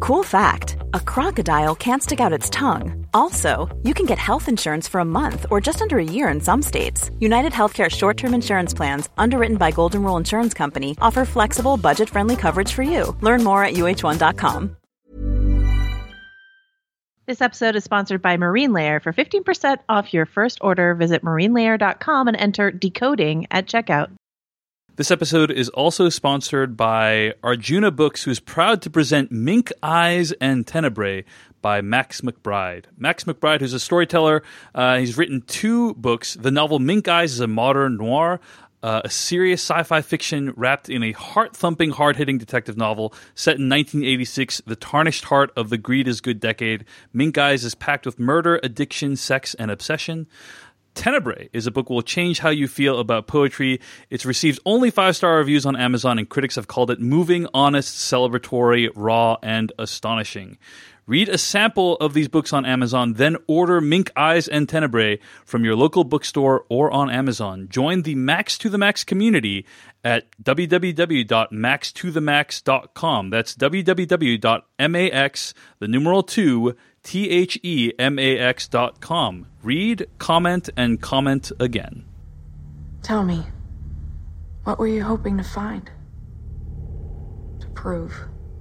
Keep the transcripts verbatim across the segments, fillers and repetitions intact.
Cool fact, a crocodile can't stick out its tongue. Also, you can get health insurance for a month or just under a year in some states. United Healthcare short-term insurance plans, underwritten by Golden Rule Insurance Company, offer flexible, budget-friendly coverage for you. Learn more at U H one dot com. This episode is sponsored by Marine Layer. For fifteen percent off your first order, visit marine layer dot com and enter decoding at checkout. This episode is also sponsored by Arjuna Books, who's proud to present Mink Eyes and Tenebrae by Max McBride. Max McBride, who's a storyteller, uh, he's written two books. The novel Mink Eyes is a modern noir, uh, a serious sci-fi fiction wrapped in a heart-thumping, hard-hitting detective novel set in nineteen eighty-six, the tarnished heart of the greed is good decade. Mink Eyes is packed with murder, addiction, sex, and obsession. Tenebrae is a book that will change how you feel about poetry. It's received only five-star reviews on Amazon, and critics have called it moving, honest, celebratory, raw, and astonishing. Read a sample of these books on Amazon, then order Mink Eyes and Tenebrae from your local bookstore or on Amazon. Join the Max to the Max community at w w w dot max to the max dot com. That's w w w dot max, the numeral two, T H E M A X dot com. Read, comment, and comment again. Tell me, what were you hoping to find? To prove?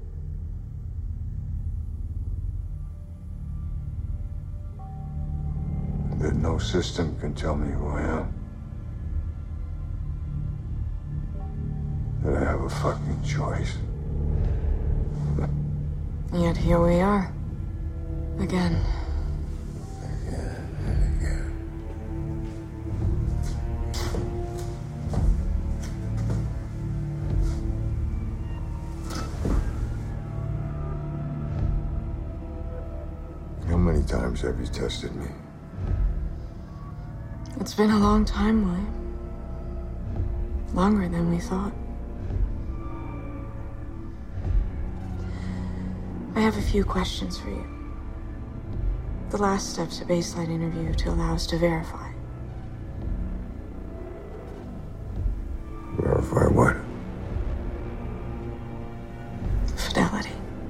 That no system can tell me who I am. That I have a fucking choice. Yet here we are. Again. Again and again. How many times have you tested me? It's been a long time, William. Longer than we thought. I have a few questions for you. The last step's a baseline interview to allow us to verify. Verify what? Fidelity.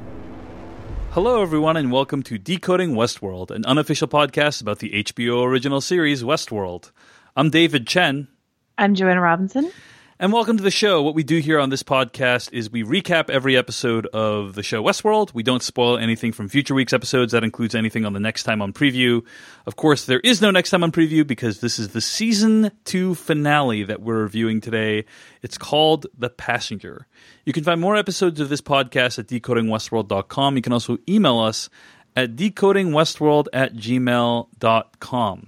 Hello, everyone, and welcome to Decoding Westworld, an unofficial podcast about the H B O original series Westworld. I'm David Chen. I'm Joanna Robinson. And welcome to the show. What we do here on this podcast is we recap every episode of the show Westworld. We don't spoil anything from future week's episodes. That includes anything on the Next Time on Preview. Of course, there is no Next Time on Preview because this is the season two finale that we're reviewing today. It's called The Passenger. You can find more episodes of this podcast at decoding westworld dot com. You can also email us at decoding westworld at gmail dot com.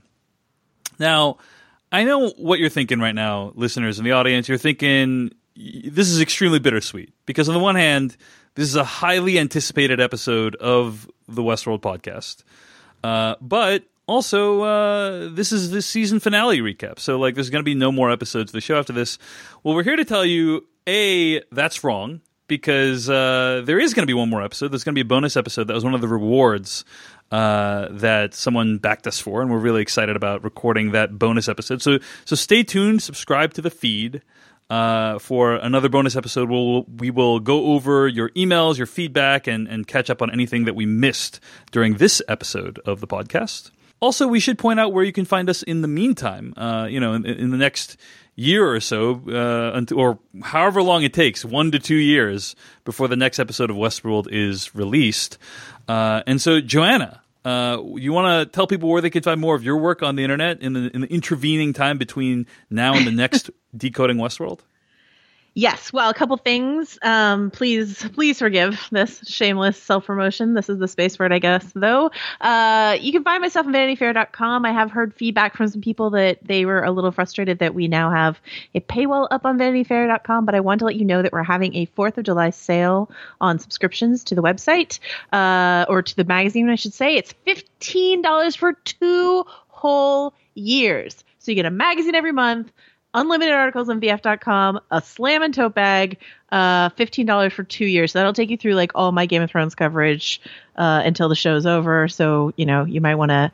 Now, I know what you're thinking right now, listeners in the audience. You're thinking, this is extremely bittersweet. Because on the one hand, this is a highly anticipated episode of the Westworld podcast. Uh, but also, uh, this is the season finale recap. So, like, there's going to be no more episodes of the show after this. Well, we're here to tell you, A, that's wrong. Because uh, there is going to be one more episode. There's going to be a bonus episode that was one of the rewards uh, that someone backed us for, and we're really excited about recording that bonus episode. So, so stay tuned. Subscribe to the feed uh, for another bonus episode. We'll we will go over your emails, your feedback, and and catch up on anything that we missed during this episode of the podcast. Also, we should point out where you can find us in the meantime. Uh, you know, in, in the next year or so, uh, or however long it takes, one to two years before the next episode of Westworld is released. Uh, and so, Joanna, uh, you want to tell people where they can find more of your work on the internet in the, in the intervening time between now and the next Decoding Westworld? Yes. Well, a couple things. Um, please, please forgive this shameless self-promotion. This is the space word, I guess, though. Uh, you can find my stuff on vanity fair dot com. I have heard feedback from some people that they were a little frustrated that we now have a paywall up on vanity fair dot com, but I want to let you know that we're having a fourth of July sale on subscriptions to the website, uh, or to the magazine, I should say. It's fifteen dollars for two whole years. So you get a magazine every month, unlimited articles on V F dot com, a slam and tote bag, uh, fifteen dollars for two years. So that'll take you through like all my Game of Thrones coverage uh, until the show's over. So, you know, you might want to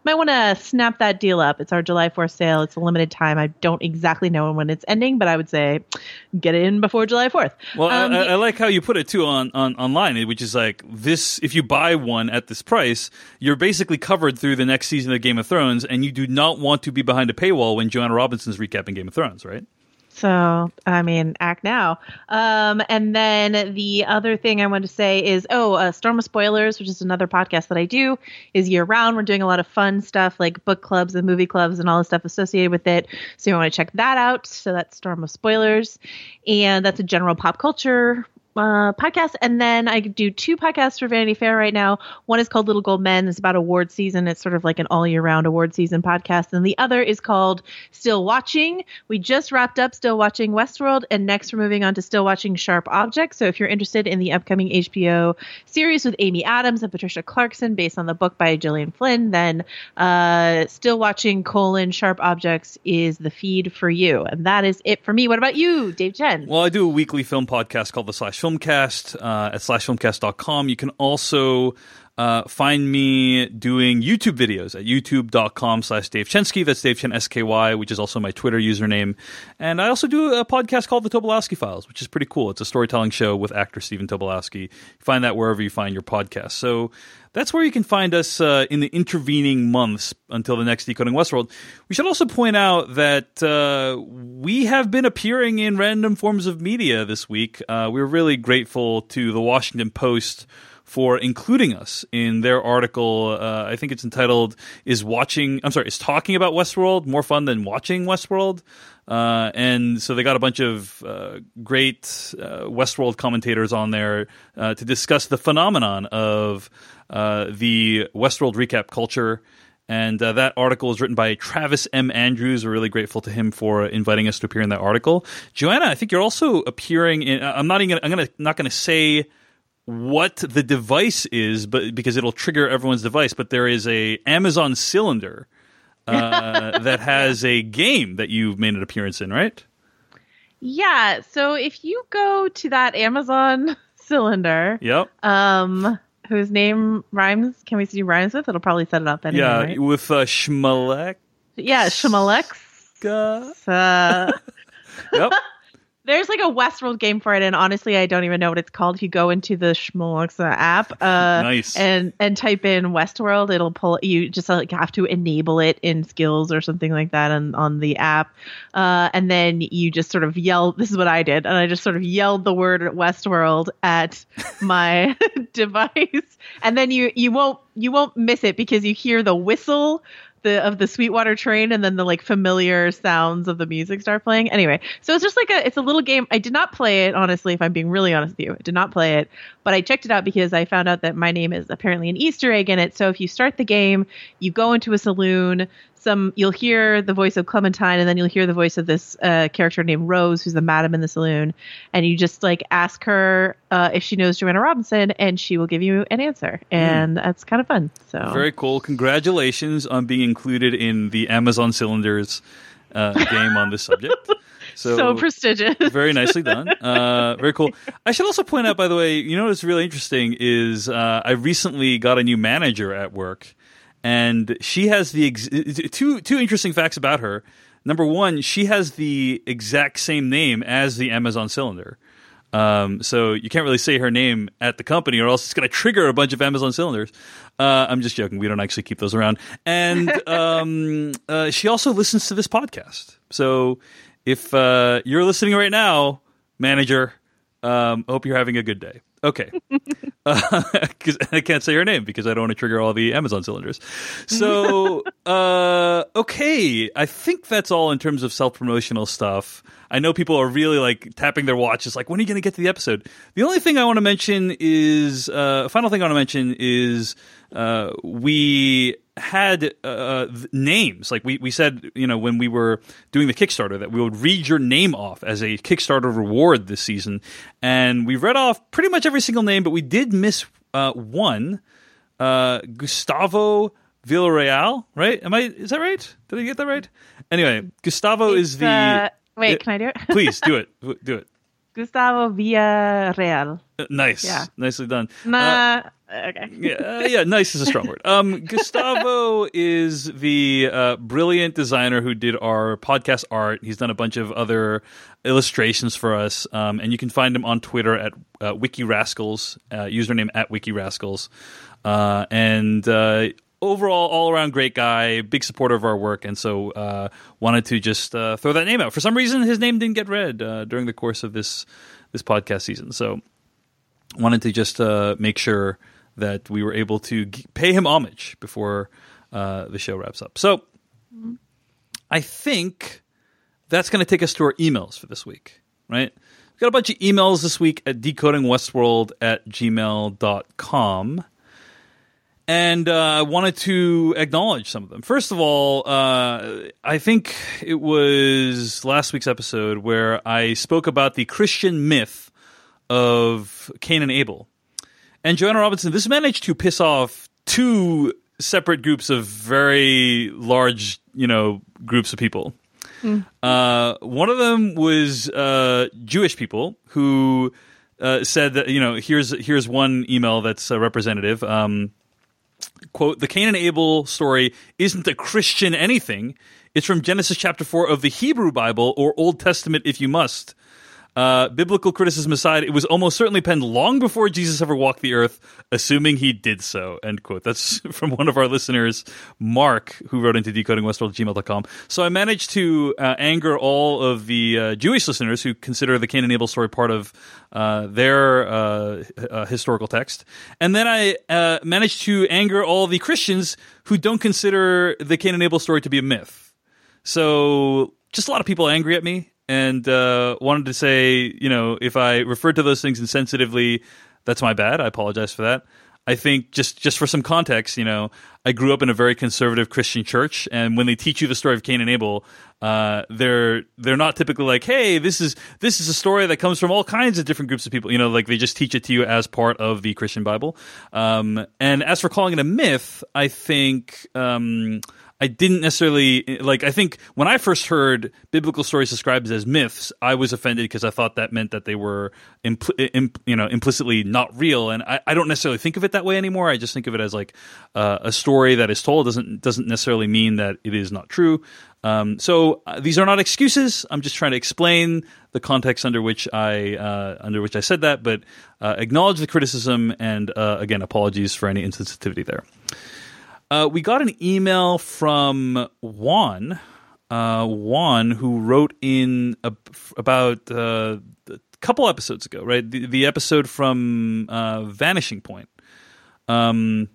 might want to snap that deal up. It's our July fourth sale. It's a limited time. I don't exactly know when it's ending, but I would say get it in before July fourth. Well, um, I, I like how you put it too on, on online, which is like this: if you buy one at this price, you're basically covered through the next season of Game of Thrones, and you do not want to be behind a paywall when Joanna Robinson's recapping Game of Thrones, right? So, I mean, act now. Um, and then the other thing I wanted to say is, oh, uh, Storm of Spoilers, which is another podcast that I do, is year round. We're doing a lot of fun stuff like book clubs and movie clubs and all the stuff associated with it. So you want to check that out. So that's Storm of Spoilers. And that's a general pop culture Uh, podcast. And then I do two podcasts for Vanity Fair right now. One is called Little Gold Men. It's about award season. It's sort of like an all year round award season podcast. And the other is called Still Watching. We just wrapped up Still Watching Westworld, and next we're moving on to Still Watching Sharp Objects. So if you're interested in the upcoming H B O series with Amy Adams and Patricia Clarkson based on the book by Gillian Flynn, then uh, Still Watching colon Sharp Objects is the feed for you. And that is it for me. What about you, Dave Chen? Well, I do a weekly film podcast called The Slash Filmcast uh, at slash filmcast dot com. You can also uh, find me doing YouTube videos at youtube.com slash Dave Chensky. That's Dave Chen S K Y, which is also my Twitter username. And I also do a podcast called The Tobolowsky Files, which is pretty cool. It's a storytelling show with actor Stephen Tobolowsky. You find that wherever you find your podcast. So that's where you can find us uh, in the intervening months until the next Decoding Westworld. We should also point out that uh, we have been appearing in random forms of media this week. Uh, we're really grateful to the Washington Post for including us in their article. Uh, I think it's entitled, Is Watching, I'm sorry, Is Talking About Westworld More Fun Than Watching Westworld? Uh, and so they got a bunch of uh, great uh, Westworld commentators on there uh, to discuss the phenomenon of uh, the Westworld recap culture. And uh, that article is written by Travis M. Andrews. We're really grateful to him for inviting us to appear in that article. Joanna, I think you're also appearing in. I'm not even. I'm gonna not going to say what the device is, but because it'll trigger everyone's device. But there is a Amazon cylinder uh, that has a game that you've made an appearance in, right? Yeah. So if you go to that Amazon cylinder, yep. Um. Whose name rhymes? Can we see rhymes with? It'll probably set it up anyway. Yeah, right? with uh, Schmalek. Yeah, Schmalex. Uh, yep. There's like a Westworld game for it, and honestly, I don't even know what it's called. If you go into the Schmalex app, uh, nice. and and type in Westworld, it'll pull. You just like have to enable it in skills or something like that on on the app, uh, and then you just sort of yell. This is what I did, and I just sort of yelled the word Westworld at my device, and then you you won't you won't miss it because you hear the whistle The, of the Sweetwater train, and then the like familiar sounds of the music start playing. Anyway, so it's just like a it's a little game. I did not play it, honestly, if I'm being really honest with you. I did not play it, but I checked it out because I found out that my name is apparently an Easter egg in it. So if you start the game, you go into a saloon, some you'll hear the voice of Clementine, and then you'll hear the voice of this uh, character named Rose, who's the madam in the saloon, and you just like ask her uh, if she knows Joanna Robinson, and she will give you an answer, and mm. that's kind of fun. So very cool. Congratulations on being included in the Amazon Cylinders uh, game on this subject. So, so prestigious. Very nicely done. Uh, very cool. I should also point out, by the way, you know what's really interesting is uh, I recently got a new manager at work. And she has the ex- two two interesting facts about her. Number one, she has the exact same name as the Amazon cylinder. Um, so you can't really say her name at the company, or else it's going to trigger a bunch of Amazon cylinders. Uh, I'm just joking. We don't actually keep those around. And um, uh, she also listens to this podcast. So if uh, you're listening right now, manager, um, I hope you're having a good day. Okay. Uh, 'cause I can't say her name because I don't want to trigger all the Amazon cylinders. So, uh, okay. I think that's all in terms of self-promotional stuff. I know people are really like tapping their watches like, when are you going to get to the episode? The only thing I want to mention is, uh, final thing I want to mention is, uh, we had uh, names. Like we, we said, you know, when we were doing the Kickstarter that we would read your name off as a Kickstarter reward this season. And we read off pretty much every single name, but we did miss uh, one, uh, Gustavo Villarreal, right? Am I, is that right? Did I get that right? Anyway, Gustavo it's, is the... Uh, wait, it, can I do it? Please, do it. Do it. Gustavo Villarreal. Uh, nice. Yeah. Nicely done. Nah, Uh, okay. yeah, uh, yeah, nice is a strong word. Um, Gustavo is the uh, brilliant designer who did our podcast art. He's done a bunch of other illustrations for us, um, and you can find him on Twitter at uh, WikiRascals, uh, username at WikiRascals. Uh, and uh, overall, all-around great guy, big supporter of our work, and so uh, wanted to just uh, throw that name out. For some reason, his name didn't get read uh, during the course of this this podcast season, so wanted to just uh, make sure that we were able to g- pay him homage before uh, the show wraps up. So I think that's going to take us to our emails for this week, right? We've got a bunch of emails this week at decodingwestworld at gmail dot com. And uh, I wanted to acknowledge some of them. First of all, uh, I think it was last week's episode where I spoke about the Christian myth of Cain and Abel. And Joanna Robinson, this managed to piss off two separate groups of very large, you know, groups of people. Mm. Uh, one of them was uh, Jewish people who uh, said that, you know, here's here's one email that's uh, representative. Um, quote, the Cain and Abel story isn't a Christian anything. It's from Genesis chapter four of the Hebrew Bible, or Old Testament if you must. Uh, biblical criticism aside, it was almost certainly penned long before Jesus ever walked the earth, assuming he did so, end quote. That's from one of our listeners, Mark, who wrote into decoding westworld at gmail dot com. So I managed to uh, anger all of the uh, Jewish listeners who consider the Cain and Abel story part of uh, their uh, uh, historical text. And then I uh, managed to anger all the Christians who don't consider the Cain and Abel story to be a myth. So just a lot of people angry at me. And uh, wanted to say, you know, if I referred to those things insensitively, that's my bad. I apologize for that. I think just, just for some context, you know, I grew up in a very conservative Christian church, and when they teach you the story of Cain and Abel, uh, they're they're not typically like, hey, this is this is a story that comes from all kinds of different groups of people. You know, like they just teach it to you as part of the Christian Bible. Um, and as for calling it a myth, I think. Um, I didn't necessarily, like, I think when I first heard biblical stories described as myths, I was offended because I thought that meant that they were, impl- imp- you know, implicitly not real. And I, I don't necessarily think of it that way anymore. I just think of it as like uh, a story that is told doesn't doesn't necessarily mean that it is not true. Um, so uh, these are not excuses. I'm just trying to explain the context under which I uh, under which I said that, but uh, acknowledge the criticism and uh, again, apologies for any insensitivity there. Uh, we got an email from Juan, uh, Juan, who wrote in a, about uh, a couple episodes ago, right? The, the episode from uh, Vanishing Point. Um,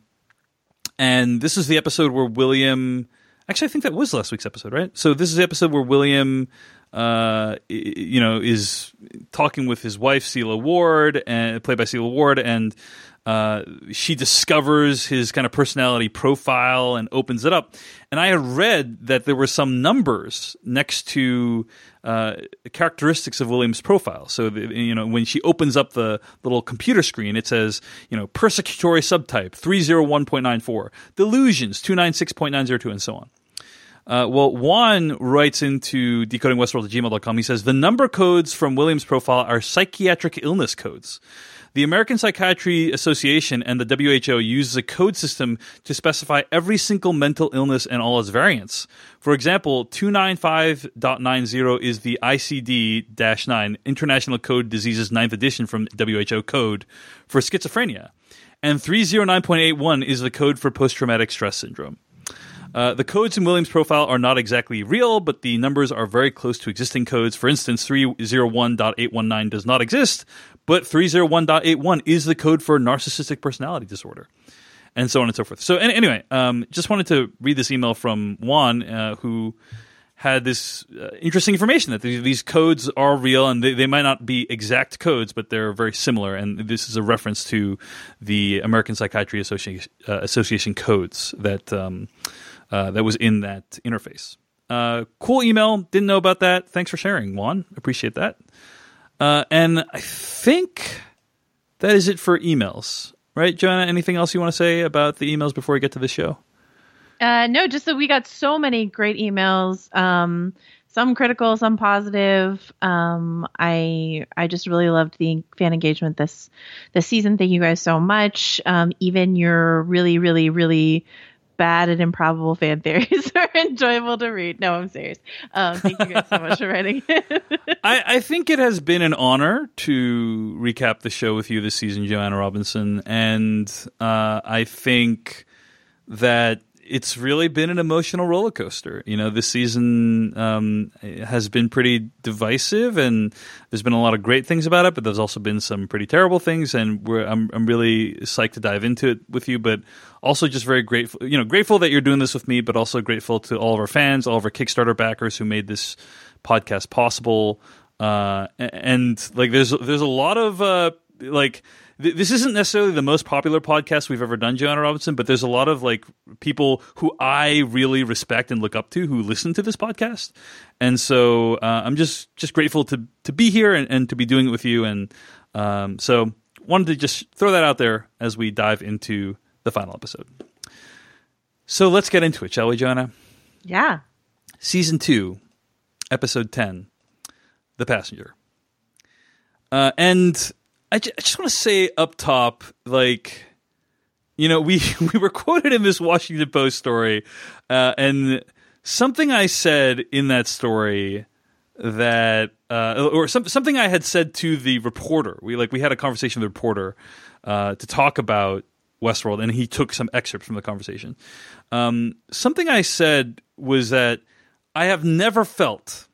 and this is the episode where William... Actually, I think that was last week's episode, right? So this is the episode where William... Uh, you know, is talking with his wife, Celia Ward, and played by Celia Ward, and uh, she discovers his kind of personality profile and opens it up. And I had read that there were some numbers next to uh, characteristics of William's profile. So, the, you know, when she opens up the little computer screen, it says, you know, persecutory subtype three oh one point nine four, delusions two ninety-six point nine oh two, and so on. Uh, well, Juan writes into decoding westworld at gmail dot com. He says, the number codes from William's profile are psychiatric illness codes. The American Psychiatry Association and the W H O uses a code system to specify every single mental illness and all its variants. For example, two ninety-five point ninety is the I C D nine, International Code Diseases ninth edition from W H O code for schizophrenia. And three oh nine point eight one is the code for post-traumatic stress syndrome. Uh, the codes in William's profile are not exactly real, but the numbers are very close to existing codes. For instance, three oh one point eight one nine does not exist, but three oh one point eight one is the code for narcissistic personality disorder, and so on and so forth. So anyway, um, just wanted to read this email from Juan, uh, who had this uh, interesting information that these, these codes are real, and they, they might not be exact codes, but they're very similar. And this is a reference to the American Psychiatry Association, uh, Association codes that... Um, Uh, that was in that interface. Uh, cool email. Didn't know about that. Thanks for sharing, Juan. Appreciate that. Uh, and I think that is it for emails. Right, Joanna? Anything else you want to say about the emails before we get to the show? Uh, no, just that we got so many great emails. Um, some critical, some positive. Um, I I just really loved the fan engagement this this season. Thank you guys so much. Um, even your really, really, really bad and improbable fan theories are enjoyable to read. No, I'm serious. Um, thank you guys so much for writing it. I, I think it has been an honor to recap the show with you this season, Joanna Robinson, and uh, I think that it's really been an emotional roller coaster. You know, this season um, has been pretty divisive, and there's been a lot of great things about it, but there's also been some pretty terrible things, and we're, I'm, I'm really psyched to dive into it with you, but also just very grateful, you know, grateful that you're doing this with me, but also grateful to all of our fans, all of our Kickstarter backers who made this podcast possible. Uh, and like, there's, there's a lot of, uh, like, this isn't necessarily the most popular podcast we've ever done, Joanna Robinson, but there's a lot of like people who I really respect and look up to who listen to this podcast. And so uh, I'm just, just grateful to, to be here and, and to be doing it with you. And um, so wanted to just throw that out there as we dive into the final episode. So let's get into it, shall we, Joanna? Yeah. Season two, episode ten, The Passenger. Uh, and... I just want to say up top, like, you know, we, we were quoted in this Washington Post story, uh, and something I said in that story that, uh, or some, something I had said to the reporter, we like we had a conversation with the reporter uh, to talk about Westworld, and he took some excerpts from the conversation. Um, something I said was that I have never felt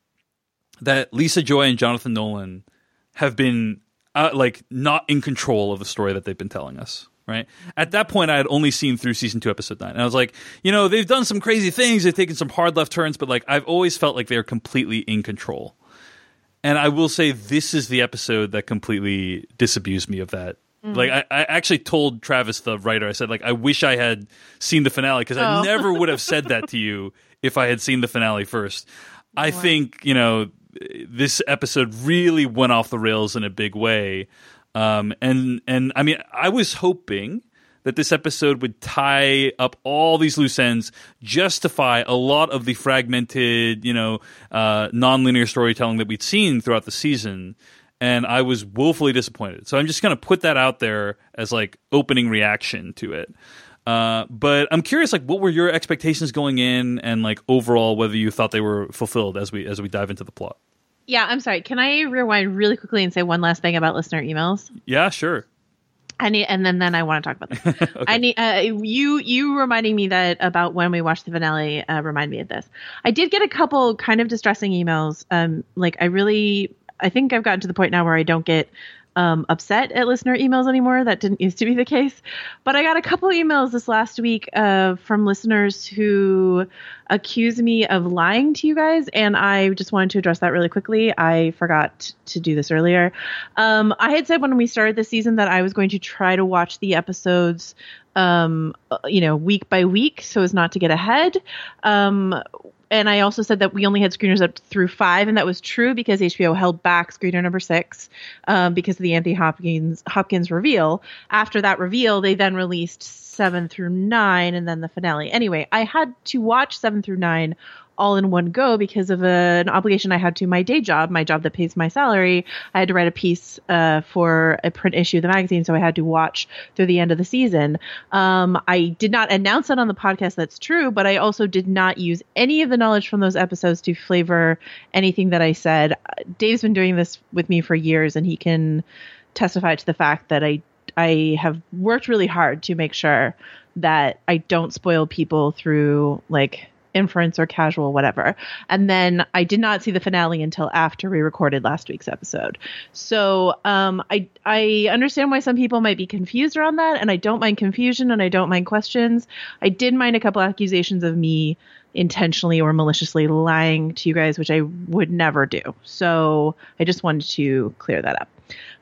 that Lisa Joy and Jonathan Nolan have been Uh, like not in control of the story that they've been telling us, right? At that point, I had only seen through season two, episode nine. And I was like, you know, they've done some crazy things. They've taken some hard left turns, but like I've always felt like they're completely in control. And I will say this is the episode that completely disabused me of that. Mm. Like I, I actually told Travis, the writer, I said, like, I wish I had seen the finale because I oh. never would have said that to you if I had seen the finale first. I wow. think, you know, this episode really went off the rails in a big way. Um, and, and I mean, I was hoping that this episode would tie up all these loose ends, justify a lot of the fragmented, you know, uh, non-linear storytelling that we'd seen throughout the season. And I was woefully disappointed. So I'm just going to put that out there as like opening reaction to it. Uh, but I'm curious, like, what were your expectations going in, and like overall, whether you thought they were fulfilled as we as we dive into the plot. Yeah, I'm sorry. Can I rewind really quickly and say one last thing about listener emails? Yeah, sure. I need, and then, then I want to talk about this. Okay. I need uh, you you reminding me that about when we watched the finale. Uh, remind me of this. I did get a couple kind of distressing emails. Um, like I really, I think I've gotten to the point now where I don't get Um, upset at listener emails anymore. That didn't used to be the case. But I got a couple emails this last week uh, from listeners who accuse me of lying to you guys, and I just wanted to address that really quickly. I forgot to do this earlier. Um, I had said when we started this season that I was going to try to watch the episodes um, you know, week by week so as not to get ahead. Um, And I also said that we only had screeners up through five, and that was true because H B O held back screener number six um, because of the Anthony Hopkins Hopkins reveal. After that reveal, they then released seven through nine, and then the finale. Anyway, I had to watch seven through nine all in one go because of a, an obligation I had to my day job, my job that pays my salary. I had to write a piece uh, for a print issue of the magazine, so I had to watch through the end of the season. Um, I did not announce that on the podcast, that's true, but I also did not use any of the knowledge from those episodes to flavor anything that I said. Dave's been doing this with me for years, and he can testify to the fact that I I have worked really hard to make sure that I don't spoil people through like inference or casual whatever. And then I did not see the finale until after we recorded last week's episode. So um, I I understand why some people might be confused around that, and I don't mind confusion and I don't mind questions. I did mind a couple accusations of me intentionally or maliciously lying to you guys, which I would never do. So I just wanted to clear that up.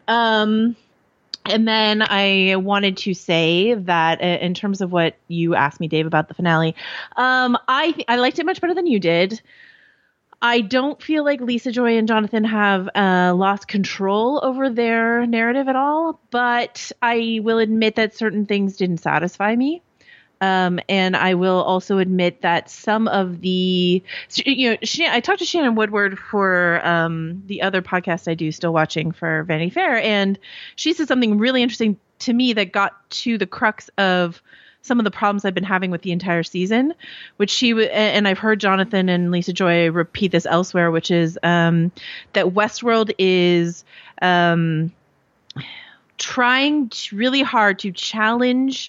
Um, And then I wanted to say that uh, in terms of what you asked me, Dave, about the finale, um, I th- I liked it much better than you did. I don't feel like Lisa Joy and Jonathan have uh, lost control over their narrative at all, but I will admit that certain things didn't satisfy me. Um, and I will also admit that some of the, you know, Shan- I talked to Shannon Woodward for um, the other podcast I do, Still Watching for Vanity Fair, and she said something really interesting to me that got to the crux of some of the problems I've been having with the entire season, which she w- and I've heard Jonathan and Lisa Joy repeat this elsewhere, which is um, that Westworld is um, trying to, really hard to challenge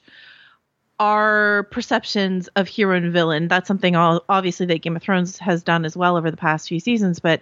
our perceptions of hero and villain. That's something all, obviously that Game of Thrones has done as well over the past few seasons, but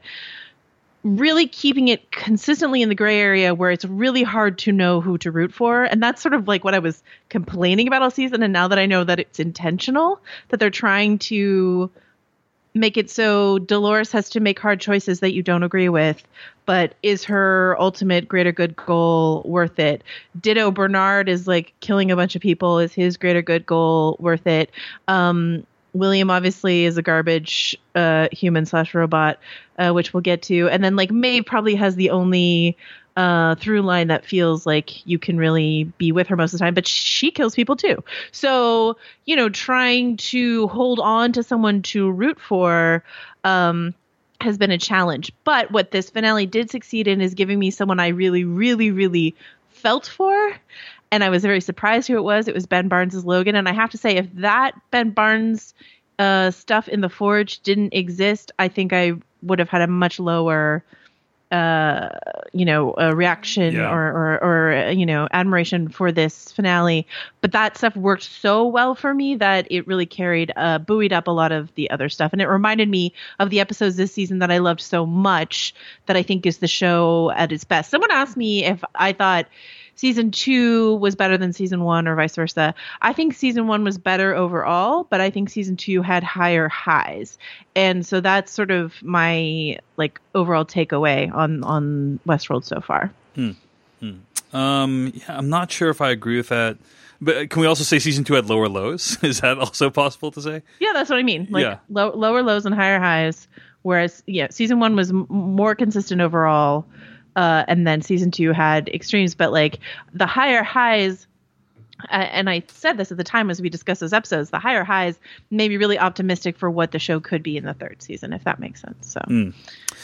really keeping it consistently in the gray area where it's really hard to know who to root for. And that's sort of like what I was complaining about all season. And now that I know that it's intentional, that they're trying to make it so Dolores has to make hard choices that you don't agree with, but is her ultimate greater good goal worth it? Ditto Bernard is like killing a bunch of people. Is his greater good goal worth it? Um, William obviously is a garbage uh, human slash robot, uh, which we'll get to. And then like Maeve probably has the only uh, through line that feels like you can really be with her most of the time, but she kills people too. So, you know, trying to hold on to someone to root for um, has been a challenge. But what this finale did succeed in is giving me someone I really, really, really felt for. And I was very surprised who it was. It was Ben Barnes' Logan. And I have to say, if that Ben Barnes uh, stuff in the Forge didn't exist, I think I would have had a much lower, uh, you know, uh, reaction Yeah. or, or, or, uh, you know, admiration for this finale. But that stuff worked so well for me that it really carried, uh, buoyed up a lot of the other stuff. And it reminded me of the episodes this season that I loved so much that I think is the show at its best. Someone asked me if I thought season two was better than season one or vice versa. I think season one was better overall, but I think season two had higher highs. And so that's sort of my like overall takeaway on, on Westworld so far. Hmm. Hmm. Um, yeah, I'm not sure if I agree with that. But can we also say season two had lower lows? Is that also possible to say? Yeah, that's what I mean. Like Yeah. low, lower lows and higher highs. Whereas, yeah, season one was m- more consistent overall. Uh, and then season two had extremes, but like the higher highs, uh, and I said this at the time as we discussed those episodes, the higher highs made me really optimistic for what the show could be in the third season, if that makes sense. So, mm.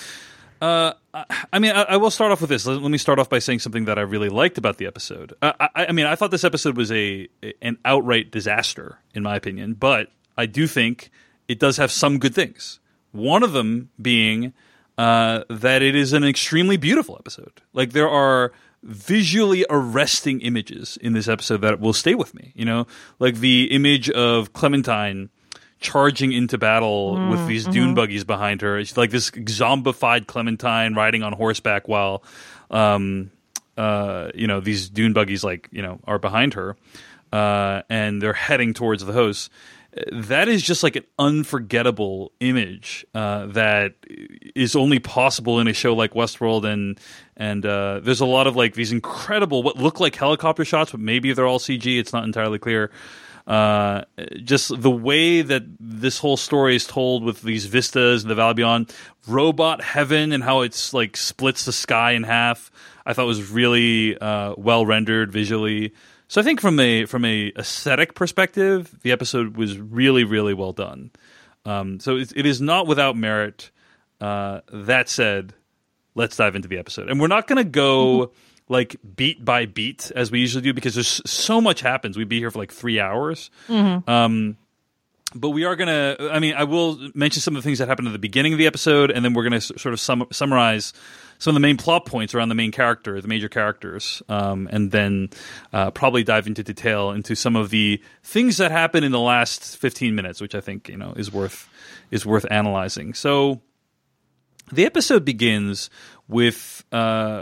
uh, I mean, I, I will start off with this. Let, let me start off by saying something that I really liked about the episode. Uh, I, I mean, I thought this episode was a an outright disaster, in my opinion, but I do think it does have some good things. One of them being Uh, that it is an extremely beautiful episode. Like there are visually arresting images in this episode that will stay with me. You know, like the image of Clementine charging into battle mm, with these mm-hmm. dune buggies behind her. It's like this zombified Clementine riding on horseback while, um, uh, you know, these dune buggies like you know are behind her, uh, and they're heading towards the host. That is just like an unforgettable image uh, that is only possible in a show like Westworld, and and uh, there's a lot of like these incredible what look like helicopter shots, but maybe they're all C G. It's not entirely clear. Uh, just the way that this whole story is told with these vistas and the Valley Beyond, robot heaven, and how it's like splits the sky in half. I thought was really uh, well rendered visually. So I think from a from a aesthetic perspective, the episode was really, really well done. Um, so it, it is not without merit. Uh, that said, let's dive into the episode. And we're not going to go like beat by beat as we usually do because there's so much happens. We'd be here for like three hours. Mm-hmm. Um, but we are going to, I mean, I will mention some of the things that happened at the beginning of the episode, and then we're going to sort of sum, summarize some of the main plot points around the main character, the major characters, um, and then uh, probably dive into detail into some of the things that happened in the last fifteen minutes, which I think you know is worth is worth analyzing. So the episode begins with uh,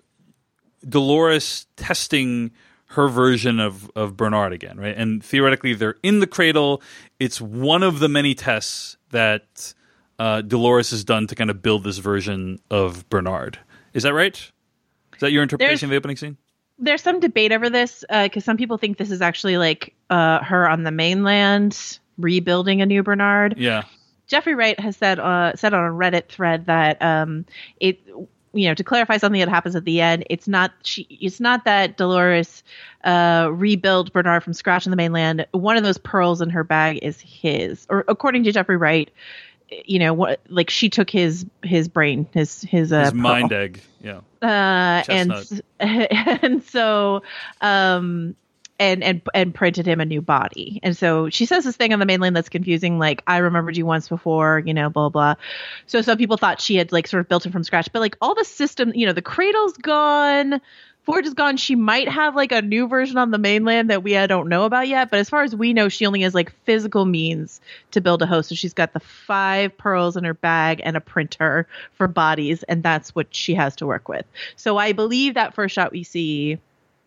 Dolores testing her version of, of Bernard again, right? And theoretically, they're in the cradle. It's one of the many tests that uh, Dolores has done to kind of build this version of Bernard. Is that right? Is that your interpretation There's, of the opening scene? There's some debate over this because uh, some people think this is actually like uh, her on the mainland rebuilding a new Bernard. Yeah. Jeffrey Wright has said uh, said on a Reddit thread that um, it you know, to clarify something that happens at the end, it's not she. It's not that Dolores uh, rebuilt Bernard from scratch in the mainland. One of those pearls in her bag is his, or according to Jeffrey Wright, you know, what like she took his his brain, his his, uh, his pearl. mind egg, yeah, uh, Chestnut. and and so. Um, And, and and printed him a new body. And so she says this thing on the mainland that's confusing, like, I remembered you once before, you know, blah, blah. So some people thought she had, like, sort of built him from scratch. But, like, all the system, you know, the cradle's gone, Forge is gone. She might have, like, a new version on the mainland that we uh, don't know about yet. But as far as we know, she only has, like, physical means to build a host. So she's got the five pearls in her bag and a printer for bodies. And that's what she has to work with. So I believe that first shot we see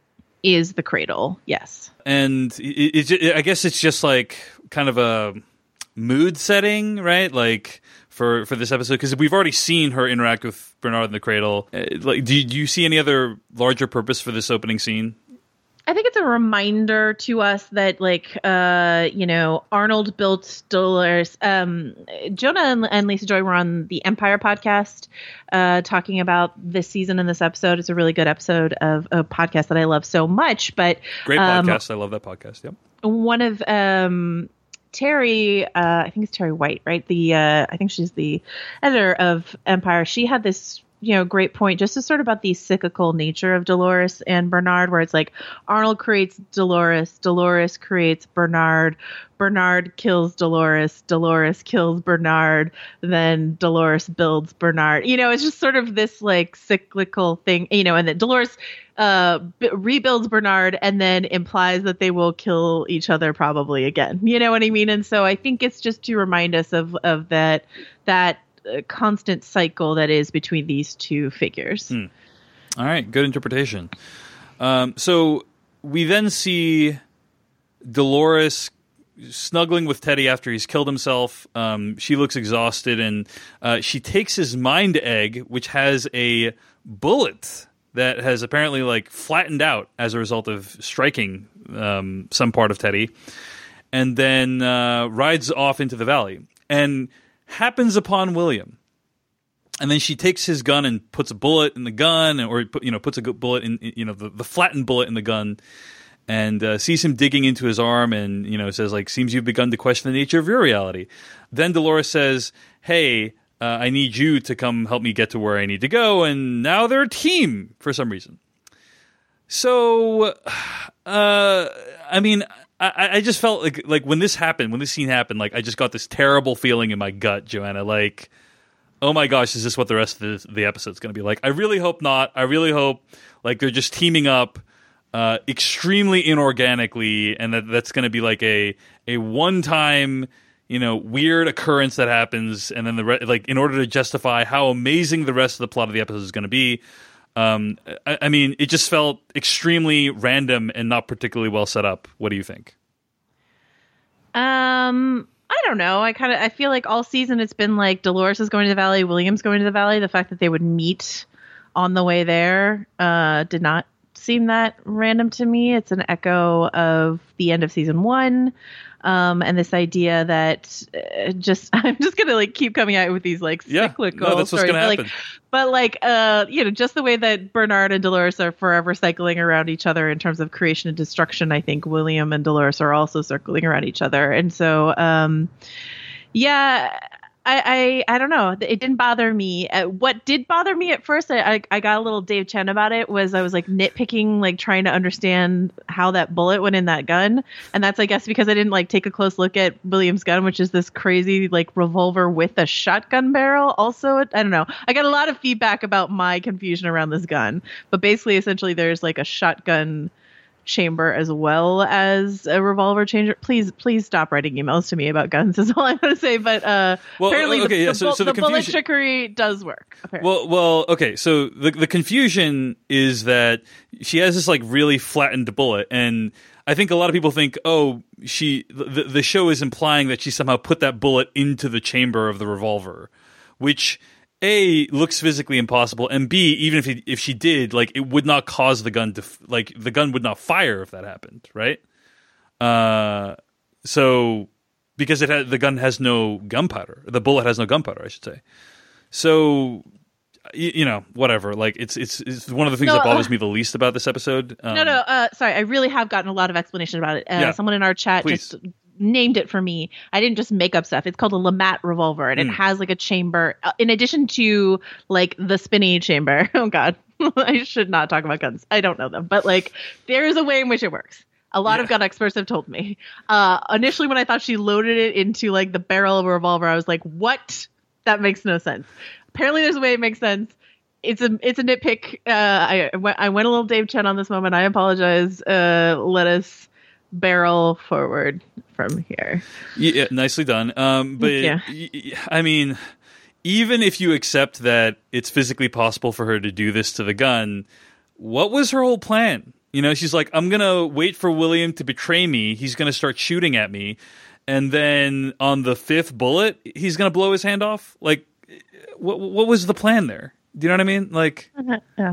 is the cradle, yes. And it, it, I guess it's just like kind of a mood setting, right? Like for, for this episode, because we've already seen her interact with Bernard in the cradle. Like, do you, do you see any other larger purpose for this opening scene? I think it's a reminder to us that, like, uh, you know, Arnold built Dolores. Um, Jonah and, and Lisa Joy were on the Empire podcast uh, talking about this season and this episode. It's a really good episode of a podcast that I love so much. But great um, podcast. I love that podcast. Yep. One of um, Terry, uh, I think it's Terry White, right? The uh, I think she's the editor of Empire. She had this, you know, great point just to sort of about the cyclical nature of Dolores and Bernard, where it's like Arnold creates Dolores, Dolores creates Bernard, Bernard kills Dolores, Dolores kills Bernard, then Dolores builds Bernard. You know, it's just sort of this like cyclical thing, you know, and then Dolores uh, b- rebuilds Bernard and then implies that they will kill each other probably again. You know what I mean? And so I think it's just to remind us of, of that, that, constant cycle that is between these two figures. Hmm. All right, good interpretation. Um, so we then see Dolores snuggling with Teddy after he's killed himself. Um, she looks exhausted, and uh, she takes his mind egg, which has a bullet that has apparently like flattened out as a result of striking um, some part of Teddy, and then uh, rides off into the valley. And happens upon William, and then she takes his gun and puts a bullet in the gun, or you know, puts a bullet in, you know, the, the flattened bullet in the gun, and uh, sees him digging into his arm, and you know, says like, "Seems you've begun to question the nature of your reality." Then Dolores says, "Hey, uh, I need you to come help me get to where I need to go," and now they're a team for some reason. So, uh, I mean. I, I just felt like like when this happened, when this scene happened, like I just got this terrible feeling in my gut, Joanna. Like, oh my gosh, is this what the rest of the, the episode's going to be like? I really hope not. I really hope like they're just teaming up uh, extremely inorganically, and that that's going to be like a a one time, you know, weird occurrence that happens, and then the re- like in order to justify how amazing the rest of the plot of the episode is going to be. Um, I, I mean, it just felt extremely random and not particularly well set up. What do you think? Um, I don't know. I kind of I feel like all season it's been like Dolores is going to the valley, William's going to the valley. The fact that they would meet on the way there uh, did not seem that random to me. It's an echo of the end of season one. Um, and this idea that uh, just I'm just gonna like keep coming out with these like cyclical yeah, no, that's what's stories, gonna but, happen. like, but like uh, you know, just the way that Bernard and Dolores are forever cycling around each other in terms of creation and destruction. I think William and Dolores are also circling around each other, and so um, yeah. I, I I don't know. It didn't bother me. Uh, what did bother me at first, I, I I got a little Dave Chen about it, was I was like nitpicking, like trying to understand how that bullet went in that gun. And that's, I guess, because I didn't like take a close look at William's gun, which is this crazy like revolver with a shotgun barrel. Also, I don't know. I got a lot of feedback about my confusion around this gun. But basically, essentially, there's like a shotgun chamber as well as a revolver changer. Please, please stop writing emails to me about guns. Is all I'm going to say. But uh, well, apparently, okay, the, yeah, the, so, so the, the bullet trickery does work. Apparently. Well, well, okay. So the the confusion is that she has this like really flattened bullet, and I think a lot of people think, oh, she the the show is implying that she somehow put that bullet into the chamber of the revolver, which A, looks physically impossible, and B, even if it, if she did, like it would not cause the gun to like the gun would not fire if that happened, right? Uh, so because it had, the gun has no gunpowder, the bullet has no gunpowder, I should say. So you, you know, whatever. Like it's it's it's one of the things No, that bothers uh, me the least about this episode. Um, no, no. Uh, sorry, I really have gotten a lot of explanation about it. Uh, Yeah. Someone in our chat Please. just named it for me. I didn't just make up stuff. It's called a Lamat revolver, and Mm. it has like a chamber uh, in addition to like the spinny chamber. Oh God, I should not talk about guns. I don't know them, but like there is a way in which it works. A lot Yeah. of gun experts have told me. Uh, initially, when I thought she loaded it into like the barrel of a revolver, I was like, "What? That makes no sense." Apparently, there's a way it makes sense. It's a it's a nitpick. Uh, I I went, I went a little Dave Chen on this moment. I apologize. Uh, let us barrel forward from here. Yeah, nicely done. Um, but Yeah. y- y- I mean, even if you accept that it's physically possible for her to do this to the gun, what was her whole plan? You know, she's like, I'm gonna wait for William to betray me. He's gonna start shooting at me, and then on the fifth bullet, he's gonna blow his hand off. Like, what what was the plan there? Do you know what I mean? Like, Yeah.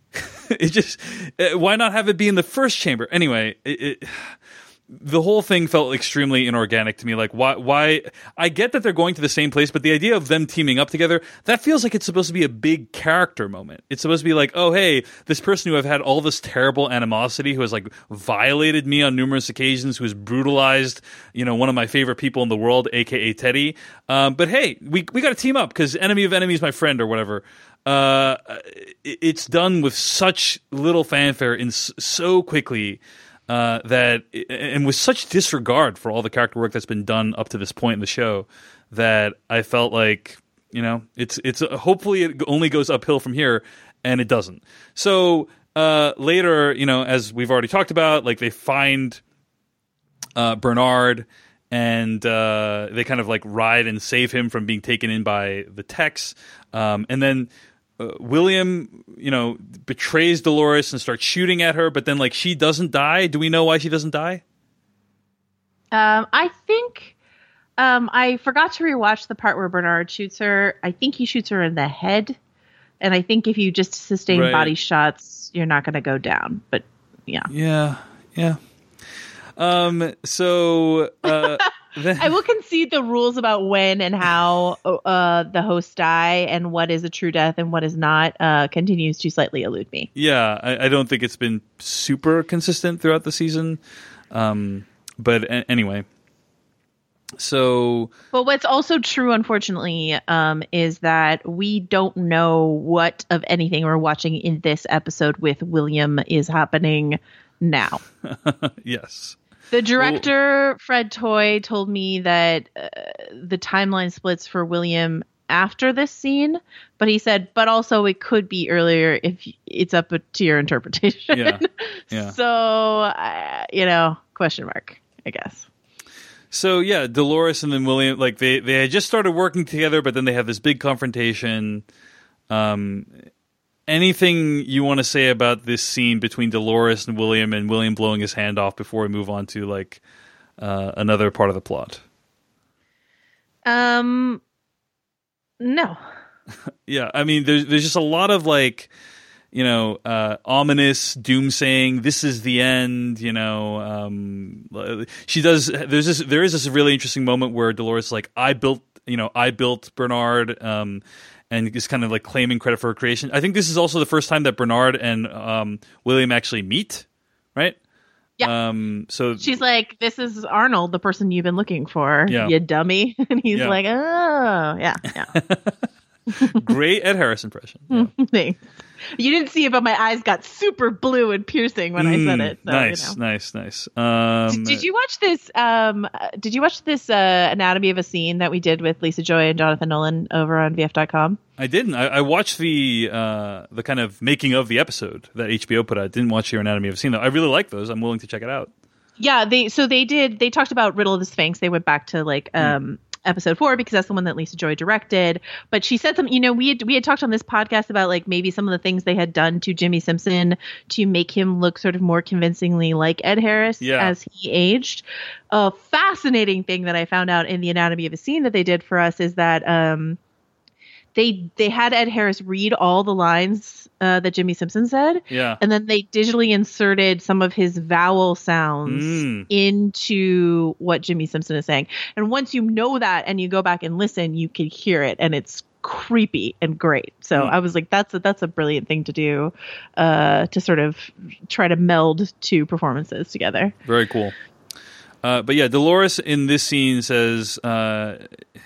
it just uh, why not have it be in the first chamber anyway? It, it, the whole thing felt extremely inorganic to me. Like, why? Why? I get that they're going to the same place, but the idea of them teaming up together, that feels like it's supposed to be a big character moment. It's supposed to be like, oh, hey, this person who I've had all this terrible animosity, who has like violated me on numerous occasions, who has brutalized, you know, one of my favorite people in the world, aka Teddy. Um, but hey, we we got to team up because enemy of enemy is my friend or whatever. Uh, it, it's done with such little fanfare and s- so quickly. Uh, that and with such disregard for all the character work that's been done up to this point in the show, that I felt like, you know, it's it's uh, hopefully it only goes uphill from here, and it doesn't. So uh, later, you know, as we've already talked about, like they find uh, Bernard, and uh, they kind of like ride and save him from being taken in by the Techs, um, and then. Uh, William, you know, betrays Dolores and starts shooting at her, but then like she doesn't die. Do we know why she doesn't die? Um, I think um, I forgot to rewatch the part where Bernard shoots her. I think he shoots her in the head, and I think if you just sustain Right. body shots, you're not going to go down. But yeah, Yeah, yeah. Um. So uh, then, I will concede the rules about when and how uh, the hosts die and what is a true death and what is not uh, continues to slightly elude me. yeah, I, I don't think it's been super consistent throughout the season. Um. But a- anyway. So But what's also true, unfortunately, um, is that we don't know what of anything we're watching in this episode with William is happening now. yes. The director, Fred Toy, told me that uh, the timeline splits for William after this scene, but he said, but also it could be earlier if it's up to your interpretation. Yeah. Yeah. So, uh, you know, question mark, I guess. So yeah, Dolores and then William, like they, they had just started working together, but then they have this big confrontation. Um, anything you want to say about this scene between Dolores and William, and William blowing his hand off before we move on to like uh, another part of the plot? Um, no. Yeah, I mean, there's there's just a lot of like, you know, uh, ominous doomsaying. This is the end. You know, um, she does. There's this. There is this really interesting moment where Dolores is like, I built. You know, I built Bernard. Um, and is kind of like claiming credit for her creation. I think this is also the first time that Bernard and um, William actually meet, right? Yeah. Um, so She's like, this is Arnold, the person you've been looking for, Yeah. you dummy. And he's Yeah. like, oh, yeah, yeah. great Ed Harris impression. Yeah. Thanks. You didn't see it, but my eyes got super blue and piercing when I said Mm, it. So, nice, you know. nice, nice. Um, Did you watch this? Um, uh, did you watch this uh, Anatomy of a Scene that we did with Lisa Joy and Jonathan Nolan over on V F dot com? I didn't. I, I watched the uh, the kind of making of the episode that H B O put out. Didn't watch your Anatomy of a Scene though. I really like those. I'm willing to check it out. Yeah, they so they did. They talked about Riddle of the Sphinx. They went back to like um, episode four because that's the one that Lisa Joy directed. But she said something. You know, we had we had talked on this podcast about like maybe some of the things they had done to Jimmy Simpson to make him look sort of more convincingly like Ed Harris Yeah. as he aged. A fascinating thing that I found out in the Anatomy of a Scene that they did for us is that um, they they had Ed Harris read all the lines uh, that Jimmy Simpson said. Yeah. And then they digitally inserted some of his vowel sounds Mm. into what Jimmy Simpson is saying. And once you know that and you go back and listen, you can hear it. And it's creepy and great. So Mm. I was like, that's a, that's a brilliant thing to do, uh, to sort of try to meld two performances together. Very cool. Uh, but yeah, Dolores in this scene says, uh,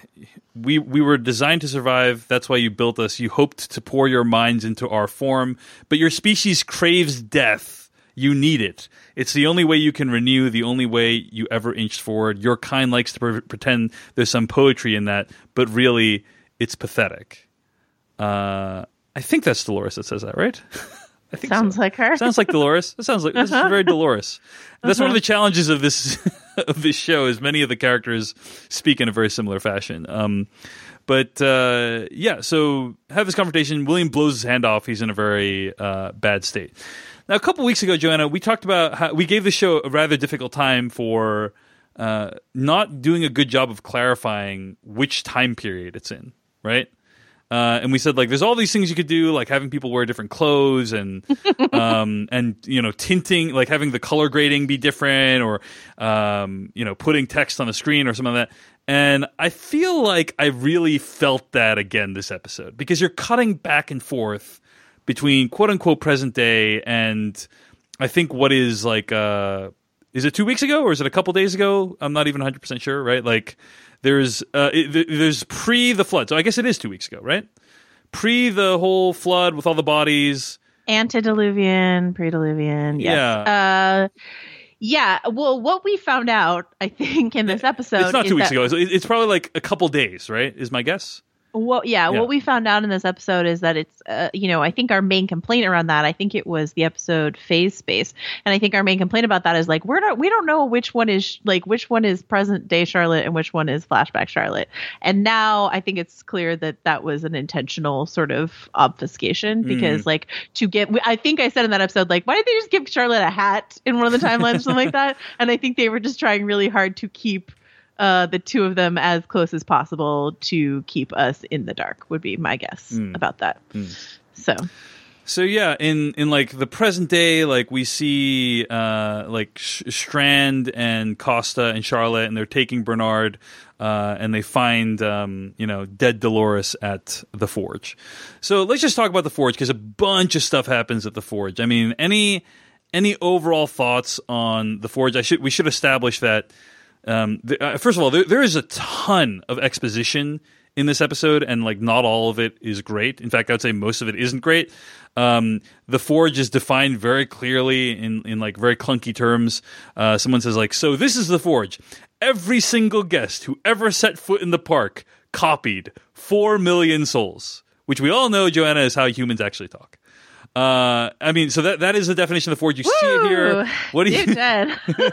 we we were designed to survive. That's why you built us. You hoped to pour your minds into our form, but your species craves death. You need it. It's the only way you can renew, the only way you ever inched forward. Your kind likes to pre- pretend there's some poetry in that, but really, it's pathetic. Uh, I think that's Dolores that says that, right? I think Sounds so. like her. Sounds like Dolores. That sounds like this is very Dolores. That's Uh-huh. one of the challenges of this of this show is many of the characters speak in a very similar fashion. Um, but uh, yeah, so have this conversation. William blows his hand off. He's in a very uh, bad state. Now, a couple weeks ago, Joanna, we talked about how we gave the show a rather difficult time for uh, not doing a good job of clarifying which time period it's in, right? Uh, and we said, like, there's all these things you could do, like having people wear different clothes and, um, and you know, tinting, like having the color grading be different or, um, you know, putting text on the screen or something like that. And I feel like I really felt that again this episode because you're cutting back and forth between quote-unquote present day and I think what is like, uh, is it two weeks ago or is it a couple days ago? I'm not even one hundred percent sure, right? Like, There's uh, it, there's pre the flood, so I guess it is two weeks ago, right? Pre the whole flood with all the bodies, Antediluvian, pre-diluvian, yes. Yeah. Uh, yeah. Well, what we found out, I think, in this episode, it's not is two weeks that, ago. So it- it's probably like a couple days, right? Is my guess. Well, yeah, Yeah. what we found out in this episode is that it's, uh, you know, I think our main complaint around that, I think it was the episode Phase Space, and I think our main complaint about that is like we're not, we don't know which one is like which one is present day Charlotte and which one is flashback Charlotte, and now I think it's clear that that was an intentional sort of obfuscation because Mm. like to get, I think I said in that episode like why did they just give Charlotte a hat in one of the timelines or something like that, and I think they were just trying really hard to keep uh, the two of them as close as possible to keep us in the dark would be my guess Mm. about that. Mm. So, So yeah, in, in like the present day, like we see uh, like Sh- Strand and Costa and Charlotte, and they're taking Bernard, uh, and they find um, you know dead Dolores at the Forge. So let's just talk about the Forge because a bunch of stuff happens at the Forge. I mean, any any overall thoughts on the Forge? I should we should establish that. Um, th- uh, first of all, there, there is a ton of exposition in this episode, and like not all of it is great. In fact, I would say most of it isn't great. Um, the Forge is defined very clearly in, in like very clunky terms. Uh, someone says like, so this is the Forge. Every single guest who ever set foot in the park copied four million souls, which we all know, Joanna, is how humans actually talk. Uh, I mean, so that that is the definition of the Forge. You see it here. Woo! What do you? Dear Ted.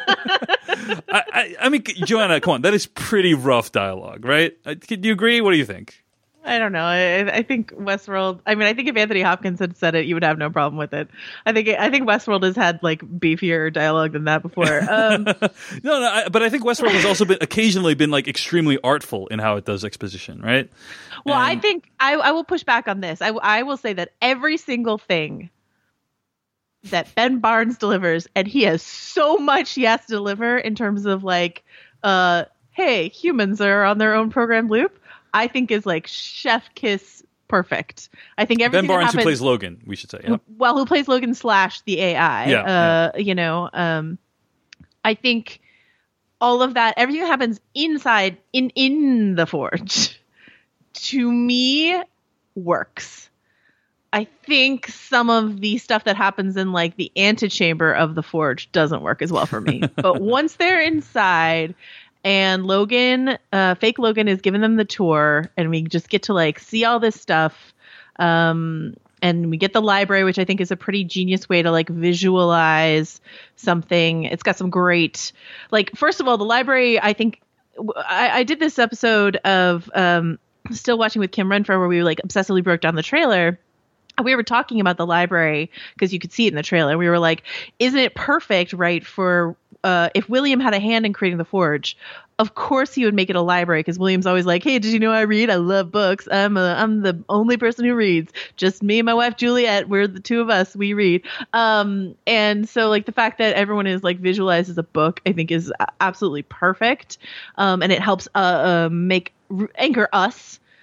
I, I, I mean, Joanna, come on. That is pretty rough dialogue, right? Uh, Do you agree? What do you think? I don't know. I, I think Westworld. I mean, I think if Anthony Hopkins had said it, you would have no problem with it. I think I think Westworld has had like beefier dialogue than that before. Um, no, no, I, but I think Westworld has also been occasionally been like extremely artful in how it does exposition, right? well, I And- think I, I will push back on this. I, I will say that every single thing that Ben Barnes delivers, and he has so much he has to deliver in terms of like, uh, hey, humans are on their own program loop. I think is like chef kiss perfect. I think everything Ben Barnes, that happens, who plays Logan, we should say. Yep. well, who plays Logan slash the A I. Yeah, uh, you know, um, I think all of that, everything that happens inside in in the Forge, to me, works. I think some of the stuff that happens in like the antechamber of the Forge doesn't work as well for me. But once they're inside and Logan, uh, fake Logan is giving them the tour and we just get to like see all this stuff. Um, and we get the library, which I think is a pretty genius way to like visualize something. It's got some great, like, first of all, the library, I think I, I did this episode of um, Still Watching with Kim Renfro where we like obsessively broke down the trailer. We were talking about the library because you could see it in the trailer. We were like, isn't it perfect, right, for uh, if William had a hand in creating the Forge, of course he would make it a library because William's always like, hey, did you know I read? I love books. I'm a, I'm the only person who reads. Just me and my wife, Juliet. We're the two of us. We read. Um, and so like the fact that everyone is like visualized as a book, I think is absolutely perfect. Um, and it helps uh, uh, make anchor us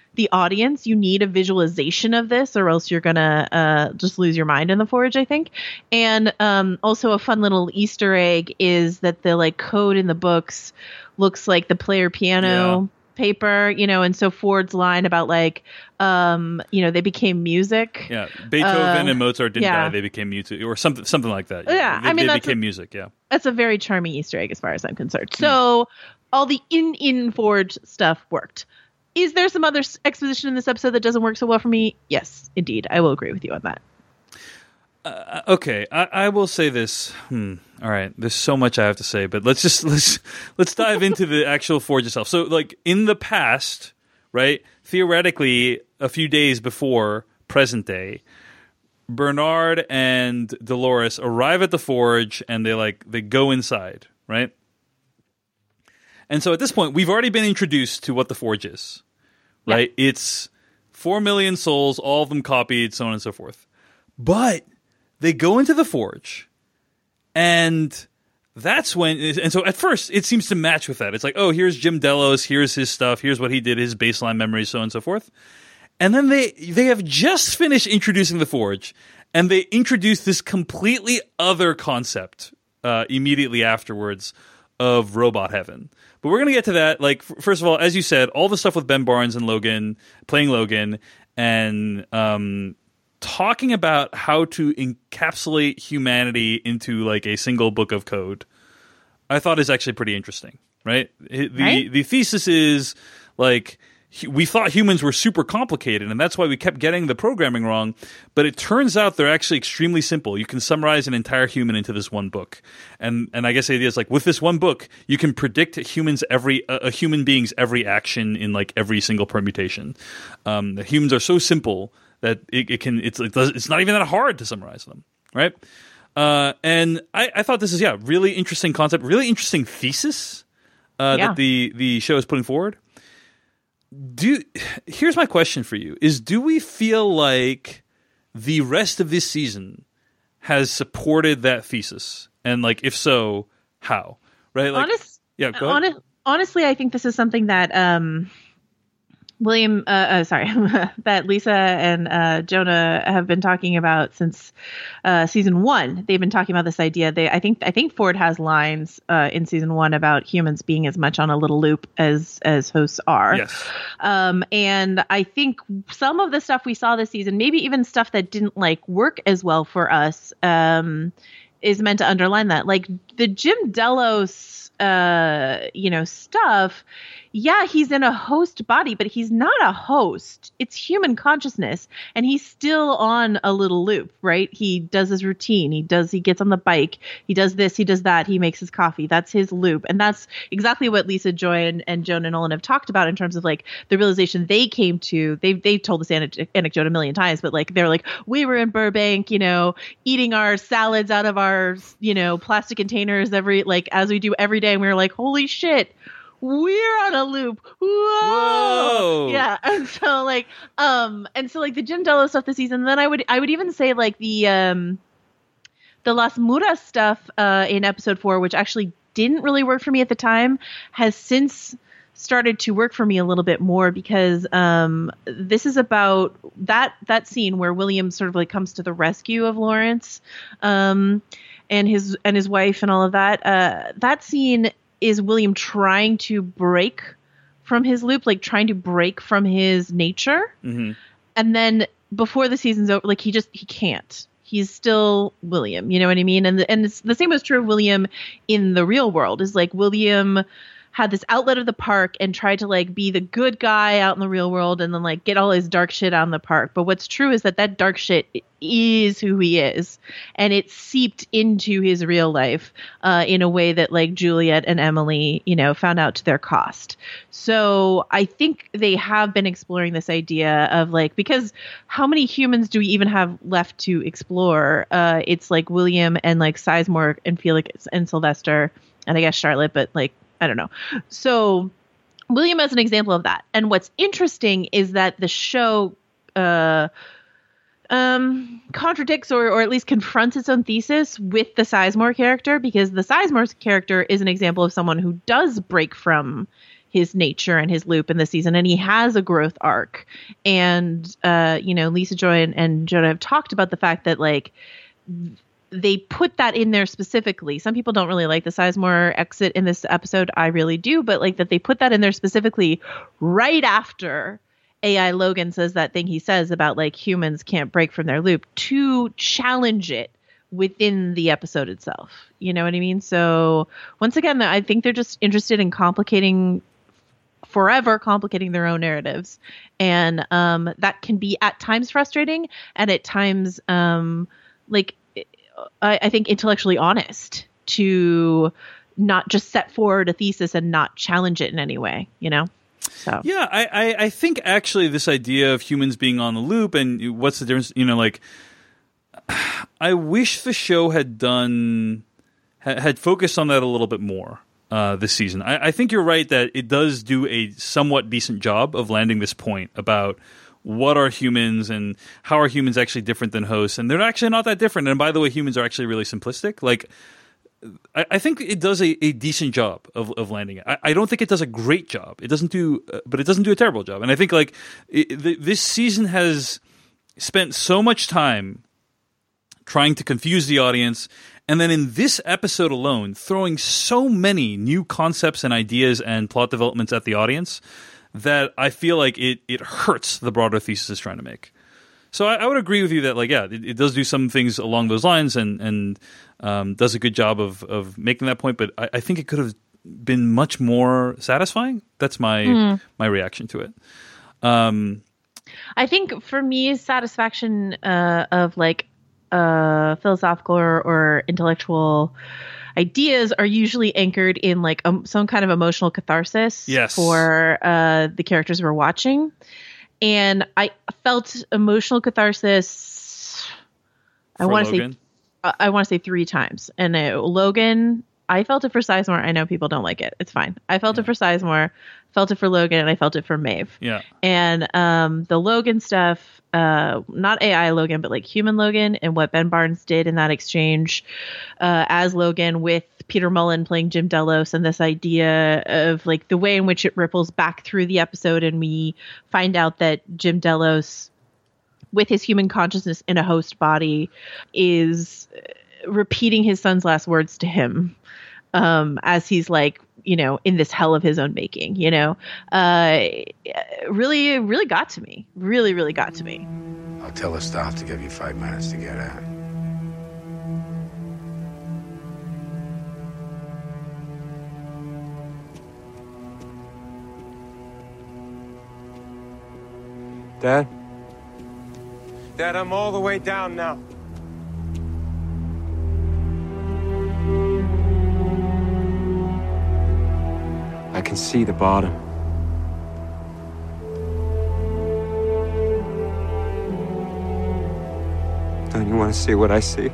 the audience. You need a visualization of this, or else you're gonna uh, just lose your mind in the Forge, I think. And um, also a fun little Easter egg is that the like code in the books looks like the player piano. Yeah. Paper, you know, and so Ford's line about like, um, you know, they became music. Yeah, Beethoven uh, and Mozart didn't yeah. die; they became music, or something, something like that. Yeah, yeah. They, I mean, they that's became a, music. Yeah, that's a very charming Easter egg as far as I'm concerned. So, mm. all the in in Forge stuff worked. Is there some other exposition in this episode that doesn't work so well for me? Yes, indeed, I will agree with you on that. Uh, okay, I, I will say this. Hmm. All right, there's so much I have to say, but let's just let's let's dive into the actual Forge itself. So, like in the past, right? Theoretically, a few days before present day, Bernard and Dolores arrive at the Forge, and they like they go inside, right? And so at this point, we've already been introduced to what the Forge is, right? Yeah. It's four million souls, all of them copied, so on and so forth. But they go into the Forge, and that's when... And so at first, it seems to match with that. It's like, oh, here's Jim Delos, here's his stuff, here's what he did, his baseline memories, so on and so forth. And then they they have just finished introducing the Forge, and they introduce this completely other concept uh, immediately afterwards of Robot Heaven. But we're going to get to that. Like, f- first of all, as you said, all the stuff with Ben Barnes and Logan, playing Logan, and... um talking about how to encapsulate humanity into like a single book of code, I thought is actually pretty interesting, right? The right? the thesis is like we thought humans were super complicated, and that's why we kept getting the programming wrong. But it turns out they're actually extremely simple. You can summarize an entire human into this one book, and and I guess the idea is like with this one book, you can predict humans every a, a human being's every action in like every single permutation. Um, the humans are so simple that it, it can it's it does, it's not even that hard to summarize them, right? Uh, and I, I thought this is yeah really interesting concept, really interesting thesis uh, yeah. that the the show is putting forward. Do here's my question for you: is do we feel like the rest of this season has supported that thesis, and like if so, how? Right? Like, Honest, yeah. Go ahead. Honest, honestly, I think this is something that. Um, William, uh, uh, sorry, that Lisa and uh, Jonah have been talking about since uh, season one. They've been talking about this idea. They, I think, I think Ford has lines uh, in season one about humans being as much on a little loop as as hosts are. Yes. Um, and I think some of the stuff we saw this season, maybe even stuff that didn't like work as well for us, um, is meant to underline that. Like the Jim Delos, uh, you know, stuff. Yeah, he's in a host body, but he's not a host. It's human consciousness, and he's still on a little loop, right? He does his routine. He does. He gets on the bike. He does this. He does that. He makes his coffee. That's his loop, and that's exactly what Lisa Joy and, and Jonah Nolan have talked about in terms of like the realization they came to. They they've told this anecdote a million times, but like they're like, we were in Burbank, you know, eating our salads out of our you know plastic containers every like as we do every day, and we were like, holy shit. We're on a loop. Whoa. Whoa. Yeah. And so like, um, and so like the Jim Delos stuff this season, then I would, I would even say like the, um, the Las Muras stuff, uh, in episode four, which actually didn't really work for me at the time, has since started to work for me a little bit more because, um, this is about that, that scene where William sort of like comes to the rescue of Lawrence, um, and his, and his wife and all of that, uh, that scene is William trying to break from his loop, like trying to break from his nature. Mm-hmm. And then before the season's over, like he just, he can't. He's still William, you know what I mean? And the, and it's, the same was true of William in the real world is like William had this outlet of the park and tried to like be the good guy out in the real world and then like get all his dark shit out in the park. But what's true is that that dark shit is who he is, and it seeped into his real life uh, in a way that like Juliet and Emily, you know, found out to their cost. So I think they have been exploring this idea of like, because how many humans do we even have left to explore? Uh, it's like William and like Sizemore and Felix and Sylvester and I guess Charlotte, but like, I don't know. So William as an example of that. And what's interesting is that the show uh, um, contradicts or, or at least confronts its own thesis with the Sizemore character, because the Sizemore character is an example of someone who does break from his nature and his loop in the season, and he has a growth arc. And uh, you know, Lisa Joy and, and Jonah have talked about the fact that like they put that in there specifically. Some people don't really like the Sizemore exit in this episode. I really do, but like that they put that in there specifically right after A I Logan says that thing he says about like humans can't break from their loop, to challenge it within the episode itself. You know what I mean? So once again, I think they're just interested in complicating forever complicating their own narratives. And um, that can be at times frustrating and at times um, like I, I think intellectually honest to not just set forward a thesis and not challenge it in any way, you know? So yeah, I, I, I think actually this idea of humans being on the loop and what's the difference, you know, like I wish the show had done had, had focused on that a little bit more uh, this season. I, I think you're right that it does do a somewhat decent job of landing this point about what are humans and how are humans actually different than hosts, and they're actually not that different. And by the way, humans are actually really simplistic. Like I, I think it does a, a decent job of, of landing it. I, I don't think it does a great job. It doesn't do, uh, but it doesn't do a terrible job. And I think like it, the, this season has spent so much time trying to confuse the audience, and then in this episode alone, throwing so many new concepts and ideas and plot developments at the audience that I feel like it it hurts the broader thesis it's trying to make. So I, I would agree with you that like yeah, it, it does do some things along those lines and and um, does a good job of of making that point. But I, I think it could have been much more satisfying. That's my mm. my reaction to it. Um, I think for me, satisfaction uh, of like uh, philosophical or, or intellectual ideas are usually anchored in like um, some kind of emotional catharsis yes. for uh, the characters we're watching. And I felt emotional catharsis. I want to say, uh, I want to say three times. And uh, Logan, I felt it for Sizemore. I know people don't like it. It's fine. I felt yeah. it for Sizemore, felt it for Logan, and I felt it for Maeve. Yeah. And um, the Logan stuff, uh, not A I Logan, but like human Logan, and what Ben Barnes did in that exchange uh, as Logan with Peter Mullen playing Jim Delos, and this idea of like the way in which it ripples back through the episode, and we find out that Jim Delos, with his human consciousness in a host body, is repeating his son's last words to him um, as he's like, you know, in this hell of his own making, you know, uh, really, really got to me. Really, really got to me. I'll tell the staff to give you five minutes to get out. Dad? Dad, I'm all the way down now. I can see the bottom. Don't you want to see what I see?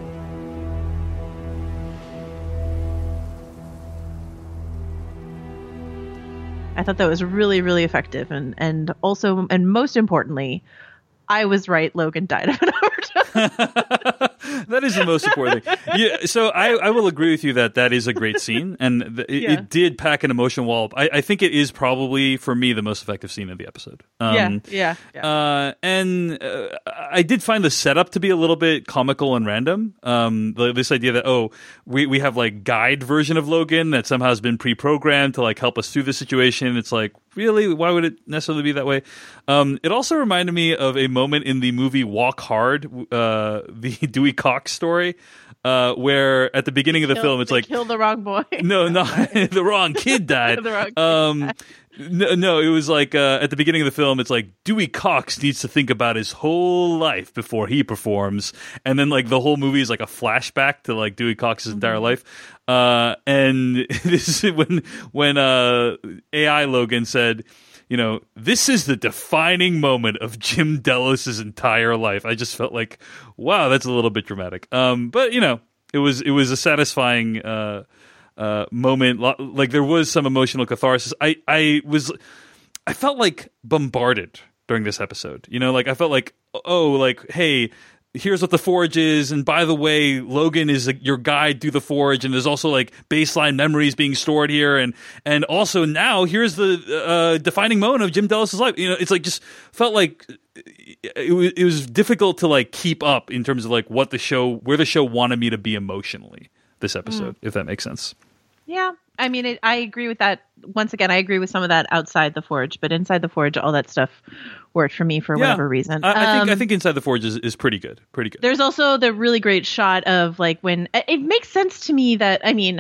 I thought that was really, really effective. And, and also, and most importantly, I was right. Logan died of an overdose. That is the most important thing. Yeah, so I, I will agree with you that that is a great scene, and th- it, yeah. it did pack an emotional wallop. I, I think it is probably, for me, the most effective scene of the episode. Um, yeah, yeah. yeah. Uh, and uh, I did find the setup to be a little bit comical and random. Um, the, this idea that, oh, we, we have like guide version of Logan that somehow has been pre-programmed to like help us through the situation. It's like, really? Why would it necessarily be that way? Um, it also reminded me of a moment in the movie Walk Hard, uh, the Dewey Cox story, uh, where at the beginning of the kill, film, it's like... Kill the wrong boy. No, no, the wrong kid died. the wrong kid um, died. No, no, it was like uh, at the beginning of the film, it's like Dewey Cox needs to think about his whole life before he performs, and then like the whole movie is like a flashback to like Dewey Cox's mm-hmm. entire life. Uh, and this is when when uh, A I Logan said, you know, this is the defining moment of Jim Delos' entire life. I just felt like, wow, that's a little bit dramatic. Um, but you know, it was it was a satisfying. Uh, Uh, moment, like there was some emotional catharsis. I, I was, I felt like bombarded during this episode. You know, like I felt like, oh, like, hey, here's what the Forge is, and by the way, Logan is a, your guide through the Forge, and there's also like baseline memories being stored here, and and also now here's the uh, defining moment of Jim Delos' life. You know, it's like just felt like it was it was difficult to like keep up in terms of like what the show, where the show wanted me to be emotionally this episode, mm. if that makes sense. Yeah. I mean, it, I agree with that. Once again, I agree with some of that outside the Forge, but inside the Forge, all that stuff worked for me for yeah, whatever reason. I, I think um, I think Inside the Forge is, is pretty good. Pretty good. There's also the really great shot of like when it makes sense to me that, I mean,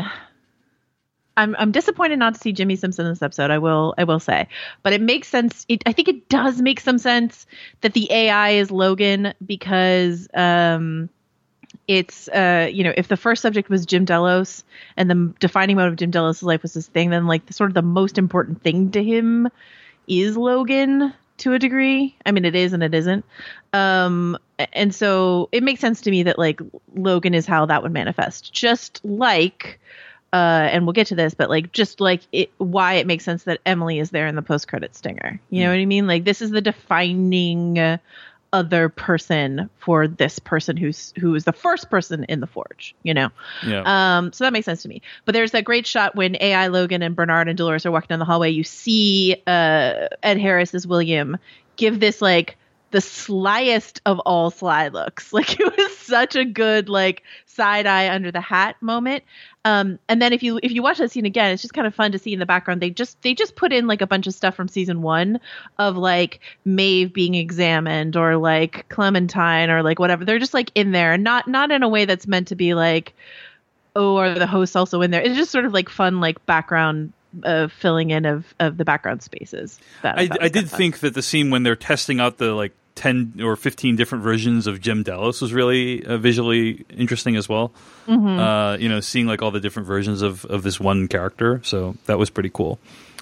I'm I'm disappointed not to see Jimmy Simpson in this episode. I will I will say, but it makes sense. It, I think it does make some sense that the A I is Logan because. Um, It's, uh, you know, if the first subject was Jim Delos and the defining moment of Jim Delos' life was this thing, then like the, sort of the most important thing to him is Logan to a degree. I mean, it is and it isn't. Um, and so it makes sense to me that like Logan is how that would manifest. Just like, uh, and we'll get to this, but like just like it, why it makes sense that Emily is there in the post-credit stinger. You know mm. what I mean? Like this is the defining uh, other person for this person who's who is the first person in the Forge, you know. Yeah. Um. So that makes sense to me. But there's that great shot when A I Logan and Bernard and Dolores are walking down the hallway. You see uh, Ed Harris as William give this like the slyest of all sly looks. Like it was such a good like side eye under the hat moment. Um, and then if you if you watch that scene again, it's just kind of fun to see in the background. They just they just put in like a bunch of stuff from season one of like Maeve being examined or like Clementine or like whatever. They're just like in there, not not in a way that's meant to be like, oh, are the hosts also in there? It's just sort of like fun like background uh, filling in of of the background spaces. That I, I, I did think that the scene when they're testing out the like ten or fifteen different versions of Jim Delos was really uh, visually interesting as well. Mm-hmm. Uh, you know, seeing like all the different versions of, of this one character. So that was pretty cool.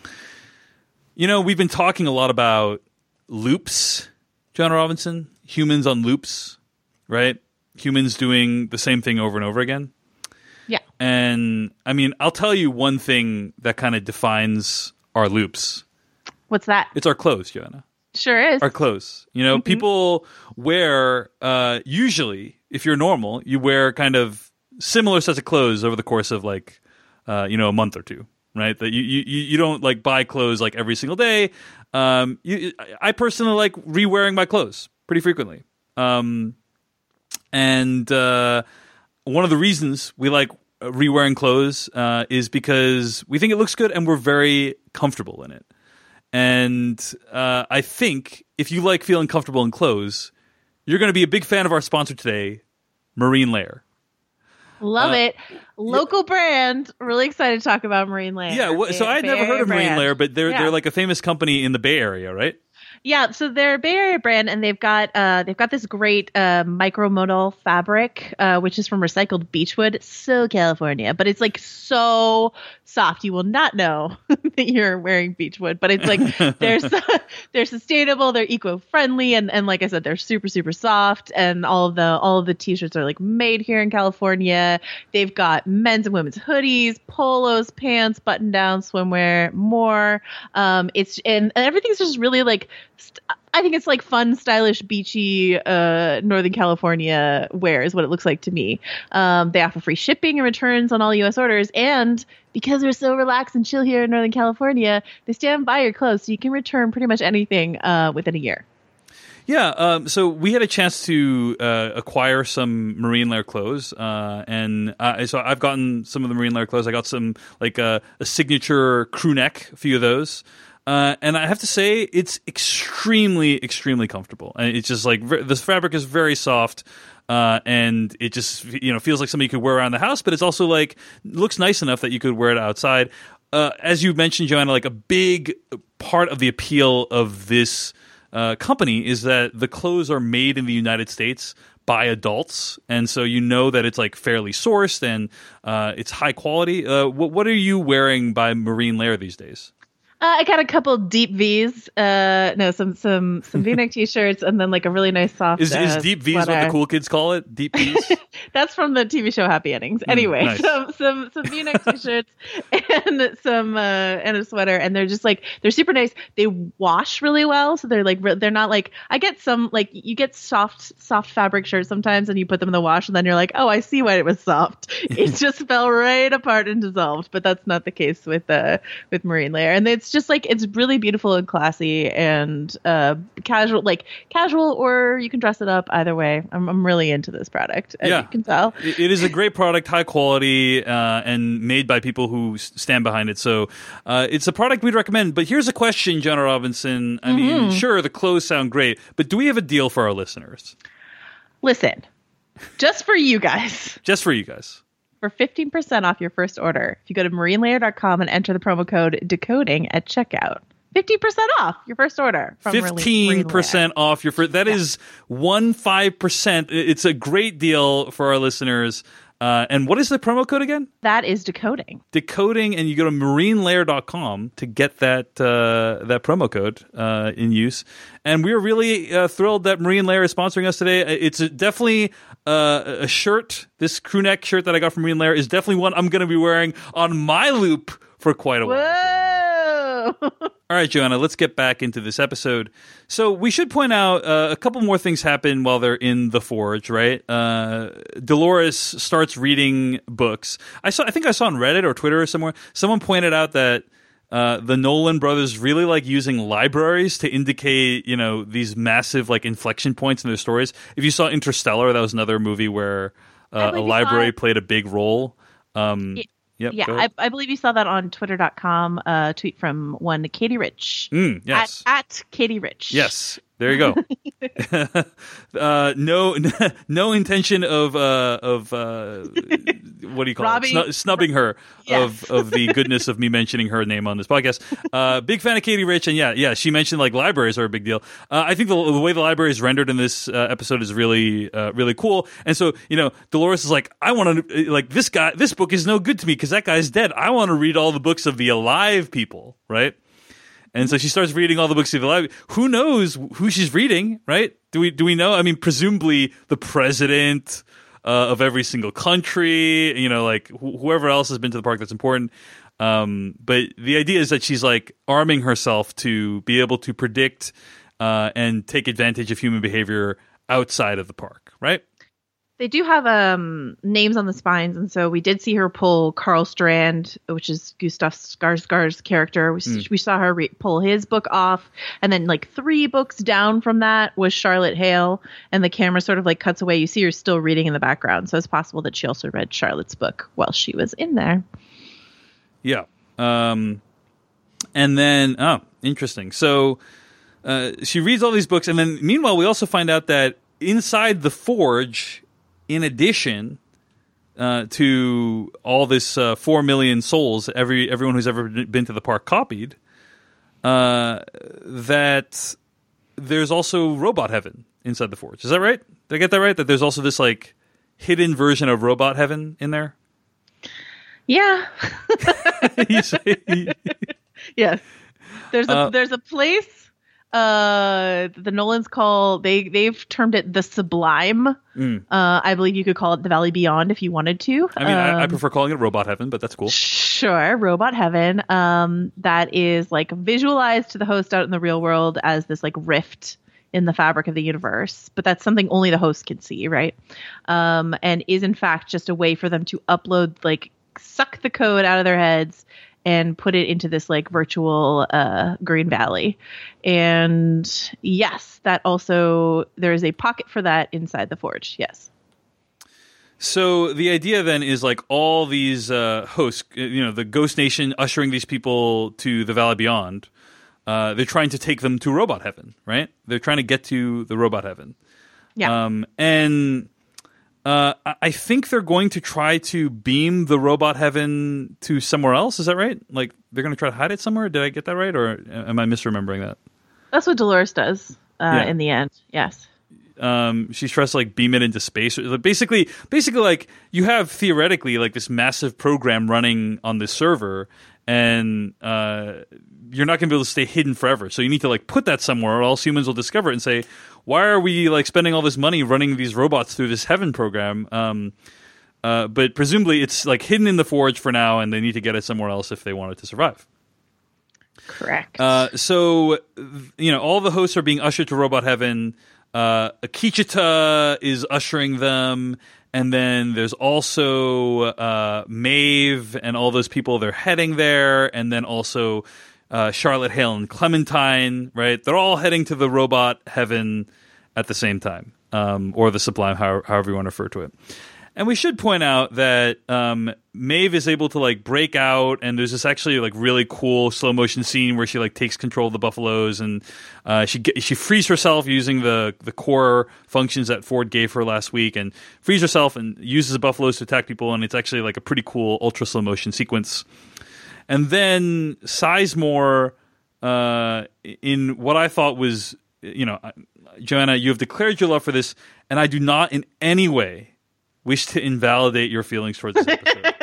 You know, we've been talking a lot about loops, John Robinson, humans on loops, right? Humans doing the same thing over and over again. Yeah. And I mean, I'll tell you one thing that kind of defines our loops. What's that? It's our clothes, Joanna. Sure is. Our clothes. You know, mm-hmm. people wear, uh, usually, if you're normal, you wear kind of similar sets of clothes over the course of like, uh, you know, a month or two, right? That you, you, you don't like buy clothes like every single day. Um, you, I personally like re-wearing my clothes pretty frequently. Um, and uh, one of the reasons we like re-wearing clothes uh, is because we think it looks good and we're very comfortable in it. And uh, I think if you like feeling comfortable in clothes, you're going to be a big fan of our sponsor today, Marine Layer. Love uh, it. Local yeah. brand. Really excited to talk about Marine Layer. Yeah, well, so I had Bay never Area heard of Marine brand. Layer, but they're yeah. they're like a famous company in the Bay Area, right? Yeah, so they're a Bay Area brand, and they've got uh, they've got this great uh, micromodal fabric, uh, which is from recycled beechwood. So California, but it's like so soft. You will not know that you're wearing beechwood, but it's like they're they're sustainable, they're eco-friendly, and and like I said, they're super super soft. And all of the all of the t-shirts are like made here in California. They've got men's and women's hoodies, polos, pants, button down, swimwear, more. Um, it's and, and everything's just really like. I think it's like fun, stylish, beachy, uh, Northern California wear is what it looks like to me. Um, they offer free shipping and returns on all U S orders. And because we're so relaxed and chill here in Northern California, they stand by your clothes so you can return pretty much anything uh, within a year. Yeah, um, so we had a chance to uh, acquire some Marine Layer clothes, uh, and uh, so I've gotten some of the Marine Layer clothes. I got some, like uh, a signature crew neck, a few of those. Uh, and I have to say, it's extremely, extremely comfortable. And it's just like, this fabric is very soft, uh, and it just, you know, feels like something you could wear around the house, but it's also like, looks nice enough that you could wear it outside. Uh, as you mentioned, Joanna, like a big part of the appeal of this uh, company is that the clothes are made in the United States by adults, and so you know that it's like fairly sourced and uh, it's high quality. Uh, what, what are you wearing by Marine Layer these days? Uh, I got a couple deep V's. Uh, no, some some some V-neck t-shirts, and then like a really nice soft. Is, uh, is deep V's sweater. what the cool kids call it? Deep V's. That's from the T V show Happy Endings. Anyway, nice. some some some V-neck t-shirts and some uh, and a sweater, and they're just like they're super nice. They wash really well, so they're like re- they're not like I get some like you get soft soft fabric shirts sometimes, and you put them in the wash, and then you're like, oh, I see why it was soft. It just fell right apart and dissolved. But that's not the case with uh with Marine Layer, and it's just like it's really beautiful and classy and uh casual, like casual, or you can dress it up either way. I'm I'm really into this product, as Yeah. you can tell. It it is a great product, high quality, uh, and made by people who s- stand behind it. So uh, it's a product we'd recommend. But here's a question, Jenna Robinson. I mean, Mm-hmm. sure, the clothes sound great, but do we have a deal for our listeners? Listen, just for you guys, Just for you guys. for fifteen percent off your first order, if you go to marine layer dot com and enter the promo code decoding at checkout, fifteen percent off your first order. From fifteen percent off your first. That is one five percent. It's a great deal for our listeners. Uh, and what is the promo code again? That is decoding. Decoding, and you go to marine layer dot com to get that uh, that promo code uh, in use. And we're really uh, thrilled that Marine Layer is sponsoring us today. It's a, definitely uh, a shirt. This crew neck shirt that I got from Marine Layer is definitely one I'm going to be wearing on my loop for quite a while. Whoa! All right, Joanna, let's get back into this episode. So we should point out uh, a couple more things happen while they're in the Forge, right? Uh, Dolores starts reading books. I saw, I think I saw on Reddit or Twitter or somewhere, someone pointed out that uh, the Nolan brothers really like using libraries to indicate, you know, these massive like inflection points in their stories. If you saw Interstellar, that was another movie where uh, a believe you library saw it. played a big role. Um, Yeah. Yep, Yeah, go I, ahead. I believe you saw that on twitter dot com, uh, tweet from one Katie Rich. Mm, yes. At, at Katie Rich. Yes, there you go. uh, no, no intention of uh, of uh, what do you call Robbie- it? Snu- snubbing her Yes. of of the goodness of me mentioning her name on this podcast. Uh, big fan of Katie Rich, and yeah, yeah, she mentioned like libraries are a big deal. Uh, I think the, the way the library is rendered in this uh, episode is really uh, really cool. And so you know, Dolores is like, I want to like this guy. This book is no good to me because that guy's dead. I want to read all the books of the alive people, right? And so she starts reading all the books of the library. Who knows who she's reading, right? Do we do we know? I mean, presumably the president uh, of every single country, you know, like wh- whoever else has been to the park that's important. Um, but the idea is that she's like arming herself to be able to predict uh, and take advantage of human behavior outside of the park, right? They do have um names on the spines, and so we did see her pull Carl Strand, which is Gustav Skarsgård's character. We, Mm. we saw her re- pull his book off, and then like three books down from that was Charlotte Hale, and the camera sort of like cuts away. You see her still reading in the background, so it's possible that she also read Charlotte's book while she was in there. Yeah. Um, and then, oh, interesting. So uh, she reads all these books, and then meanwhile, we also find out that inside the Forge, in addition uh, to all this uh, four million souls, every everyone who's ever been to the park copied, uh, that there's also Robot Heaven inside the Forge. Is that right? Did I get that right? That there's also this like hidden version of Robot Heaven in there? Yeah. You say- Yes. There's a Uh, there's a place uh the Nolans call they they've termed it the Sublime. Mm. Uh I believe you could call it the Valley Beyond if you wanted to. I mean, I, I Um, prefer calling it Robot Heaven, but that's cool. Sure, Robot Heaven. Um that is like visualized to the host out in the real world as this like rift in the fabric of the universe, but that's something only the host can see, right? Um and is in fact just a way for them to upload, like suck the code out of their heads and put it into this like virtual uh, Green Valley. And yes, that also, there is a pocket for that inside the Forge. Yes. So the idea then is like all these uh, hosts, you know, the Ghost Nation ushering these people to the Valley Beyond. Uh, they're trying to take them to Robot Heaven, right? They're trying to get to the Robot Heaven. Yeah. Um, and uh, I- I think they're going to try to beam the Robot Heaven to somewhere else. Is that right? Like they're going to try to hide it somewhere? Did I get that right? Or am I misremembering that? That's what Dolores does uh, Yeah. in the end. Yes. Um, she tries to like beam it into space. Basically, basically, like you have theoretically like this massive program running on this server, and uh, you're not going to be able to stay hidden forever. So you need to like put that somewhere, or else humans will discover it and say, "Why are we like spending all this money running these robots through this heaven program?" Um, uh, but presumably, it's like hidden in the forge for now, and they need to get it somewhere else if they want it to survive. Correct. Uh, so, you know, all the hosts are being ushered to Robot Heaven. Uh, Akichita is ushering them. And then there's also uh, Maeve and all those people. They're heading there. And then also uh, Charlotte Hale and Clementine, right? They're all heading to the Robot Heaven at the same time. Um, or the Sublime, however, however you want to refer to it. And we should point out that um, Maeve is able to like break out, and there's this actually like really cool slow motion scene where she like takes control of the buffaloes, and uh, she get, she frees herself using the the core functions that Ford gave her last week, and frees herself and uses the buffaloes to attack people, and it's actually like a pretty cool ultra slow motion sequence. And then Sizemore, uh, in what I thought was, you know, Joanna, you have declared your love for this, and I do not in any way wish to invalidate your feelings towards this episode.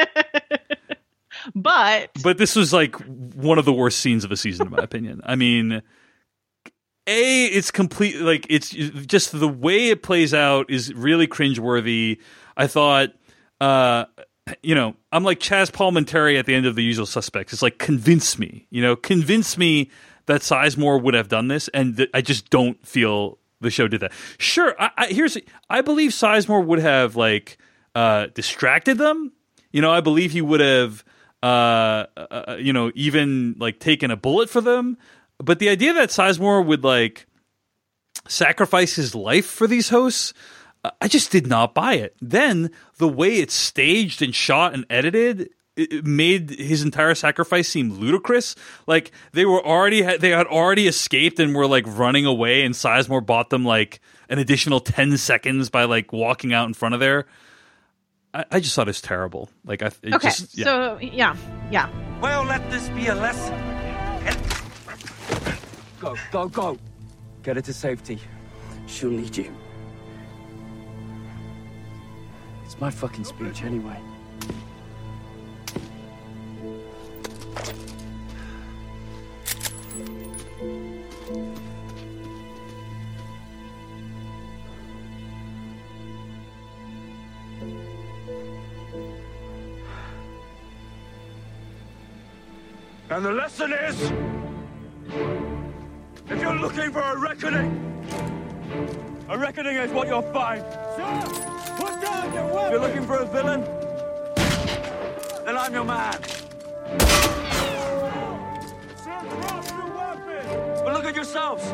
but but this was like one of the worst scenes of a season, in my opinion. I mean, A, it's complete, like, it's just the way it plays out is really cringeworthy. I thought, uh, you know, I'm like Chaz Palminteri at the end of The Usual Suspects. It's like, convince me, you know, convince me that Sizemore would have done this, and th- I just don't feel the show did that. Sure, I, I, here's I believe Sizemore would have like uh, distracted them. You know, I believe he would have, uh, uh, you know, even like taken a bullet for them. But the idea that Sizemore would like sacrifice his life for these hosts, uh, I just did not buy it. Then the way it's staged and shot and edited, it made his entire sacrifice seem ludicrous. Like they were already they had already escaped and were like running away, and Sizemore bought them like an additional ten seconds by like walking out in front of there. I, I just thought it was terrible. Like I it okay, just, yeah. so yeah, yeah. Well, let this be a lesson. Go, go, go! Get her to safety. She'll need you. It's my fucking speech anyway. And the lesson is, if you're looking for a reckoning, a reckoning is what you'll find. Sir, put down your weapon. If you're looking for a villain, then I'm your man. Sir, drop your weapon. But look at yourselves.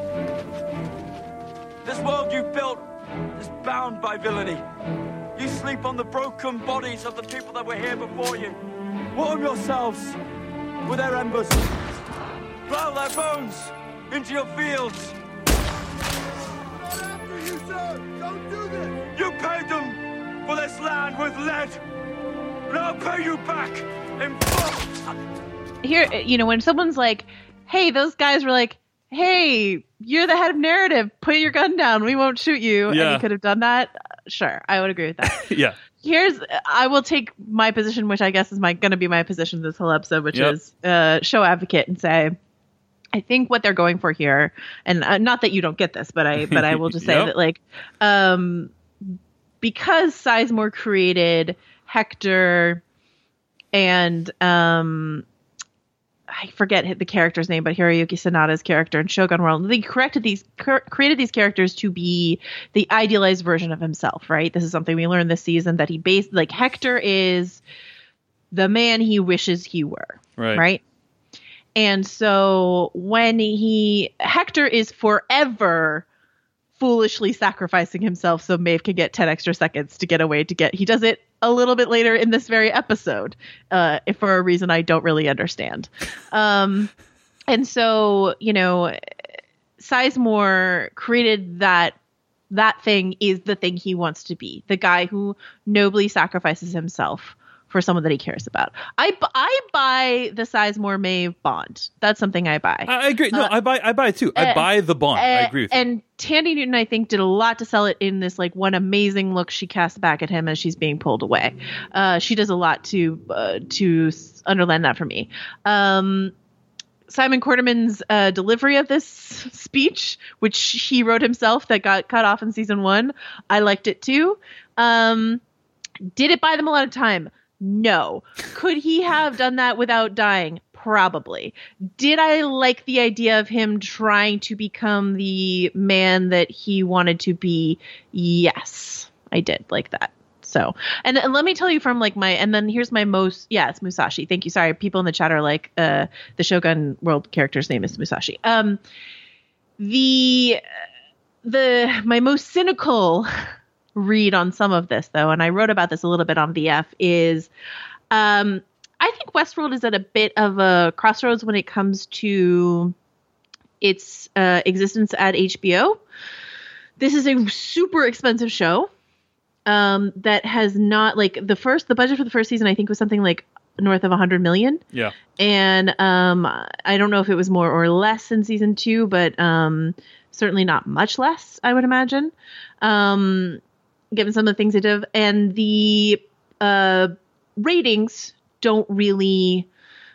This world you've built is bound by villainy. You sleep on the broken bodies of the people that were here before you. Warm yourselves with their embers. Plow their bones into your fields. Not after you, sir! Don't do this! You paid them for this land with lead, and I'll pay you back in full. Here, you know, when someone's like, hey, those guys were like, hey, you're the head of narrative, put your gun down, we won't shoot you, yeah. and you could have done that, sure, I would agree with that. yeah. Here's, I will take my position, which I guess is my going to be my position this whole episode, which yep. is uh, show advocate, and say, I think what they're going for here, and uh, not that you don't get this, but I, but I will just say yep. that, like, um, because Sizemore created Hector and um, I forget the character's name, but Hiroyuki Sanada's character in Shogun World, they corrected these, cr- created these characters to be the idealized version of himself, right? This is something we learned this season, that he based, like, Hector is the man he wishes he were, right? right? And so when he, Hector is forever foolishly sacrificing himself so Maeve can get ten extra seconds to get away to get, he does it a little bit later in this very episode, uh, if for a reason I don't really understand. Um, and so, you know, Sizemore created that, that thing is the thing he wants to be. The guy who nobly sacrifices himself for someone that he cares about. I, I buy the Sizemore Maeve bond. That's something I buy. I agree. No, uh, I buy I buy it too. I uh, buy the bond. Uh, I agree with you. And Tandy Newton, I think, did a lot to sell it in this like one amazing look she cast back at him as she's being pulled away. Uh, she does a lot to uh, to underline that for me. Um, Simon Quarterman's uh, delivery of this speech, which he wrote himself, that got cut off in season one, I liked it too. Um, did it buy them a lot of time? No. Could he have done that without dying? Probably. Did I like the idea of him trying to become the man that he wanted to be? Yes, I did like that. So, and, and let me tell you from like my, and then here's my most, yeah, it's Musashi. Thank you. Sorry. People in the chat are like, uh, the Shogun World character's name is Musashi. Um, the, the, my most cynical read on some of this though, and I wrote about this a little bit on V F, is, um, I think Westworld is at a bit of a crossroads when it comes to its, uh, existence at H B O. This is a super expensive show. Um, that has not like the first, the budget for the first season, I think was something like north of a hundred million. Yeah. And, um, I don't know if it was more or less in season two, but, um, certainly not much less, I would imagine. Um, given some of the things it did, and the, uh, ratings don't really,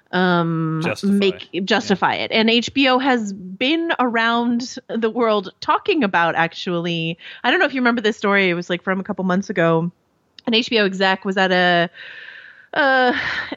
um justify. make justify yeah. it. And H B O has been around the world talking about, actually, I don't know if you remember this story, it was like from a couple months ago. An H B O exec was at a uh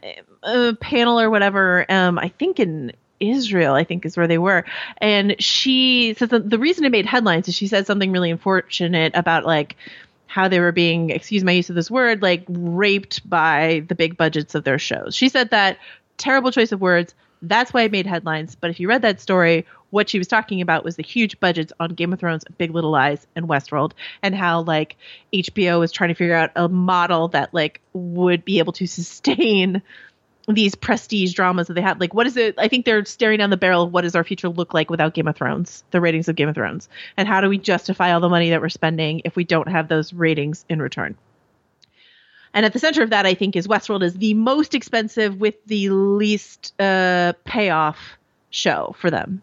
a panel or whatever, um I think in Israel, I think is where they were, and she said that the reason it made headlines is she said something really unfortunate about like how they were being, excuse my use of this word, like raped by the big budgets of their shows. She said that, terrible choice of words, that's why it made headlines. But if you read that story, what she was talking about was the huge budgets on Game of Thrones, Big Little Lies, and Westworld, and how like H B O was trying to figure out a model that like would be able to sustain these prestige dramas that they have. Like, what is it? I think they're staring down the barrel of what does our future look like without Game of Thrones, the ratings of Game of Thrones, and how do we justify all the money that we're spending if we don't have those ratings in return? And at the center of that, I think, is Westworld is the most expensive with the least uh, payoff show for them.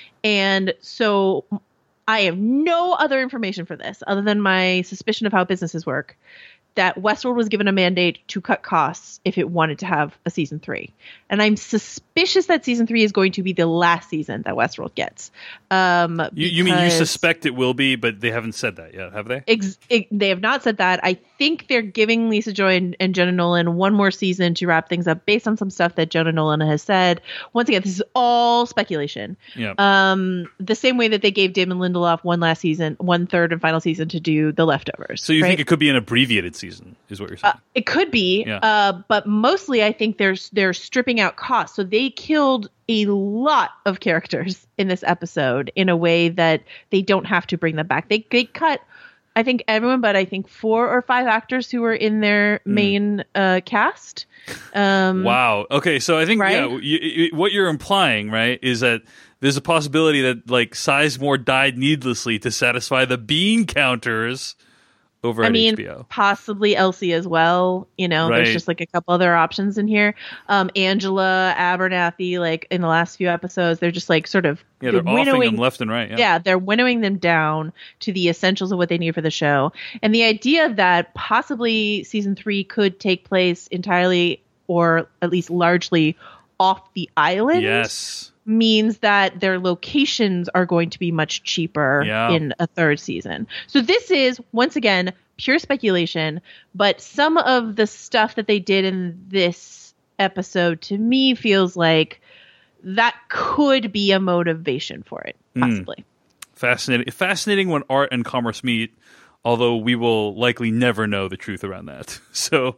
And so I have no other information for this other than my suspicion of how businesses work, that Westworld was given a mandate to cut costs if it wanted to have a season three. And I'm suspicious that season three is going to be the last season that Westworld gets. Um, you, you mean you suspect it will be, but they haven't said that yet, have they? Ex- it, they have not said that. I think they're giving Lisa Joy and, and Jonah Nolan one more season to wrap things up based on some stuff that Jonah Nolan has said. Once again, this is all speculation. Yeah. Um, the same way that they gave Damon Lindelof one last season, one third and final season to do The Leftovers. So you right? think it could be an abbreviated season, is what you're saying? Uh, it could be, yeah. uh, but mostly I think they're, they're stripping out costs. So they killed a lot of characters in this episode in a way that they don't have to bring them back. They, they cut, I think, everyone but I think four or five actors who were in their main mm. uh, cast. Um, wow. Okay, so I think right? yeah, you, you, what you're implying, right, is that there's a possibility that like Sizemore died needlessly to satisfy the bean counters over I at mean, H B O. Possibly Elsie as well. You know, right. There's just like a couple other options in here. Um, Angela, Abernathy, like in the last few episodes, they're just like sort of yeah, they're winnowing, offing them left and right. Yeah. yeah, they're winnowing them down to the essentials of what they need for the show. And the idea that possibly season three could take place entirely or at least largely off the island. Yes. Means that their locations are going to be much cheaper yeah. in a third season. So this is, once again, pure speculation, but some of the stuff that they did in this episode to me feels like that could be a motivation for it, possibly. Mm. Fascinating. Fascinating when art and commerce meet, although we will likely never know the truth around that. So...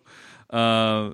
Uh,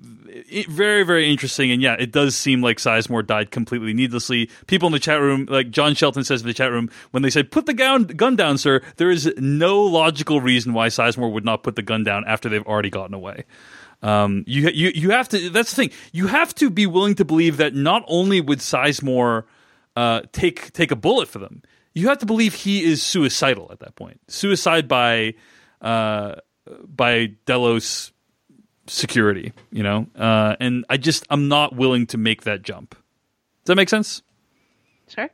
it, very, very interesting. And yeah, it does seem like Sizemore died completely needlessly. People in the chat room, like John Shelton says in the chat room, when they said, put the gun, gun down, sir, there is no logical reason why Sizemore would not put the gun down after they've already gotten away. Um, you, you, you have to, that's the thing. You have to be willing to believe that not only would Sizemore, uh, take, take a bullet for them, you have to believe he is suicidal at that point. Suicide by, uh, by Delos security, you know, uh, and I just I'm not willing to make that jump. Does that make sense? Sure.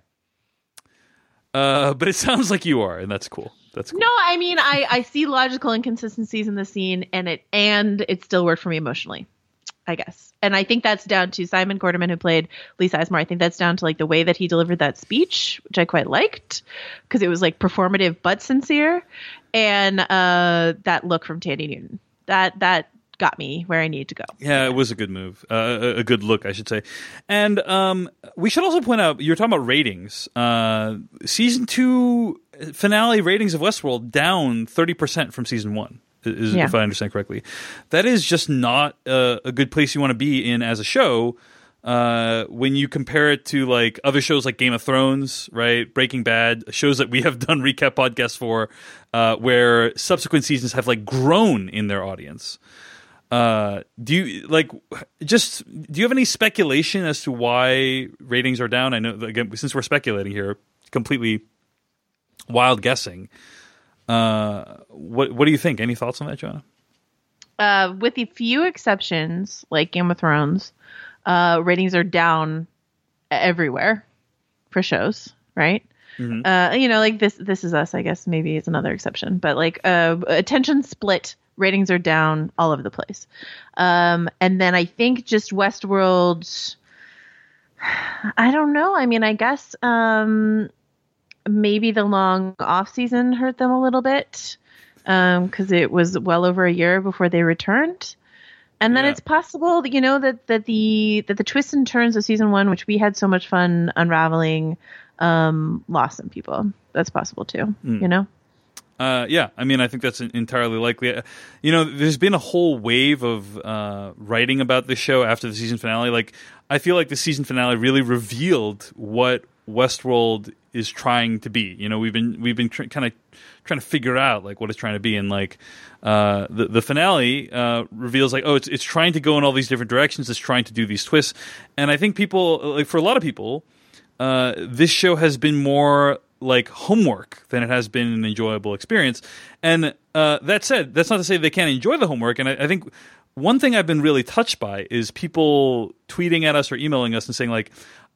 Uh, but it sounds like you are, and that's cool. That's cool. No, I mean, I, I see logical inconsistencies in the scene, and it and it still worked for me emotionally, I guess. And I think that's down to Simon Quarterman, who played Lee Sizemore. I think that's down to like the way that he delivered that speech, which I quite liked, because it was like performative but sincere, and uh, that look from Tandy Newton. That that got me where I need to go. Yeah, it was a good move, uh, a, a good look, I should say. And um, we should also point out, you're talking about ratings. Uh, season two finale ratings of Westworld down thirty percent from season one, is, yeah. if I understand correctly. That is just not a, a good place you want to be in as a show. Uh, when you compare it to like other shows like Game of Thrones, right, Breaking Bad, shows that we have done recap podcasts for, uh, where subsequent seasons have like grown in their audience. Uh, do you like just do you have any speculation as to why ratings are down? I know again, since we're speculating here, completely wild guessing. Uh, what what do you think? Any thoughts on that, Joanna? Uh, with a few exceptions, like Game of Thrones, uh, ratings are down everywhere for shows, right? Mm-hmm. Uh, you know, like this This Is Us, I guess maybe is another exception, but like uh, attention split. Ratings are down all over the place. Um, and then I think just Westworld, I don't know. I mean, I guess um, maybe the long off season hurt them a little bit because um, it was well over a year before they returned. And then yeah. it's possible that, you know, that, that the that the twists and turns of season one, which we had so much fun unraveling, um, lost some people. That's possible too, mm. you know? Uh, yeah, I mean, I think that's entirely likely. You know, there's been a whole wave of uh, writing about this show after the season finale. Like, I feel like the season finale really revealed what Westworld is trying to be. You know, we've been we've been tr- kind of trying to figure out like what it's trying to be, and like uh, the the finale uh, reveals like, oh, it's it's trying to go in all these different directions. It's trying to do these twists, and I think people like for a lot of people, uh, this show has been more like homework than it has been an enjoyable experience. And uh, that said, that's not to say they can't enjoy the homework. And I, I think one thing I've been really touched by is people tweeting at us or emailing us and saying like,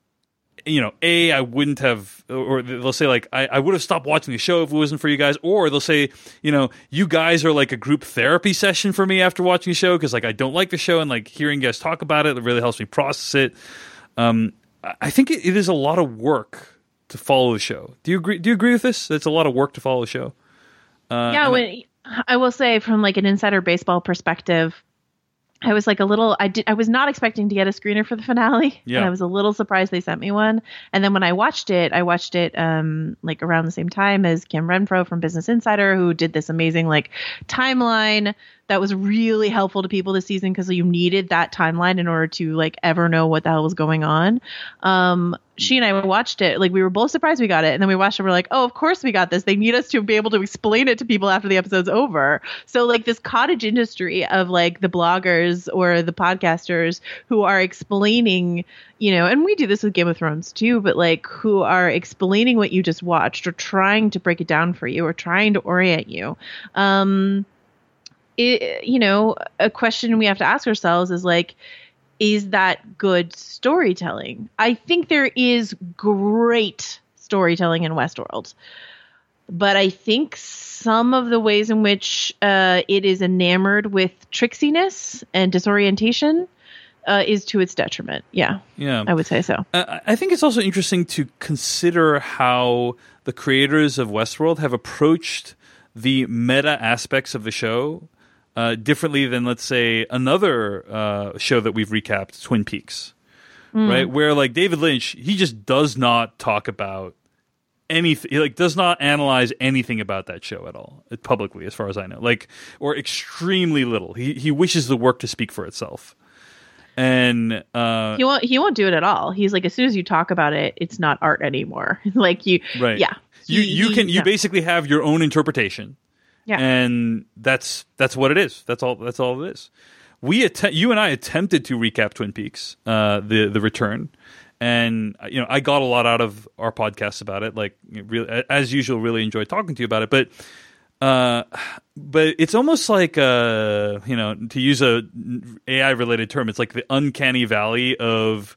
you know, A, I wouldn't have, or they'll say like, I, I would have stopped watching the show if it wasn't for you guys. Or they'll say, you know, you guys are like a group therapy session for me after watching the show because like I don't like the show, and like hearing you guys talk about it, it really helps me process it. Um, I think it, it is a lot of work to follow the show. Do you agree? Do you agree with this? It's a lot of work to follow the show. Uh, yeah, when, I, I will say from like an insider baseball perspective, I was like a little. I did. I was not expecting to get a screener for the finale, yeah. and I was a little surprised they sent me one. And then when I watched it, I watched it um like around the same time as Kim Renfro from Business Insider, who did this amazing like timeline that was really helpful to people this season because you needed that timeline in order to like ever know what the hell was going on. Um, she and I watched it. Like we were both surprised we got it. And then we watched it. We're like, oh, of course we got this. They need us to be able to explain it to people after the episode's over. So like this cottage industry of like the bloggers or the podcasters who are explaining, you know, and we do this with Game of Thrones too, but like who are explaining what you just watched or trying to break it down for you or trying to orient you. Um, It, you know, a question we have to ask ourselves is like, is that good storytelling? I think there is great storytelling in Westworld, but I think some of the ways in which uh, it is enamored with tricksiness and disorientation uh, is to its detriment. Yeah, yeah, I would say so. Uh, I think it's also interesting to consider how the creators of Westworld have approached the meta aspects of the show Uh, differently than, let's say, another uh, show that we've recapped, Twin Peaks, mm. right? Where like David Lynch, he just does not talk about anything, he like does not analyze anything about that show at all publicly, as far as I know, like or extremely little. He he wishes the work to speak for itself, and uh, he won't he won't do it at all. He's like, as soon as you talk about it, it's not art anymore. Like you, right? Yeah, he, you you he, can you no. basically have your own interpretation. Yeah. And that's that's what it is. That's all. That's all it is. We att- you and I attempted to recap Twin Peaks, uh, the the return, and you know I got a lot out of our podcast about it. Like really, as usual, really enjoyed talking to you about it. But Uh, but it's almost like uh, you know, to use a A I related term, it's like the uncanny valley of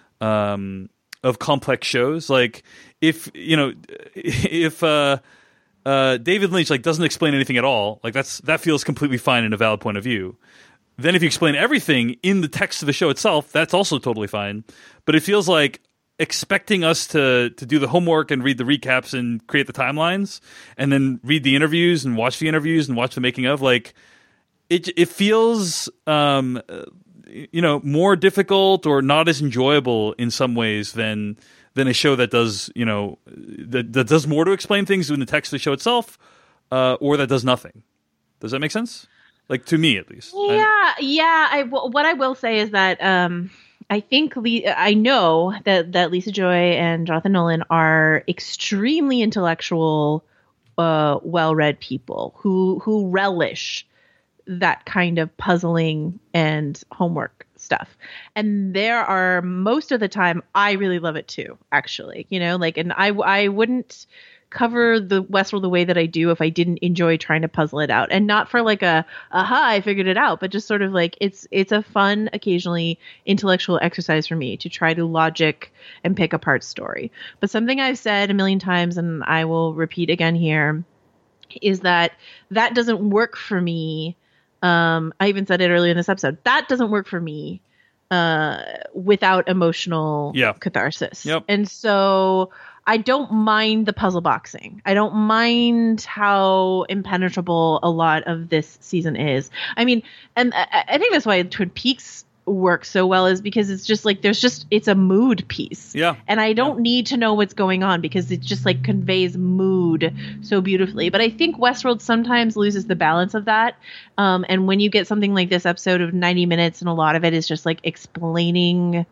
um of complex shows. Like if you know if uh, uh, David Lynch like doesn't explain anything at all, like that's that feels completely fine in a valid point of view. Then if you explain everything in the text of the show itself, that's also totally fine. But it feels like expecting us to to do the homework and read the recaps and create the timelines and then read the interviews and watch the interviews and watch the making of, like it it feels um you know more difficult or not as enjoyable in some ways than than a show that does you know that, that does more to explain things in the text of the show itself, uh, or that does nothing. Does that make sense? Like to me at least. Yeah, I, yeah. I what I will say is that um I think Le- I know that, that Lisa Joy and Jonathan Nolan are extremely intellectual, uh, well-read people who who relish that kind of puzzling and homework stuff. And there are most of the time I really love it too, actually. You know, like, and I I wouldn't cover the Westworld the way that I do if I didn't enjoy trying to puzzle it out, and not for like a aha I figured it out, but just sort of like it's it's a fun occasionally intellectual exercise for me to try to logic and pick apart story. But something I've said a million times and I will repeat again here is that that doesn't work for me. um I even said it earlier in this episode, that doesn't work for me uh without emotional yeah. catharsis. Yep. And so I don't mind the puzzle boxing. I don't mind how impenetrable a lot of this season is. I mean, and I, I think that's why Twin Peaks works so well, is because it's just like there's just it's a mood piece. Yeah. And I don't yeah. need to know what's going on because it just like conveys mood so beautifully. But I think Westworld sometimes loses the balance of that. Um, and when you get something like this episode of ninety minutes and a lot of it is just like explaining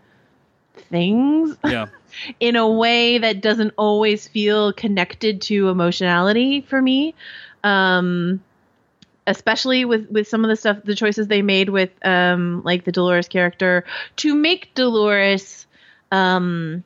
things yeah. in a way that doesn't always feel connected to emotionality for me, um, especially with, with some of the stuff, the choices they made with um, like the Dolores character to make Dolores um,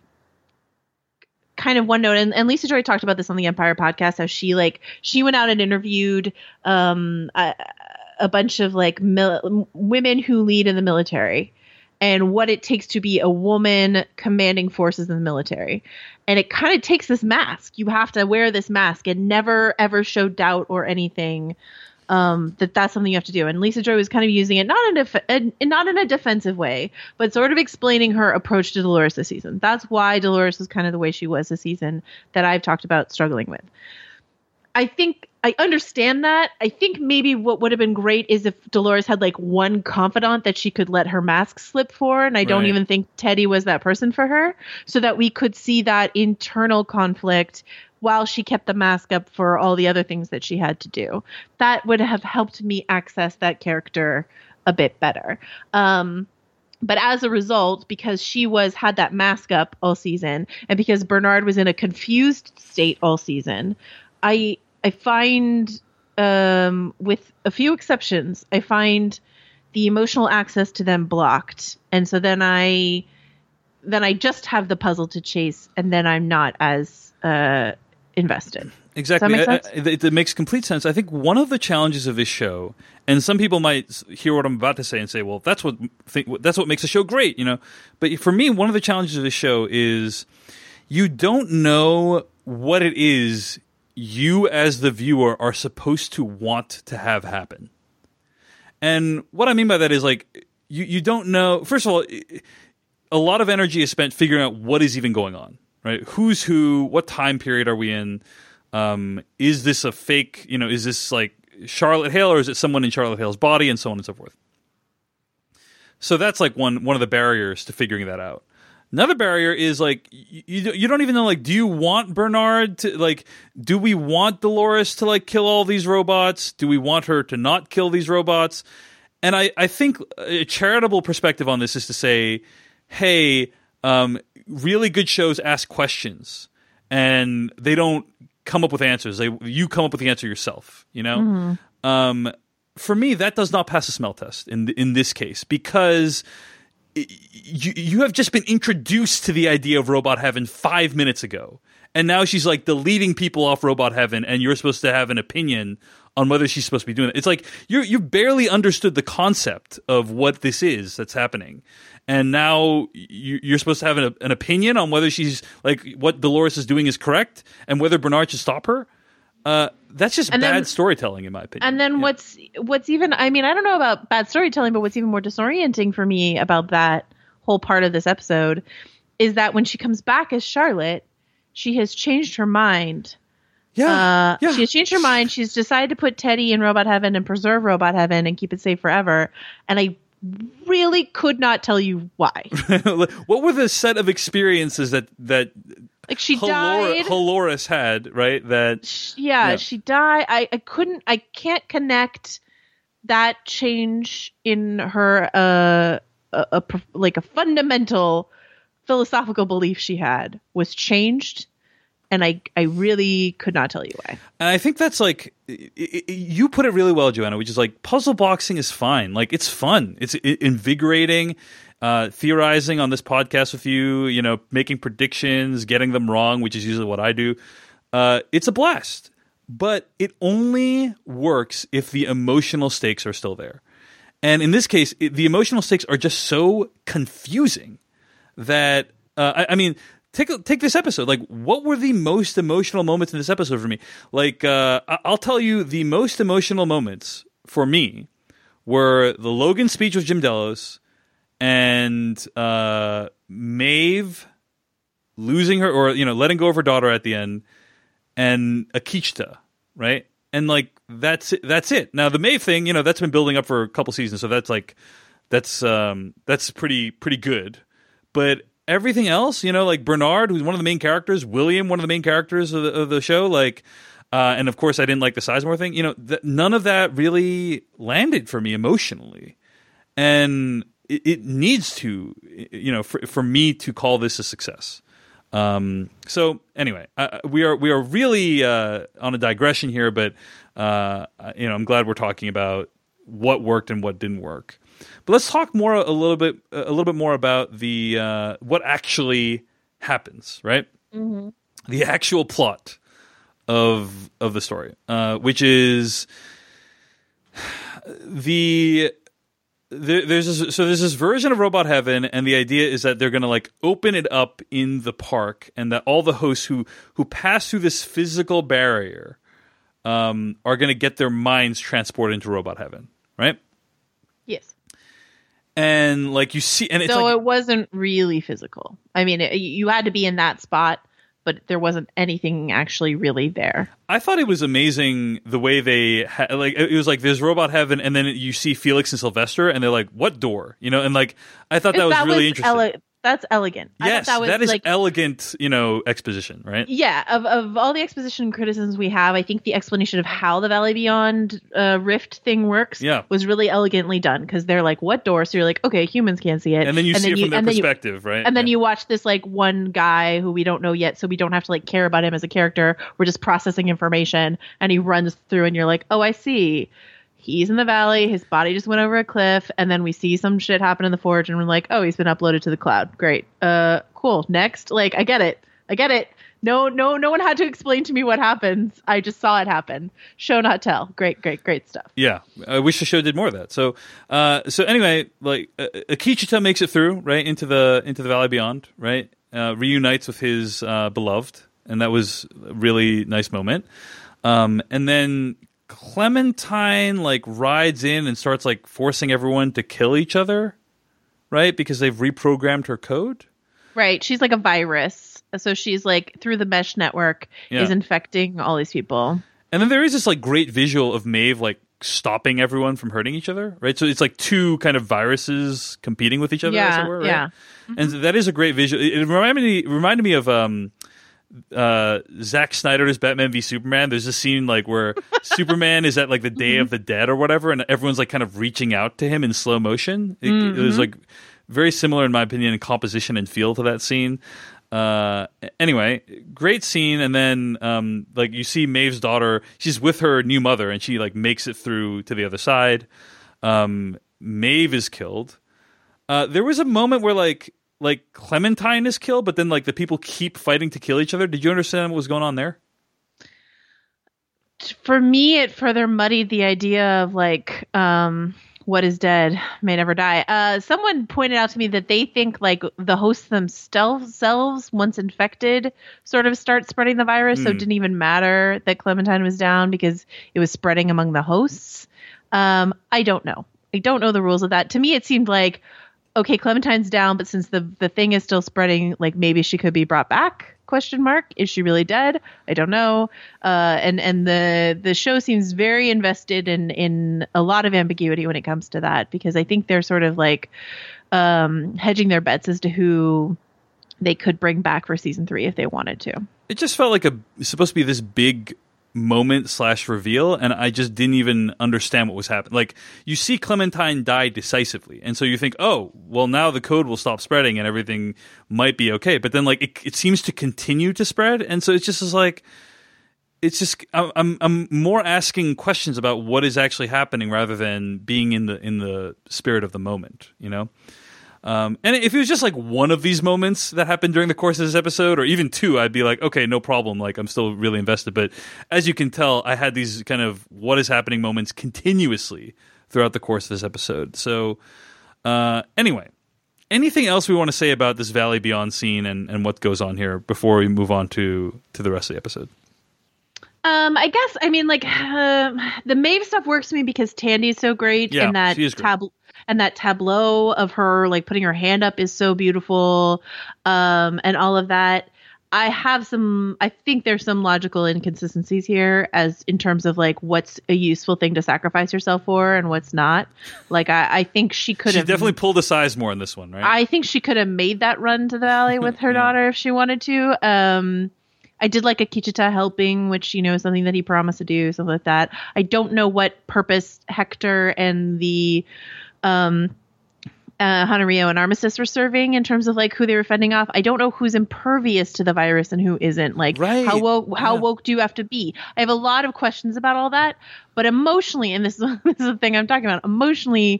kind of one note. And, and Lisa Joy talked about this on the Empire podcast, how she like she went out and interviewed um, a, a bunch of like mil- women who lead in the military, and what it takes to be a woman commanding forces in the military. And it kind of takes this mask. You have to wear this mask and never, ever show doubt or anything, um, that that's something you have to do. And Lisa Joy was kind of using it, not in, a def- not in a defensive way, but sort of explaining her approach to Dolores this season. That's why Dolores was kind of the way she was this season that I've talked about struggling with. I think I understand that. I think maybe what would have been great is if Dolores had like one confidant that she could let her mask slip for. And I don't Right. even think Teddy was that person for her, so that we could see that internal conflict while she kept the mask up for all the other things that she had to do. That would have helped me access that character a bit better. Um, But as a result, because she was had that mask up all season, and because Bernard was in a confused state all season, I I find, um, with a few exceptions, I find the emotional access to them blocked, and so then I then I just have the puzzle to chase, and then I'm not as uh, invested. Exactly. Does that make I- sense? I- it, it makes complete sense. I think one of the challenges of this show, and some people might s- hear what I'm about to say and say, "Well, that's what think, that's what makes a show great," you know. But for me, one of the challenges of this show is you don't know what it is you as the viewer are supposed to want to have happen. And what I mean by that is like you you don't know. First of all, a lot of energy is spent figuring out what is even going on, right? Who's who? What time period are we in? Um, is this a fake, you know, is this like Charlotte Hale, or is it someone in Charlotte Hale's body, and so on and so forth? So that's like one one of the barriers to figuring that out. Another barrier is like you you don't even know, like, do you want Bernard to, like, do we want Dolores to like kill all these robots? Do we want her to not kill these robots? And I, I think a charitable perspective on this is to say, hey, um, really good shows ask questions and they don't come up with answers. They you come up with the answer yourself, you know? Mm-hmm. Um, for me, that does not pass a smell test in in this case, because you you have just been introduced to the idea of robot heaven five minutes ago, and now she's like deleting people off robot heaven, and you're supposed to have an opinion on whether she's supposed to be doing it. It's like you you barely understood the concept of what this is that's happening, and now you, you're supposed to have an, an opinion on whether she's like what Dolores is doing is correct, and whether Bernard should stop her. Uh, that's just and bad then, storytelling, in my opinion. And then yeah. what's what's even I mean I don't know about bad storytelling, but what's even more disorienting for me about that whole part of this episode is that when she comes back as Charlotte, she has changed her mind. Yeah, uh, yeah. She has changed her mind. She's decided to put Teddy in Robot Heaven and preserve Robot Heaven and keep it safe forever. And I really could not tell you why. What were the set of experiences that that like she Halor- died? Halores had, right? That she, yeah, yeah, she died. I, I couldn't. I can't connect that change in her uh a, a like a fundamental philosophical belief she had was changed. And I, I really could not tell you why. And I think that's like, it, it, you put it really well, Joanna, which is like puzzle boxing is fine. Like it's fun. It's it, invigorating, uh, theorizing on this podcast with you, you know, making predictions, getting them wrong, which is usually what I do. Uh, it's a blast. But it only works if the emotional stakes are still there. And in this case, it, the emotional stakes are just so confusing that, uh, I, I mean... Take take this episode. Like, what were the most emotional moments in this episode for me? Like, uh, I'll tell you, the most emotional moments for me were the Logan speech with Jim Delos and uh, Maeve losing her, or you know, letting go of her daughter at the end, and Akecheta, right? And like, that's it, that's it. Now, the Maeve thing, you know, that's been building up for a couple seasons, so that's like, that's um, that's pretty pretty good, but. Everything else, you know, like Bernard, who's one of the main characters, William, one of the main characters of the, of the show, like, uh, and of course I didn't like the Sizemore thing, you know, th- none of that really landed for me emotionally. And it, it needs to, you know, for, for me to call this a success. Um, so anyway, uh, we are we are really uh, on a digression here, but, uh, you know, I'm glad we're talking about what worked and what didn't work. But let's talk more a little bit a little bit more about the uh, what actually happens, right? Mm-hmm. The actual plot of of the story, uh, which is the, the there's this, so there's this version of Robot Heaven, and the idea is that they're going to like open it up in the park, and that all the hosts who who pass through this physical barrier um, are going to get their minds transported into Robot Heaven, right? Yes. And like you see, and it's so like, it wasn't really physical. I mean, it, you had to be in that spot, but there wasn't anything actually really there. I thought it was amazing the way they ha- like it was like there's Robot Heaven, and then you see Felix and Sylvester, and they're like, "What door?" You know, and like I thought that was that really was interesting. Ele- that's elegant. I Yes, that, was that is like, elegant, you know, exposition, right? Yeah, of of all the exposition criticisms we have, I think the explanation of how the Valley Beyond uh, Rift thing works yeah. was really elegantly done, because they're like, "What door?" So you're like, "Okay, humans can't see it," and then you and see then it from you, their and perspective, you, right? And then yeah. you watch this like one guy who we don't know yet, so we don't have to like care about him as a character. We're just processing information, and he runs through, and you're like, "Oh, I see." He's in the valley. His body just went over a cliff, and then we see some shit happen in the forge, and we're like, "Oh, he's been uploaded to the cloud. Great. Uh, cool. Next." Like, I get it. I get it. No, no, no one had to explain to me what happens. I just saw it happen. Show not tell. Great, great, great stuff. Yeah, I wish the show did more of that. So, uh, so anyway, like uh, Akecheta makes it through right into the into the Valley Beyond, right? Uh, reunites with his uh, beloved, and that was a really nice moment. Um, and then Clementine like rides in and starts like forcing everyone to kill each other, right? Because they've reprogrammed her code. Right. She's like a virus. So she's like through the mesh network Yeah. is infecting all these people. And then there is this like great visual of Maeve like stopping everyone from hurting each other, right? So it's like two kind of viruses competing with each other, Yeah, as it were, right? yeah. And that is a great visual. It reminded me reminded me of um uh Zack Snyder's Batman v Superman. There's this scene like where Superman is at like the Day of the Dead or whatever, and everyone's like kind of reaching out to him in slow motion. It, Mm-hmm. it was like very similar in my opinion in composition and feel to that scene. Uh anyway, great scene. And then um like you see Maeve's daughter, she's with her new mother, and she like makes it through to the other side. um Maeve is killed. Uh, there was a moment where like like Clementine is killed, but then like the people keep fighting to kill each other. Did you understand what was going on there? For me, it further muddied the idea of like um, what is dead may never die. Uh, someone pointed out to me that they think like the hosts themselves, once infected, sort of start spreading the virus. Mm. So it didn't even matter that Clementine was down because it was spreading among the hosts. Um, I don't know. I don't know the rules of that. To me, it seemed like, okay, Clementine's down, but since the the thing is still spreading, like maybe she could be brought back. Question mark. Is she really dead? I don't know. Uh, and and the the show seems very invested in in a lot of ambiguity when it comes to that, because I think they're sort of like um, hedging their bets as to who they could bring back for season three if they wanted to. It just felt like a it's supposed to be this big moment slash reveal, and I just didn't even understand what was happening. Like, you see Clementine die decisively, and so you think, oh, well, now the code will stop spreading and everything might be okay. But then, like, it, it seems to continue to spread, and so it's just is like, it's just I'm I'm more asking questions about what is actually happening rather than being in the in the spirit of the moment, you know. Um, and if it was just like one of these moments that happened during the course of this episode, or even two, I'd be like, okay, no problem. Like, I'm still really invested. But as you can tell, I had these kind of what is happening moments continuously throughout the course of this episode. So uh, anyway, anything else we want to say about this Valley Beyond scene and, and what goes on here before we move on to, to the rest of the episode? Um, I guess, I mean, like, uh, the Maeve stuff works for me because Tandy is so great. Yeah, and that she is great. tab- And that tableau of her, like, putting her hand up is so beautiful, um, and all of that. I have some, I think there's some logical inconsistencies here as in terms of, like, what's a useful thing to sacrifice yourself for and what's not. Like, I, I think she could She have... definitely pulled the size more in this one, right? I think she could have made that run to the valley with her yeah. daughter if she wanted to. Um, I did like Akichita helping, which, you know, is something that he promised to do, something like that. I don't know what purpose Hector and the... Um, uh, Hanaryo and Armistice were serving in terms of like who they were fending off. I don't know who's impervious to the virus and who isn't. Like, right. how woke, how yeah. woke do you have to be? I have a lot of questions about all that, but emotionally, and this is, this is the thing I'm talking about, emotionally,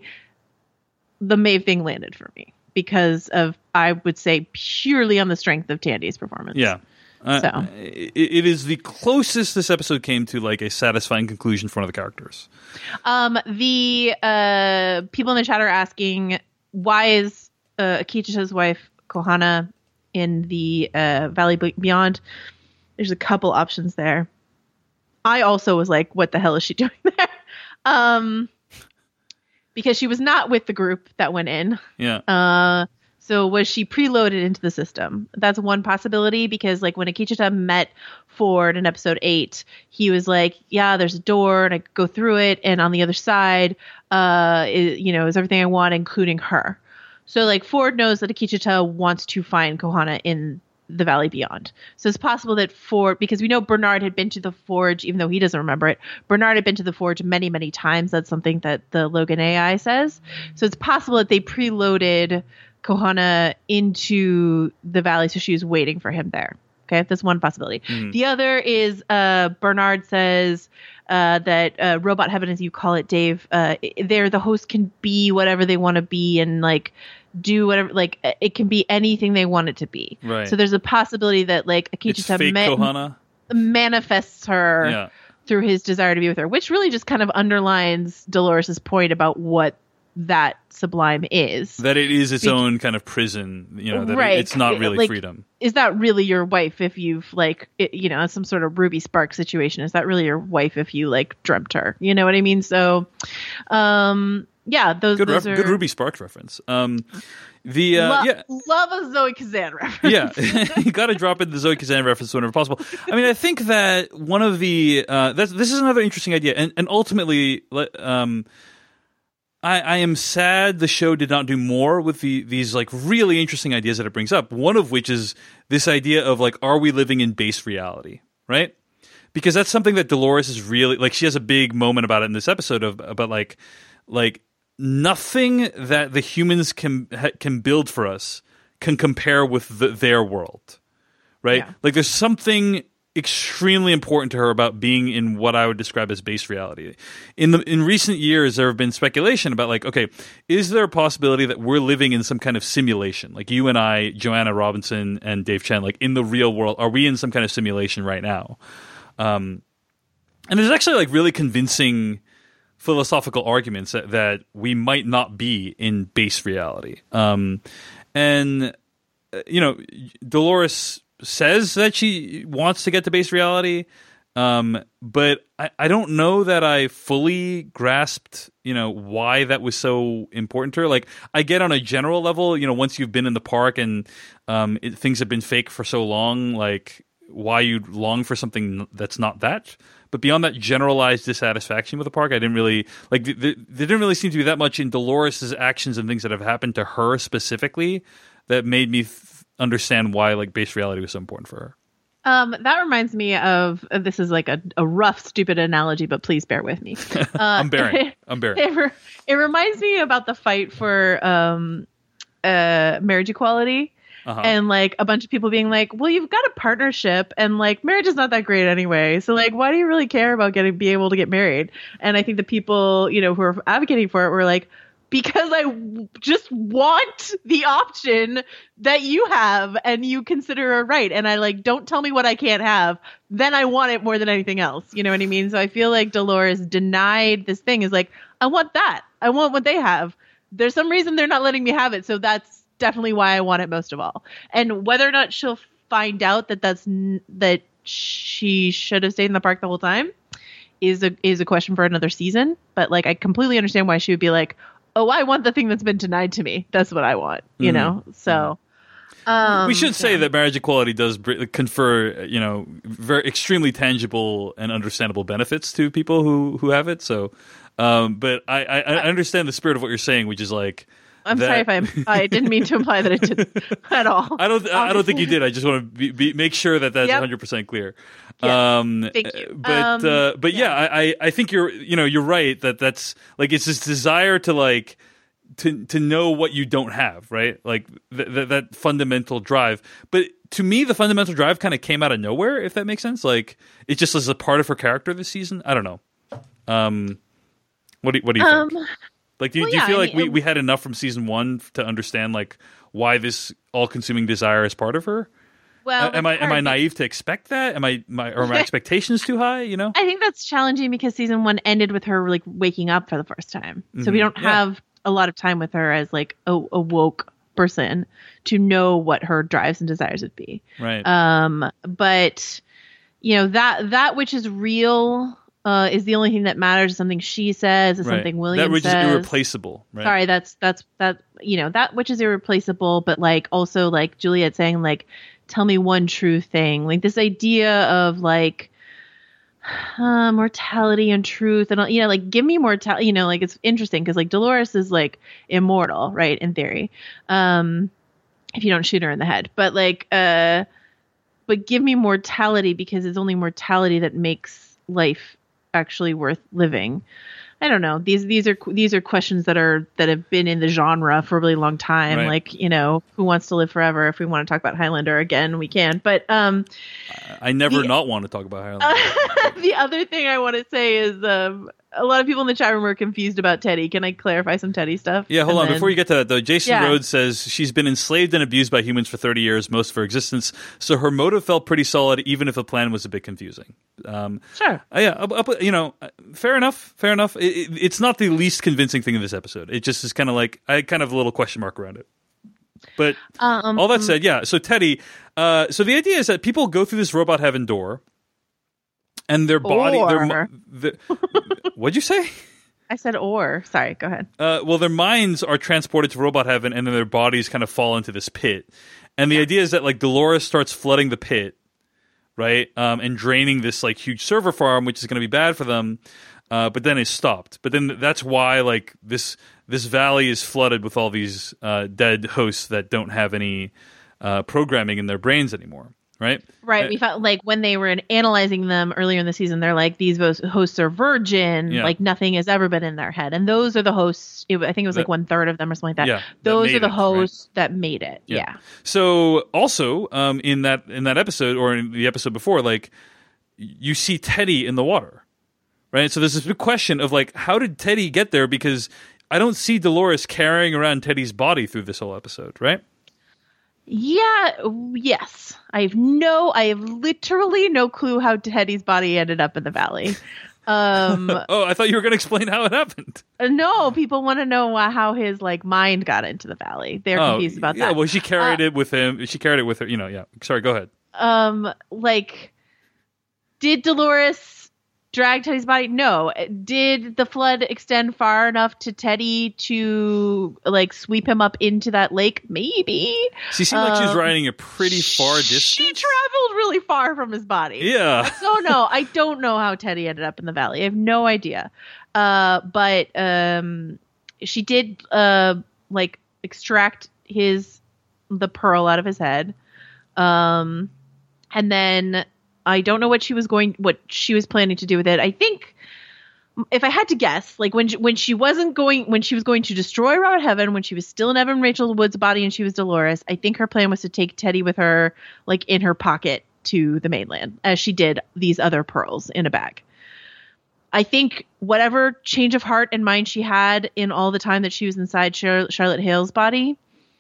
the Maeve thing landed for me because of, I would say, purely on the strength of Tandy's performance. Yeah. Uh, so it, it is the closest this episode came to like a satisfying conclusion for one of the characters. Um, the uh, people in the chat are asking, why is uh, Akichita's wife Kohana in the uh, Valley Beyond? There's a couple options there. I also was like, what the hell is she doing there? um, because she was not with the group that went in. Yeah. Uh, So was she preloaded into the system? That's one possibility, because like when Akichita met Ford in episode eight, he was like, yeah, there's a door and I could go through it. And on the other side, uh, is, you know, is everything I want, including her. So like Ford knows that Akichita wants to find Kohana in the Valley Beyond. So it's possible that Ford, because we know Bernard had been to the Forge, even though he doesn't remember it, Bernard had been to the Forge many, many times. That's something that the Logan A I says. So it's possible that they preloaded Kohana into the valley, so she was waiting for him there. Okay, that's one possibility. Mm. The other is uh, Bernard says uh, that uh, Robot Heaven, as you call it, Dave, uh, there the host can be whatever they want to be and like do whatever, like it can be anything they want it to be. Right. So there's a possibility that like Akichita ma- manifests her yeah. through his desire to be with her, which really just kind of underlines Dolores's point about what that Sublime is. That it is its Be- own kind of prison, you know, that right. it, it's not really like, freedom. Is that really your wife if you've like, it, you know, some sort of Ruby Sparks situation? Is that really your wife if you like dreamt her? You know what I mean? So, um, yeah, those, good, those ref- are good Ruby Sparks reference. Um, the uh, Lo- yeah, love a Zoe Kazan reference. Yeah, you got to drop in the Zoe Kazan reference whenever possible. I mean, I think that one of the uh, that's this is another interesting idea, and and ultimately, um. I, I am sad the show did not do more with the, these like really interesting ideas that it brings up. One of which is this idea of like, are we living in base reality, right? Because that's something that Dolores is really like. She has a big moment about it in this episode of about like like nothing that the humans can can build for us can compare with the, their world, right? Yeah. Like there's something extremely important to her about being in what I would describe as base reality. In the in recent years, there have been speculation about like, okay, is there a possibility that we're living in some kind of simulation? Like you and I, Joanna Robinson and Dave Chen, like in the real world, are we in some kind of simulation right now? Um, and there's actually like really convincing philosophical arguments that, that we might not be in base reality. Um, and, uh, you know, Dolores says that she wants to get to base reality, um, but I, I don't know that I fully grasped, you know, why that was so important to her. Like, I get on a general level, you know, once you've been in the park and um, it, things have been fake for so long, like, why you'd long for something that's not that. But beyond that generalized dissatisfaction with the park, I didn't really like. Th- th- there didn't really seem to be that much in Dolores' actions and things that have happened to her specifically that made me th- understand why like base reality was so important for her. Um, that reminds me of uh, this is like a, a rough, stupid analogy, but please bear with me. Uh, I'm bearing. I'm bearing. It, re- it reminds me about the fight for um, uh, marriage equality. Uh-huh. And like a bunch of people being like, well, you've got a partnership and like marriage is not that great anyway. So like, why do you really care about getting, be able to get married? And I think the people, you know, who are advocating for it were like, because I w- just want the option that you have and you consider a right. And I like, don't tell me what I can't have. Then I want it more than anything else. You know what I mean? So I feel like Dolores denied this thing is like, I want that. I want what they have. There's some reason they're not letting me have it. So that's definitely why I want it most of all. And whether or not she'll find out that that's n- that she should have stayed in the park the whole time is a is a question for another season. But like, I completely understand why she would be like, oh, I want the thing that's been denied to me. That's what I want, you mm-hmm. know? So um, we should say yeah. that marriage equality does confer, you know, very extremely tangible and understandable benefits to people who, who have it. So, um, but I, I, I understand the spirit of what you're saying, which is like, I'm that, sorry if I'm, I didn't mean to imply that it did at all. I don't. I don't think you did. I just want to be, be, make sure that that's yep. one hundred percent clear. Yeah. Um, Thank you. But um, uh, but yeah, yeah I, I think you're you know you're right that that's like it's this desire to like to to know what you don't have, right? Like th- th- that fundamental drive. But to me, the fundamental drive kind of came out of nowhere. If that makes sense, like it just was a part of her character this season. I don't know. Um, what do you, what do you um, think? Like, do, well, do you yeah, feel I like mean, we, we had enough from season one to understand like why this all-consuming desire is part of her? Well, am I am I naive to expect that? Am I my or are my expectations too high? You know, I think that's challenging because season one ended with her like waking up for the first time, so mm-hmm. we don't yeah. have a lot of time with her as like a, a woke person to know what her drives and desires would be. Right. Um, but you know that that which is real. Uh, is the only thing that matters. Something she says, is right. something William that which says. is irreplaceable. Right? Sorry, that's that's that. You know that which is irreplaceable, but like also like Juliet saying like, tell me one true thing. Like this idea of like uh, mortality and truth, and you know, like give me mortality. You know, like it's interesting because like Dolores is like immortal, right? In theory, um, if you don't shoot her in the head, but like, uh, but give me mortality because it's only mortality that makes life actually worth living. I don't know. These these are these are questions that are that have been in the genre for a really long time. Right. Like, you know, who wants to live forever? If we want to talk about Highlander again, we can. But um, I never the, not want to talk about Highlander. Uh, the other thing I want to say is um, a lot of people in the chat room are confused about Teddy. Can I clarify some Teddy stuff? Yeah, hold and on. then... Before you get to that, though, Jason yeah. Rhodes says she's been enslaved and abused by humans for thirty years, most of her existence. So her motive felt pretty solid, even if the plan was a bit confusing. Um, sure. Uh, yeah, up, up, you know, fair enough. Fair enough. It, it, it's not the least convincing thing in this episode. It just is kind of like I kind of have a little question mark around it. But um, all that said, yeah. So Teddy. Uh, so the idea is that people go through this robot heaven door, and their body. Or... Their, the, what'd you say? I said or. Sorry, go ahead. Uh, well, their minds are transported to robot heaven, and then their bodies kind of fall into this pit. And the idea is that like Dolores starts flooding the pit, right, um, and draining this like huge server farm, which is going to be bad for them. Uh, but then it's stopped. But then that's why like this this valley is flooded with all these uh, dead hosts that don't have any uh, programming in their brains anymore. right? Right. Uh, We felt like when they were in analyzing them earlier in the season, they're like, these hosts are virgin. Yeah. Like nothing has ever been in their head. And those are the hosts. It, I think it was That- like one third of them or something like that. Yeah, that those made are the it, right? hosts that made it. Yeah. So also um, in that in that episode or in the episode before, like you see Teddy in the water, right? So there's this big question of like, how did Teddy get there? Because I don't see Dolores carrying around Teddy's body through this whole episode, right? Yeah. Yes. I have no, I have literally no clue how Teddy's body ended up in the valley. Um, Oh, I thought you were going to explain how it happened. no, people want to know uh, how his like mind got into the valley. They're Oh, confused about yeah, that. well, she carried Uh, it with him. She carried it with her. You know, yeah. Sorry, go ahead. Um, like, did Dolores drag Teddy's body? No. Did the flood extend far enough to Teddy to like sweep him up into that lake? Maybe. She seemed like she was Um, riding a pretty far distance. She traveled really far from his body. Yeah. So no, I don't know how Teddy ended up in the valley. I have no idea. Uh, but um, she did uh like extract his the pearl out of his head. Um, and then I don't know what she was going, what she was planning to do with it. I think, if I had to guess, like when she, when she wasn't going, when she was going to destroy Robert Heaven, when she was still in Evan Rachel Wood's body and she was Dolores, I think her plan was to take Teddy with her, like in her pocket to the mainland, as she did these other pearls in a bag. I think whatever change of heart and mind she had in all the time that she was inside Char- Charlotte Hale's body,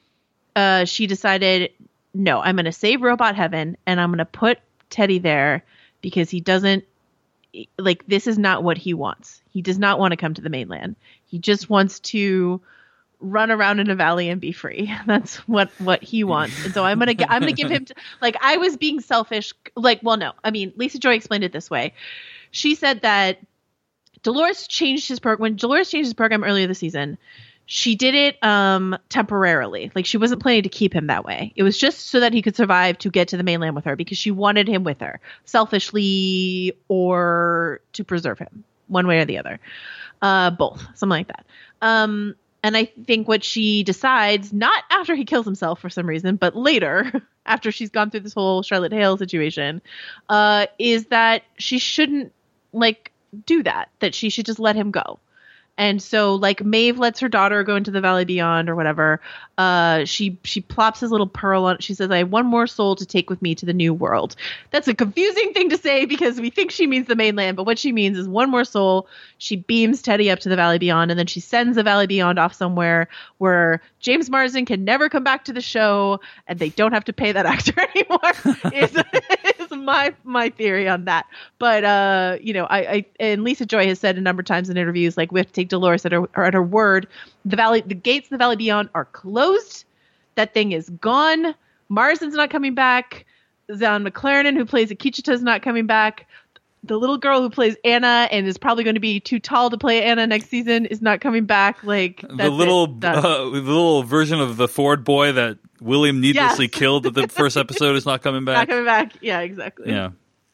uh, she decided, no, I'm going to save Robot Heaven and I'm going to put Teddy there because he doesn't like, this is not what he wants. He does not want to come to the mainland. He just wants to run around in a valley and be free. That's what, what he wants. And so I'm going to, I'm going to give him, t- like, I was being selfish. Like, well, no, I mean, Lisa Joy explained it this way. She said that Dolores changed his program. When Dolores changed his program earlier this season, she did it um, temporarily. Like, she wasn't planning to keep him that way. It was just so that he could survive to get to the mainland with her because she wanted him with her, selfishly or to preserve him, one way or the other. Uh, both, something like that. Um, and I think what she decides, not after he kills himself for some reason, but later, after she's gone through this whole Charlotte Hale situation, uh, is that she shouldn't, like, do that, that she should just let him go. And so, like, Maeve lets her daughter go into the Valley Beyond or whatever. Uh, she she plops his little pearl on. She says, I have one more soul to take with me to the new world. That's a confusing thing to say because we think she means the mainland. But what she means is one more soul. She beams Teddy up to the Valley Beyond. And then she sends the Valley Beyond off somewhere where James Marsden can never come back to the show. And they don't have to pay that actor anymore. is, is my my theory on that. But, uh, you know, I, I and Lisa Joy has said a number of times in interviews, like, we have to take Dolores at her, or at her word. The valley, the gates of the Valley Beyond are closed. That thing is gone. Marsden's not coming back. Zan McLaren, who plays Akichita, is not coming back. The little girl who plays Anna and is probably going to be too tall to play Anna next season is not coming back. Like the little, uh, the little version of the Ford boy that William needlessly yes. killed at the first episode is not coming back. Not coming back. Yeah, exactly. Yeah.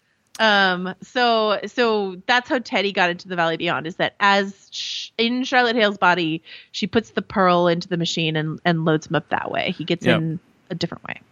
Um, so, so that's how Teddy got into the Valley Beyond, is that as sh- in Charlotte Hale's body, she puts the pearl into the machine and, and loads him up that way. He gets yep. in a different way.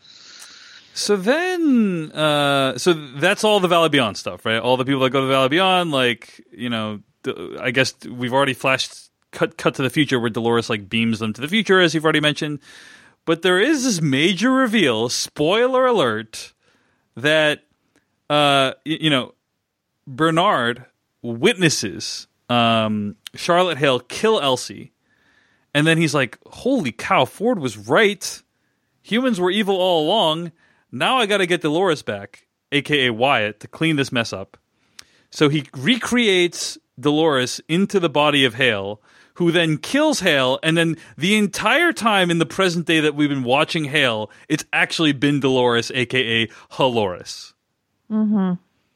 So then, uh, so that's all the Valley Beyond stuff, right? All the people that go to the Valley Beyond, like, you know, the, I guess we've already flashed, cut, cut to the future where Dolores like beams them to the future, as you've already mentioned. But there is this major reveal, spoiler alert, that, uh, you, you know, Bernard witnesses um, Charlotte Hale kill Elsie. And then he's like, holy cow, Ford was right. Humans were evil all along. Now I got to get Dolores back, a k a. Wyatt, to clean this mess up. So he recreates Dolores into the body of Hale, who then kills Hale, and then the entire time in the present day that we've been watching Hale, it's actually been Dolores, a k a. Haloris. Mm-hmm.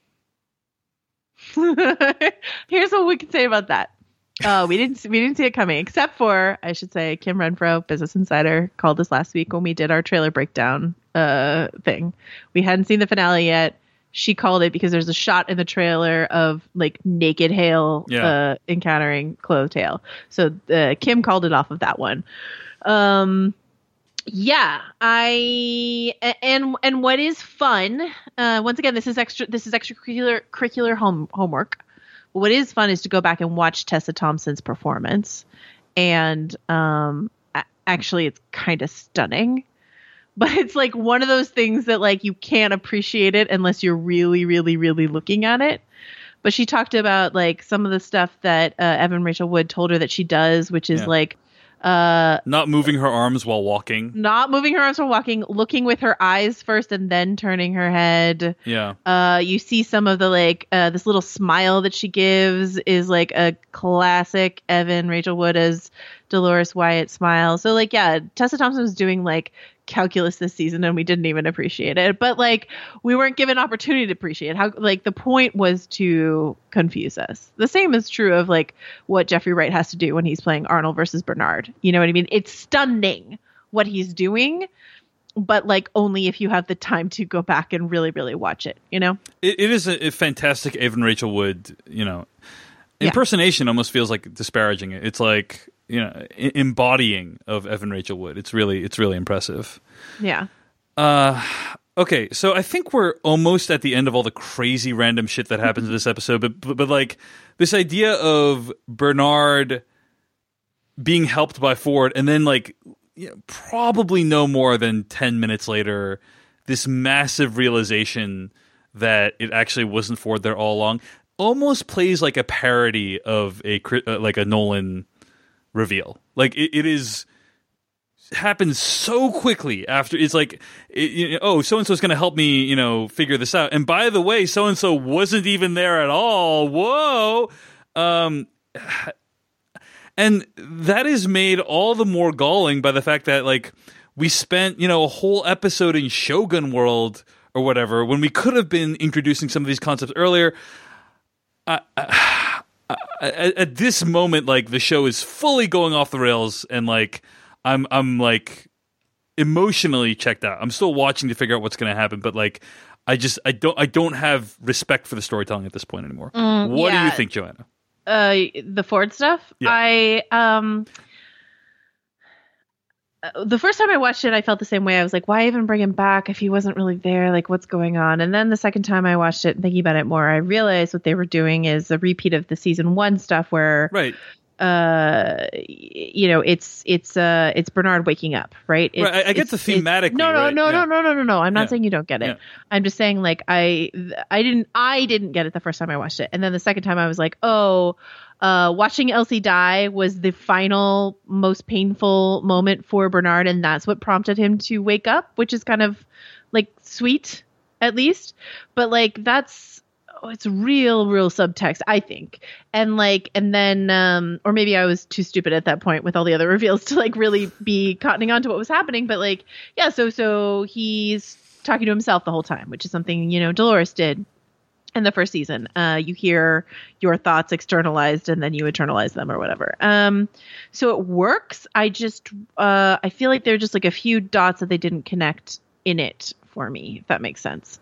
Here's what we can say about that. Uh, we didn't we didn't see it coming, except for, I should say, Kim Renfro, Business Insider, called us last week when we did our trailer breakdown uh, thing. We hadn't seen the finale yet. She called it because there's a shot in the trailer of like naked Hale yeah. uh, encountering clothed Hale. So uh, Kim called it off of that one. Um, Yeah, I and and what is fun? Uh, once again, this is extra. This is extracurricular curricular home homework. What is fun is to go back and watch Tessa Thompson's performance, and um, a- actually, it's kind of stunning. But it's like one of those things that like you can't appreciate it unless you're really, really, really looking at it. But she talked about like some of the stuff that uh, Evan Rachel Wood told her that she does, which is Yeah. like. Uh, Not moving her arms while walking. Not moving her arms while walking, looking with her eyes first and then turning her head. Yeah. Uh, you see some of the like uh, this little smile that she gives is like a classic Evan Rachel Wood as Dolores Wyatt smile. So like, yeah, Tessa Thompson was doing like calculus this season and we didn't even appreciate it. But like, we weren't given opportunity to appreciate how like the point was to confuse us. The same is true of like what Jeffrey Wright has to do when he's playing Arnold versus Bernard. You know what I mean? It's stunning what he's doing, but like only if you have the time to go back and really, really watch it, you know? It, it is a, a fantastic Evan Rachel Wood, you know, Yeah. impersonation almost feels like disparaging it. It's like, you know, e- embodying of Evan Rachel Wood. It's really, it's really impressive. Yeah. Uh, okay, so I think we're almost at the end of all the crazy random shit that happens in this episode, but, but but like this idea of Bernard being helped by Ford, and then like you know, probably no more than ten minutes later, this massive realization that it actually wasn't Ford there all along, almost plays like a parody of a uh, like a Nolan reveal. Like it, it is. Happens so quickly after it's like it, you know, oh, so and so is going to help me, you know, figure this out. And by the way, so and so wasn't even there at all. Whoa, um, and that is made all the more galling by the fact that like we spent you know a whole episode in Shogun World or whatever when we could have been introducing some of these concepts earlier. I, I, I, at this moment, like the show is fully going off the rails, and like. I'm I'm like emotionally checked out. I'm still watching to figure out what's going to happen, but like I just I don't I don't have respect for the storytelling at this point anymore. Mm, what yeah. do you think, Joanna? Uh, the Ford stuff. Yeah. I um. The first time I watched it, I felt the same way. I was like, why even bring him back if he wasn't really there? Like, what's going on? And then the second time I watched it, thinking about it more, I realized what they were doing is a repeat of the season one stuff where. Right. Uh, you know, it's it's uh it's Bernard waking up, right? It's, right I, I get the thematically. No, no, right? no, yeah. no, no, no, no, no. I'm not Yeah. saying you don't get it. Yeah. I'm just saying like I I didn't I didn't get it the first time I watched it, and then the second time I was like, oh, uh, watching Elsie die was the final most painful moment for Bernard, and that's what prompted him to wake up, which is kind of like sweet at least, but like that's. Oh, it's real, real subtext, I think. And like, and then, um, or maybe I was too stupid at that point with all the other reveals to like really be cottoning on to what was happening. But like, yeah, so, so he's talking to himself the whole time, which is something, you know, Dolores did in the first season. Uh, you hear your thoughts externalized and then you internalize them or whatever. Um, so it works. I just, uh, I feel like there are just like a few dots that they didn't connect in it for me, if that makes sense.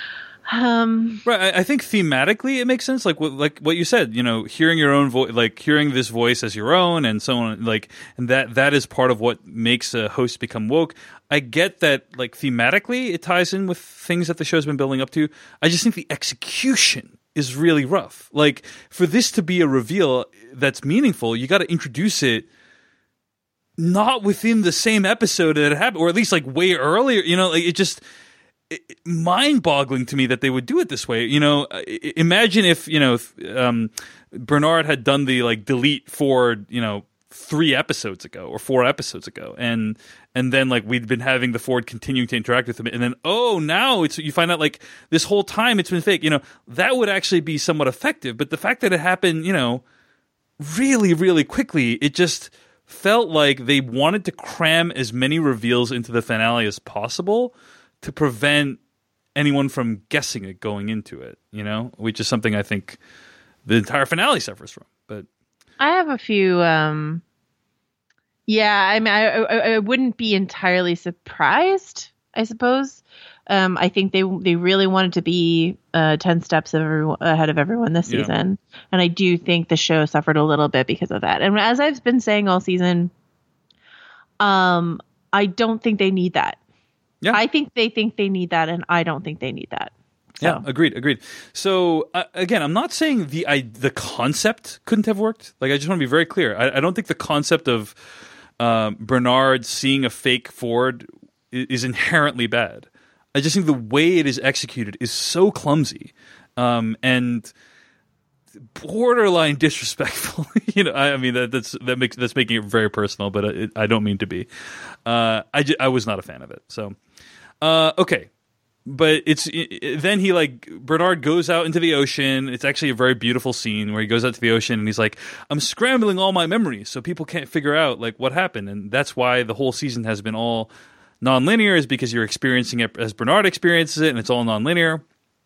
Um, right. I, I think thematically it makes sense. Like what, like what you said, you know, hearing your own voice, like hearing this voice as your own and so on, like, and that, that is part of what makes a host become woke. I get that, like, thematically it ties in with things that the show's been building up to. I just think the execution is really rough. Like, for this to be a reveal that's meaningful, you got to introduce it not within the same episode that it happened, or at least like way earlier, you know, like it just, mind-boggling to me that they would do it this way. You know, imagine if you know if, um, Bernard had done the like delete Ford, you know, three episodes ago or four episodes ago, and and then like we'd been having the Ford continuing to interact with him, and then oh now it's you find out like this whole time it's been fake. You know, that would actually be somewhat effective. But the fact that it happened, you know, really really quickly, it just felt like they wanted to cram as many reveals into the finale as possible to prevent anyone from guessing it going into it, you know, which is something I think the entire finale suffers from. But I have a few, um, yeah, I mean, I, I, I wouldn't be entirely surprised, I suppose. Um, I think they they really wanted to be uh, ten steps of everyone, ahead of everyone this Yeah. season. And I do think the show suffered a little bit because of that. And as I've been saying all season, um, I don't think they need that. Yeah. I think they think they need that, and I don't think they need that. So. Yeah, agreed, agreed. So uh, again, I'm not saying the I, the concept couldn't have worked. Like, I just want to be very clear. I, I don't think the concept of um, Bernard seeing a fake Ford is, is inherently bad. I just think the way it is executed is so clumsy um, and borderline disrespectful. you know, I, I mean that that's that makes that's making it very personal, but it, I don't mean to be. Uh, I j- I was not a fan of it. So uh, okay. But it's it, then he like Bernard goes out into the ocean. It's actually a very beautiful scene where he goes out to the ocean and he's like, I'm scrambling all my memories so people can't figure out like what happened. And that's why the whole season has been all non-linear, is because you're experiencing it as Bernard experiences it, and it's all non-linear.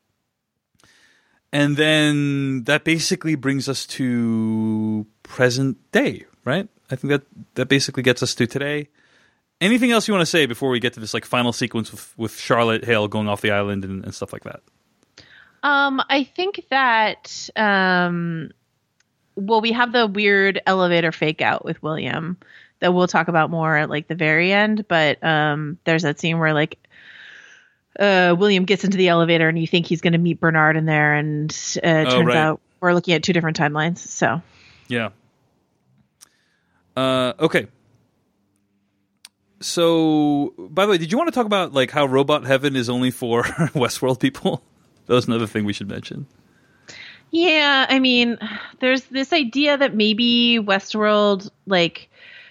And then that basically brings us to present day, right? I think that that basically gets us to today. Anything else you want to say before we get to this like final sequence with, with Charlotte Hale going off the island and, and stuff like that? Um, I think that um, well, we have the weird elevator fake out with William that we'll talk about more at like the very end. But um, there's that scene where like uh, William gets into the elevator and you think he's going to meet Bernard in there, and uh, it oh, turns right. out we're looking at two different timelines. So yeah. Uh, okay. So, by the way, did you want to talk about like how Robot Heaven is only for Westworld people? That was another thing we should mention. Yeah, I mean, there's this idea that maybe Westworld, like,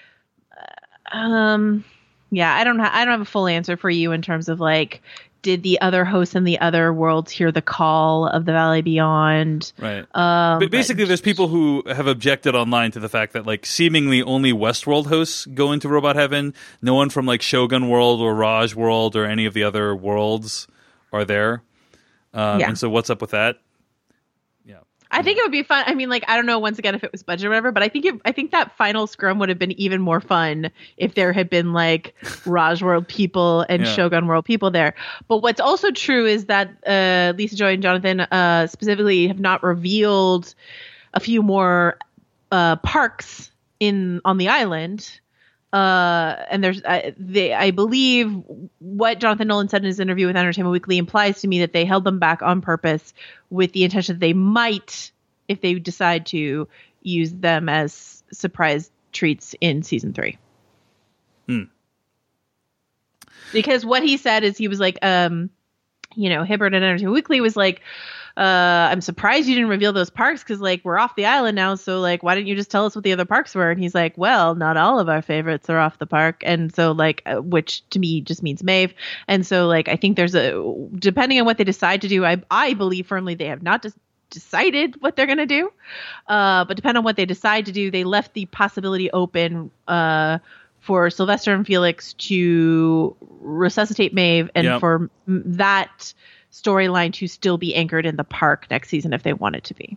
um, yeah, I don't, ha- I don't have a full answer for you in terms of like, did the other hosts in the other worlds hear the call of the Valley Beyond? Right. Um, but basically, but, there's people who have objected online to the fact that like seemingly only Westworld hosts go into Robot Heaven. No one from like Shogun World or Raj World or any of the other worlds are there. Um, yeah. And so, what's up with that? I think it would be fun. I mean, like, I don't know, once again, if it was budget or whatever, but I think it, I think that final scrum would have been even more fun if there had been like Raj World people and yeah. Shogun World people there. But what's also true is that uh, Lisa Joy and Jonathan uh, specifically have not revealed a few more uh, parks in on the island. Uh, and there's, uh, they, I believe what Jonathan Nolan said in his interview with Entertainment Weekly implies to me that they held them back on purpose with the intention that they might, if they decide to, use them as surprise treats in season three. Hmm. Because what he said is he was like, um, you know, Hibbert at Entertainment Weekly was like, uh, I'm surprised you didn't reveal those parks because, like, we're off the island now. So, like, why didn't you just tell us what the other parks were? And he's like, well, not all of our favorites are off the park. And so, like, uh, which to me just means Maeve. And so, like, I think there's a, depending on what they decide to do, I, I believe firmly they have not just decided what they're going to do. Uh, but depending on what they decide to do, they left the possibility open uh, for Sylvester and Felix to resuscitate Maeve and yep. for m- that storyline to still be anchored in the park next season if they want it to be.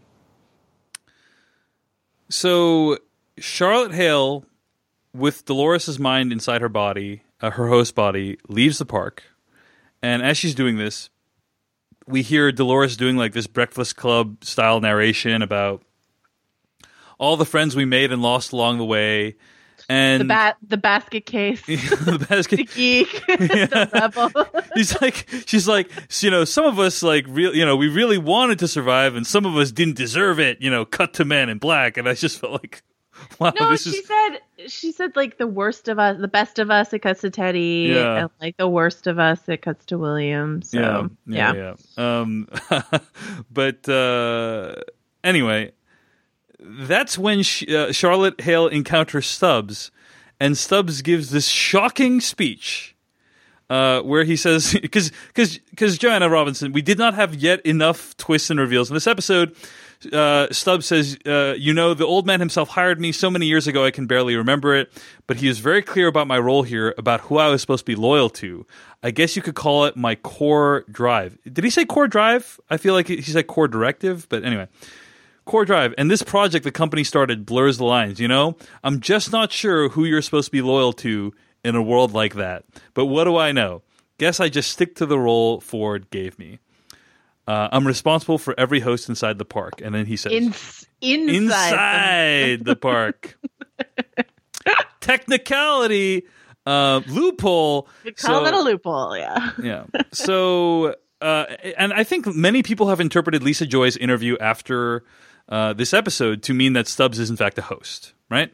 So Charlotte Hale, with Dolores' mind inside her body, uh, her host body, leaves the park. And as she's doing this, we hear Dolores doing like this Breakfast Club style narration about all the friends we made and lost along the way. And the bat, the basket case, the basket, the geek, the rebel. He's like, she's like, you know, some of us like, real, you know, we really wanted to survive, and some of us didn't deserve it. You know, cut to Men in Black, and I just felt like, wow, no, this she is. said, she said like the worst of us, the best of us, it cuts to Teddy, Yeah. and like the worst of us, it cuts to William. So Yeah, yeah, yeah. yeah. Um, but uh, anyway. That's when she, uh, Charlotte Hale encounters Stubbs, and Stubbs gives this shocking speech uh, where he says, because because because Joanna Robinson, we did not have yet enough twists and reveals in this episode. Uh, Stubbs says, uh, you know, the old man himself hired me so many years ago I can barely remember it, but he is very clear about my role here, about who I was supposed to be loyal to. I guess you could call it my core drive. Did he say core drive? I feel like he said core directive, but anyway. Core drive. And this project the company started blurs the lines, you know? I'm just not sure who you're supposed to be loyal to in a world like that. But what do I know? Guess I just stick to the role Ford gave me. Uh, I'm responsible for every host inside the park. And then he says... In- inside. Inside the park. Technicality. Uh, loophole. We call so, it a loophole, yeah. Yeah. So, uh, and I think many people have interpreted Lisa Joy's interview after uh, this episode to mean that Stubbs is in fact a host, right?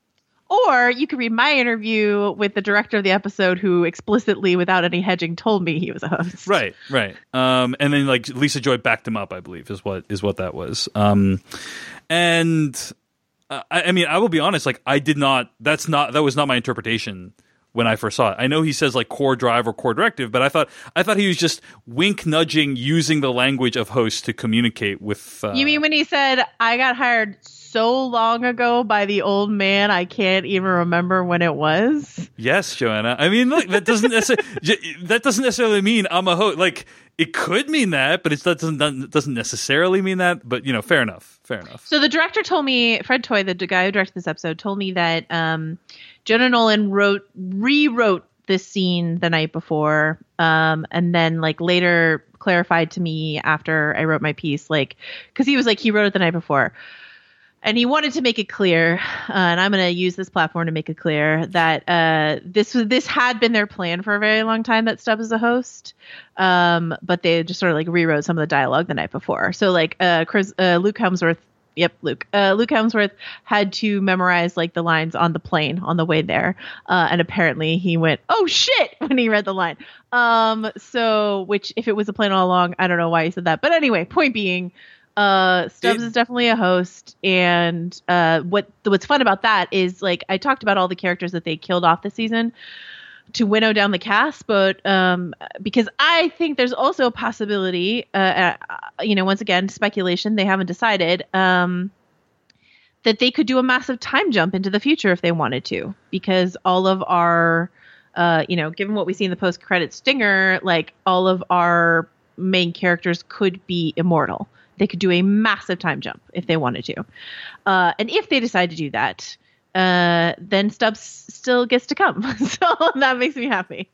Or you could read my interview with the director of the episode who explicitly, without any hedging, told me he was a host. Right, right. Um, and then like Lisa Joy backed him up, I believe, is what is what that was. Um, and uh, I, I mean, I will be honest, like I did not. That's not that was not my interpretation when I first saw it. I know he says like core drive or core directive, but I thought I thought he was just wink nudging, using the language of host to communicate with. Uh, you mean when he said, "I got hired so long ago by the old man, I can't even remember when it was"? Yes, Joanna. I mean, look, that doesn't necessarily that doesn't necessarily mean I'm a host. Like it could mean that, but it doesn't doesn't necessarily mean that. But you know, fair enough. Fair enough. So the director told me, Fred Toy, the guy who directed this episode, told me that um, Jonah Nolan wrote rewrote this scene the night before, um, and then like later clarified to me after I wrote my piece, like because he was like he wrote it the night before. And he wanted to make it clear, uh, and I'm going to use this platform to make it clear that uh, this was this had been their plan for a very long time, that Stubbs is a host, um, but they just sort of like rewrote some of the dialogue the night before. So like uh, Chris, uh, Luke Helmsworth, yep, Luke, uh, Luke Helmsworth had to memorize like the lines on the plane on the way there, uh, and apparently he went, "Oh shit!" when he read the line. Um, so which if it was a plane all along, I don't know why he said that, but anyway, point being. Uh, Stubbs it, is definitely a host, and uh, what what's fun about that is like I talked about all the characters that they killed off this season to winnow down the cast, but um, because I think there's also a possibility, uh, uh, you know, once again speculation, they haven't decided, um, that they could do a massive time jump into the future if they wanted to, because all of our, uh, you know, given what we see in the post credit stinger, like all of our main characters could be immortal. They could do a massive time jump if they wanted to. Uh, and if they decide to do that, uh, then Stubbs still gets to come. So that makes me happy,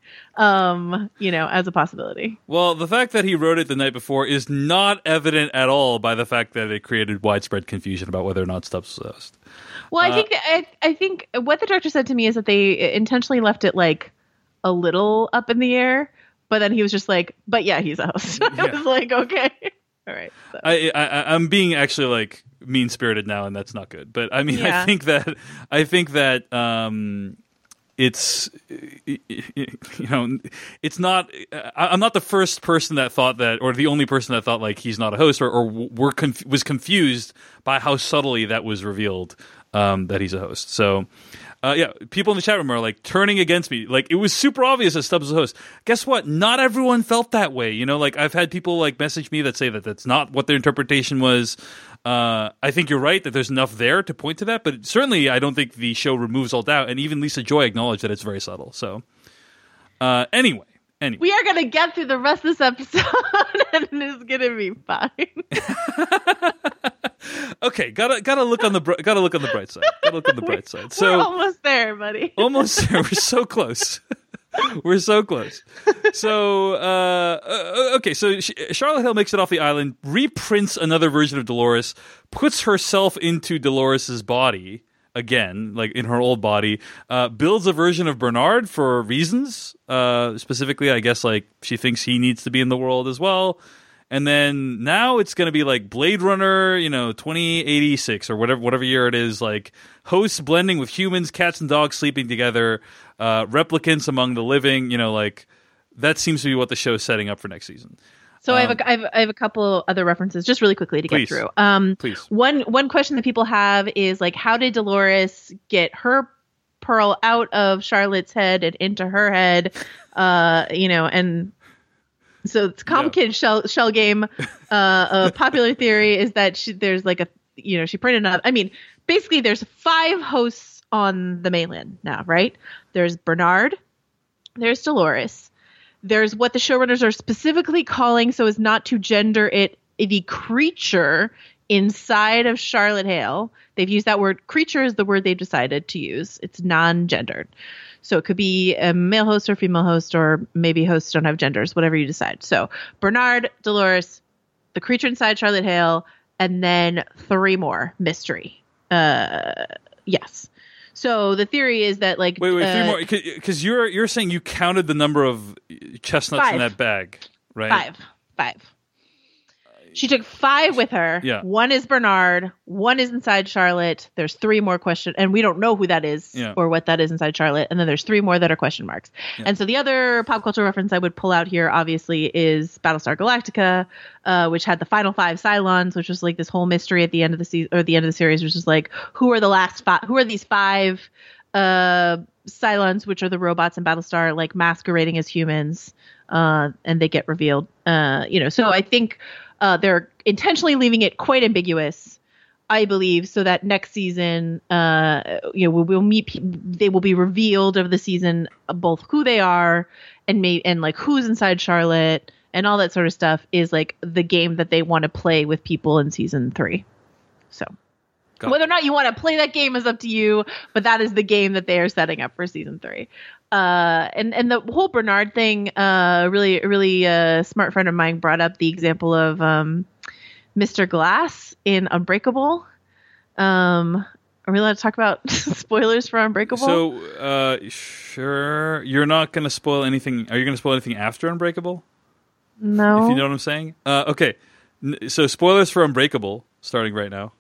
um, you know, as a possibility. Well, the fact that he wrote it the night before is not evident at all by the fact that it created widespread confusion about whether or not Stubbs was a host. Well, I uh, think that, I, I think what the director said to me is that they intentionally left it like a little up in the air, but then he was just like, but yeah, he's a host. I Yeah. was like, okay. All right. So. I, I I'm being actually like mean spirited now, and that's not good. But I mean, Yeah. I think that I think that um, it's you know, it's not. I'm not the first person that thought that, or the only person that thought like he's not a host, or, or were conf- was confused by how subtly that was revealed um, that he's a host. So. Uh, yeah, people in the chat room are like turning against me. Like it was super obvious that Stubbs was a host. Guess what? Not everyone felt that way. You know, like I've had people like message me that say that that's not what their interpretation was. Uh, I think you're right that there's enough there to point to that, but certainly I don't think the show removes all doubt. And even Lisa Joy acknowledged that it's very subtle. So uh, anyway, anyway, we are gonna get through the rest of this episode, and it's gonna be fine. Okay, gotta gotta look on the br- gotta look on the bright side. Gotta look on the bright side. So we're almost there, buddy. Almost there. We're so close. We're so close. So uh, uh, okay, so she, Charlotte Hale makes it off the island, reprints another version of Dolores, puts herself into Dolores's body again, like in her old body, uh, builds a version of Bernard for reasons. Uh, specifically, I guess like she thinks he needs to be in the world as well. And then now it's going to be like Blade Runner, you know, twenty eighty-six or whatever whatever year it is, like hosts blending with humans, cats and dogs sleeping together, uh, replicants among the living, you know, like that seems to be what the show is setting up for next season. So um, I, have a, I, have, I have a couple other references just really quickly to please, get through. Um, please. One, one question that people have is like, how did Dolores get her pearl out of Charlotte's head and into her head? Uh, you know, and... So it's a complicated yeah. shell shell game. Uh, a popular theory is that she, there's like a, you know, she printed up. I mean, basically there's five hosts on the mainland now, right? There's Bernard. There's Dolores. There's what the showrunners are specifically calling, so as not to gender it, the creature inside of Charlotte Hale. They've used that word. Creature is the word they've decided to use. It's non-gendered. So it could be a male host or female host, or maybe hosts don't have genders, whatever you decide. So Bernard, Dolores, the creature inside Charlotte Hale, and then three more mystery. Uh, yes. So the theory is that like wait, wait, uh, three more because you're you're saying you counted the number of chestnuts five. in that bag, right? Five, five. She took five with her. Yeah. One is Bernard. One is inside Charlotte. There's three more question, and we don't know who that is yeah. or what that is inside Charlotte. And then there's three more that are question marks. Yeah. And so the other pop culture reference I would pull out here, obviously, is Battlestar Galactica, uh, which had the final five Cylons, which was like this whole mystery at the end of the season or the end of the series, which is like, who are the last five? Who are these five uh, Cylons, which are the robots in Battlestar, like masquerading as humans, uh, and they get revealed. Uh, you know, so I think. Uh, they're intentionally leaving it quite ambiguous, I believe, so that next season, uh, you know, we'll, we'll meet. They will be revealed over the season, both who they are and may and like who's inside Charlotte and all that sort of stuff is like the game that they want to play with people in season three. So Got whether it. or not you want to play that game is up to you, but that is the game that they are setting up for season three. Uh, and, and the whole Bernard thing, uh, really, really, uh, smart friend of mine brought up the example of, um, Mister Glass in Unbreakable. Um, are we allowed to talk about spoilers for Unbreakable? So, uh, sure. You're not going to spoil anything. Are you going to spoil anything after Unbreakable? No. If you know what I'm saying? Uh, okay. So spoilers for Unbreakable starting right now.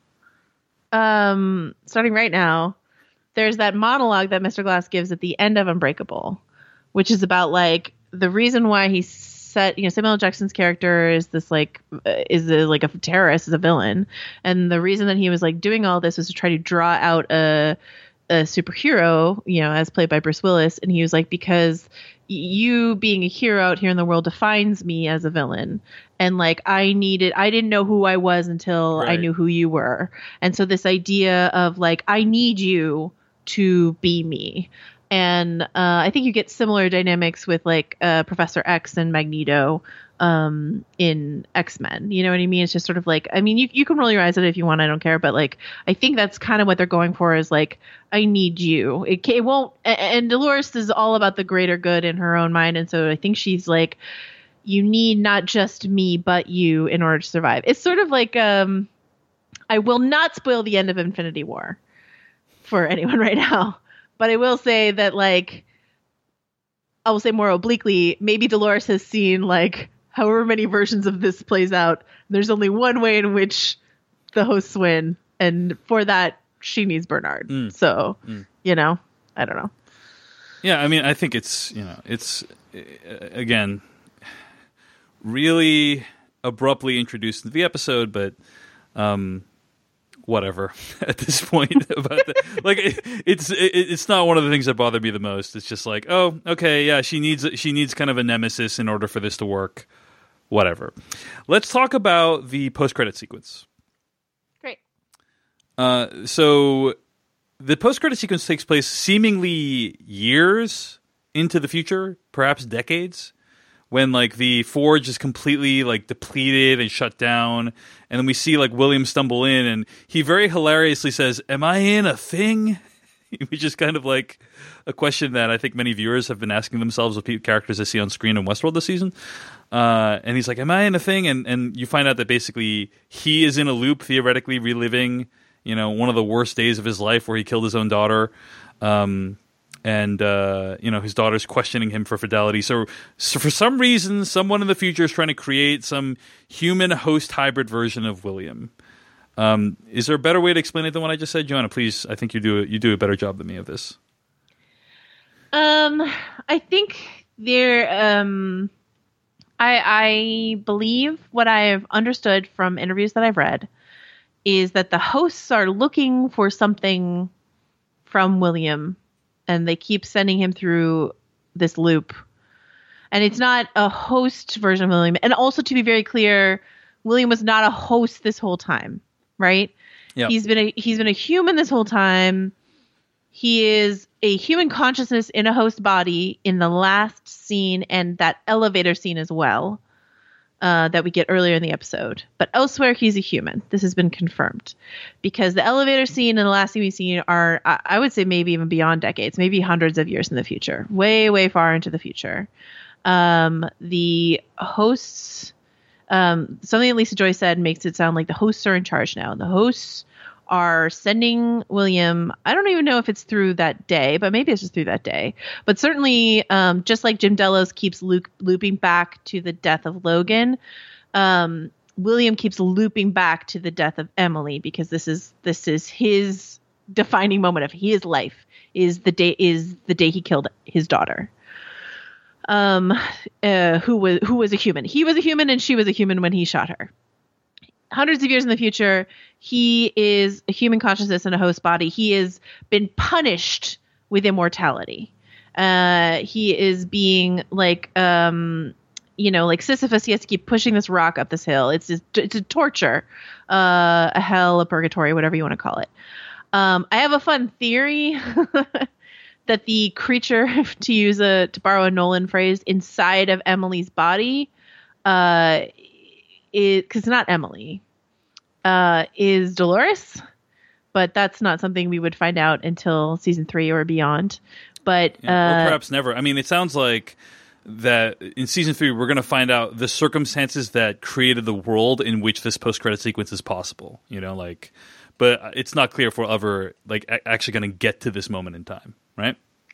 Um, starting right now. There's that monologue that Mister Glass gives at the end of Unbreakable, which is about like the reason why he set, you know, Samuel L. Jackson's character is this like uh, is a, like a terrorist, is a villain, and the reason that he was like doing all this was to try to draw out a a superhero, you know, as played by Bruce Willis, and he was like, because you being a hero out here in the world defines me as a villain, and like I needed, I didn't know who I was until right. I knew who you were, and so this idea of like I need you to be me. And uh, I think you get similar dynamics with like uh, Professor X and Magneto um, in X-Men. You know what I mean? It's just sort of like, I mean, you you can roll your eyes at it if you want. I don't care. But like, I think that's kind of what they're going for is like, I need you. It, it won't. And Dolores is all about the greater good in her own mind. And so I think she's like, you need not just me, but you in order to survive. It's sort of like, um, I will not spoil the end of Infinity War for anyone right now, but I will say that like I will say more obliquely, maybe Dolores has seen like however many versions of this plays out. There's only one way in which the hosts win, and for that she needs Bernard. Mm. So mm. you know, I don't know. Yeah, I mean, I think it's you know, it's again really abruptly introduced into the episode, but um. whatever at this point about the, like it, it's it, it's not one of the things that bother me the most. It's just like, oh, okay, yeah, she needs she needs kind of a nemesis in order for this to work. Whatever. Let's talk about the post-credit sequence. Great. Uh, so the post-credit sequence takes place seemingly years into the future, perhaps decades, when like the Forge is completely like depleted and shut down, and then we see like William stumble in, and he very hilariously says, "Am I in a thing?" Which is kind of like a question that I think many viewers have been asking themselves with characters they see on screen in Westworld this season. Uh, and he's like, "Am I in a thing?" And and you find out that basically he is in a loop, theoretically reliving, you know, one of the worst days of his life where he killed his own daughter. Um, And, uh, you know, his daughter's questioning him for fidelity. So, so for some reason, someone in the future is trying to create some human-host hybrid version of William. Um, is there a better way to explain it than what I just said? Joanna, please, I think you do, you do a better job than me of this. Um, I think there, um, I, I believe what I've understood from interviews that I've read is that the hosts are looking for something from William, and they keep sending him through this loop. And it's not a host version of William. And also, to be very clear, William was not a host this whole time, right? Yep. He's been a he's been a human this whole time. He is a human consciousness in a host body in the last scene and that elevator scene as well. Uh, that we get earlier in the episode. But elsewhere, he's a human. This has been confirmed. Because the elevator scene and the last scene we've seen are, I, I would say, maybe even beyond decades, maybe hundreds of years in the future. Way, way far into the future. Um, the hosts, um, something that Lisa Joy said makes it sound like the hosts are in charge now. The hosts are sending William, I don't even know if it's through that day, but maybe it's just through that day. But certainly, um, just like Jim Delos keeps loop, looping back to the death of Logan, um, William keeps looping back to the death of Emily, because this is this is his defining moment of his life, is the day is the day he killed his daughter. Um, uh, who was who was a human. He was a human and she was a human when he shot her. Hundreds of years in the future, he is a human consciousness in a host body. He has been punished with immortality. Uh, he is being like, um, you know, like Sisyphus. He has to keep pushing this rock up this hill. It's just, it's a torture, uh, a hell, a purgatory, whatever you want to call it. Um, I have a fun theory that the creature, to use a to borrow a Nolan phrase, inside of Emily's body, uh, is because not Emily, uh, is Dolores, but that's not something we would find out until season three or beyond. But yeah, uh, or perhaps never. I mean, it sounds like that in season three we're going to find out the circumstances that created the world in which this post-credit sequence is possible. You know, like, but it's not clear if we're ever like a- actually going to get to this moment in time. Right.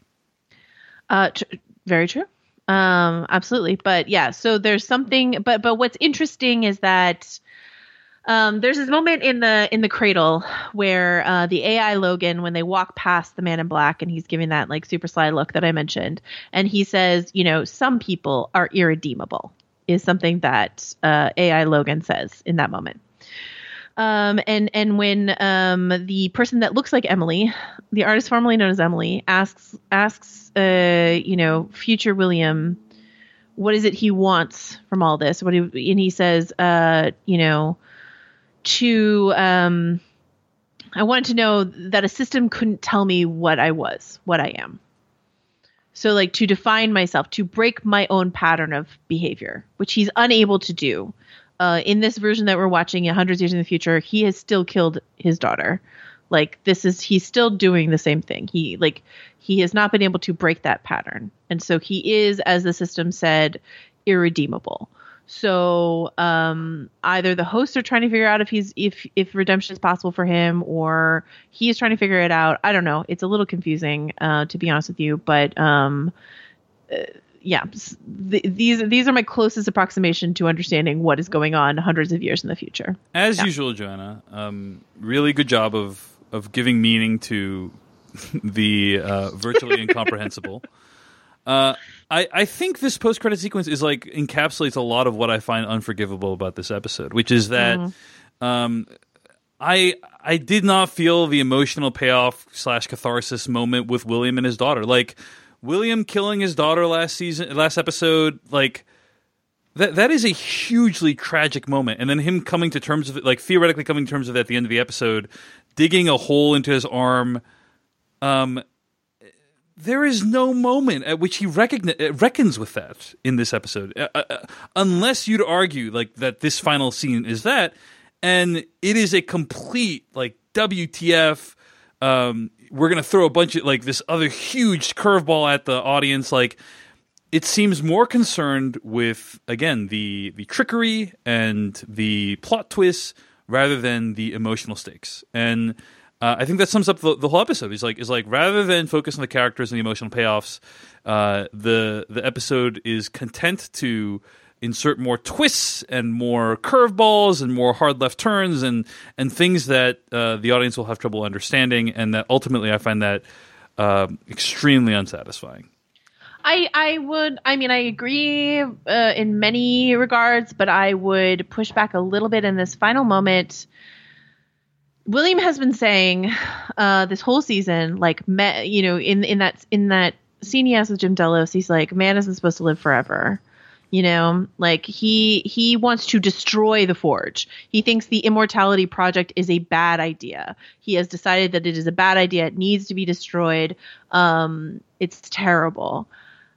Uh, tr- very true. Um, absolutely. But yeah, so there's something, but, but what's interesting is that, um, there's this moment in the, in the cradle where, uh, the A I Logan, when they walk past the man in black and he's giving that like super sly look that I mentioned, and he says, you know, some people are irredeemable, is something that, uh, A I Logan says in that moment. Um, and, and when, um, the person that looks like Emily, the artist formerly known as Emily, asks, asks, uh, you know, future William, what is it he wants from all this? What he, and he says, uh, you know, to, um, I wanted to know that a system couldn't tell me what I was, what I am. So like to define myself, to break my own pattern of behavior, which he's unable to do. Uh, in this version that we're watching, hundreds of years in the future, he has still killed his daughter. Like this is, he's still doing the same thing. He like, he has not been able to break that pattern. And so he is, as the system said, irredeemable. So um, either the hosts are trying to figure out if he's, if, if redemption is possible for him, or he is trying to figure it out. I don't know. It's a little confusing, uh, to be honest with you, but um, uh, yeah, th- these these are my closest approximation to understanding what is going on hundreds of years in the future. As yeah. usual, Joanna, um, really good job of of giving meaning to the uh, virtually incomprehensible. Uh, I I think this post credit sequence is like encapsulates a lot of what I find unforgivable about this episode, which is that mm. um, I I did not feel the emotional payoff slash catharsis moment with William and his daughter, like. William killing his daughter last season, last episode, like that that is a hugely tragic moment. And then him coming to terms with it, like theoretically coming to terms with it at the end of the episode, digging a hole into his arm. Um, there is no moment at which he recogni- reckons with that in this episode, uh, uh, unless you'd argue like that this final scene is that, and it is a complete like W T F. Um, we're going to throw a bunch of like this other huge curveball at the audience. Like it seems more concerned with, again, the, the trickery and the plot twists rather than the emotional stakes. And uh, I think that sums up the, the whole episode. Is like, is like rather than focus on the characters and the emotional payoffs, uh, the, the episode is content to insert more twists and more curveballs and more hard left turns and and things that uh, the audience will have trouble understanding, and that ultimately I find that uh, extremely unsatisfying. I I would I mean I agree uh, in many regards, but I would push back a little bit in this final moment. William has been saying uh, this whole season, like me, you know, in in that in that scene he has with Jim Delos, he's like, man isn't supposed to live forever. You know, like he he wants to destroy the Forge. He thinks the Immortality Project is a bad idea. He has decided that it is a bad idea. It needs to be destroyed. Um, it's terrible.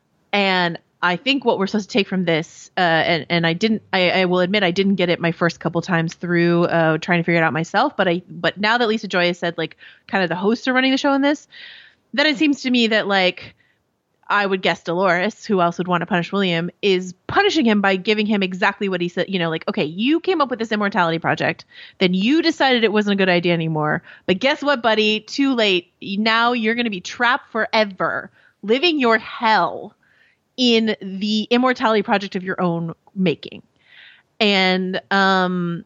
And I think what we're supposed to take from this, uh, and, and I didn't, I, I will admit I didn't get it my first couple times through uh, trying to figure it out myself. But I, but now that Lisa Joy has said like kind of the hosts are running the show in this, then it seems to me that like, I would guess Dolores, who else would want to punish William, is punishing him by giving him exactly what he said. You know, like, okay, you came up with this immortality project, then you decided it wasn't a good idea anymore. But guess what, buddy? Too late. Now you're going to be trapped forever, living your hell in the immortality project of your own making. And um,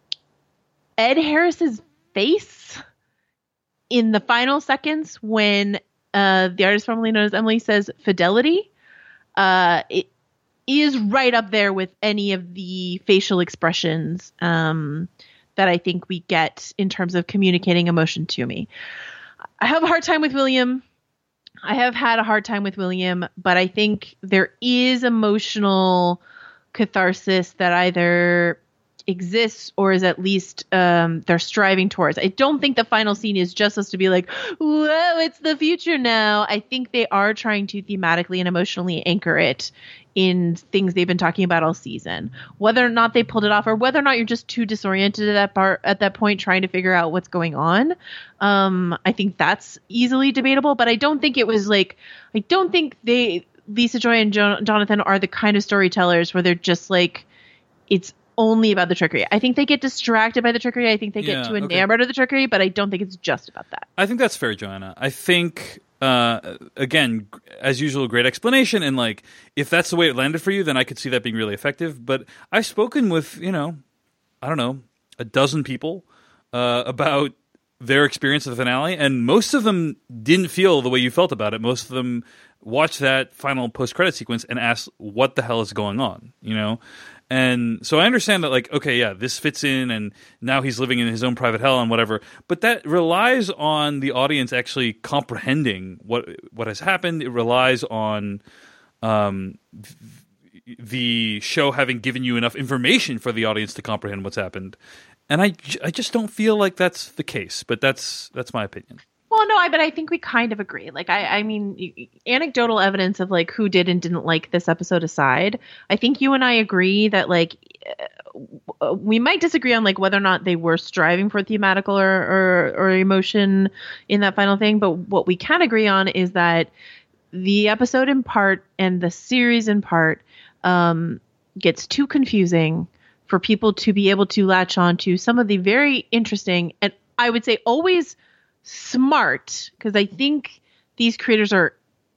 Ed Harris's face in the final seconds when Uh, the artist formerly known as Emily says fidelity, uh, it is right up there with any of the facial expressions um, that I think we get in terms of communicating emotion to me. I have a hard time with William. I have had a hard time with William, but I think there is emotional catharsis that either exists or is at least um, they're striving towards. I don't think the final scene is just us to be like, whoa, it's the future now. I think they are trying to thematically and emotionally anchor it in things they've been talking about all season. Whether or not they pulled it off or whether or not you're just too disoriented at that part at that point trying to figure out what's going on. Um, I think that's easily debatable, but I don't think it was like, I don't think they, Lisa Joy and jo- Jonathan are the kind of storytellers where they're just like, it's only about the trickery. I think they get distracted by the trickery. I think they get yeah, too enamored okay. of the trickery, but I don't think it's just about that. I think that's fair, Joanna. I think, uh, again, as usual, great explanation. And like, if that's the way it landed for you, then I could see that being really effective. But I've spoken with, you know, I don't know, a dozen people uh, about their experience of the finale, and most of them didn't feel the way you felt about it. Most of them watched that final post-credit sequence and asked, what the hell is going on, you know? And so I understand that, like, okay, yeah, this fits in, and now he's living in his own private hell and whatever. But that relies on the audience actually comprehending what what has happened. It relies on um, the show having given you enough information for the audience to comprehend what's happened. And I, I just don't feel like that's the case. But that's that's my opinion. Well, no, I, but I think we kind of agree. Like, I, I mean, anecdotal evidence of like who did and didn't like this episode aside, I think you and I agree that like uh, we might disagree on like whether or not they were striving for thematical or, or or emotion in that final thing. But what we can agree on is that the episode in part and the series in part um, gets too confusing for people to be able to latch on to some of the very interesting and I would say always smart, because I think these creators are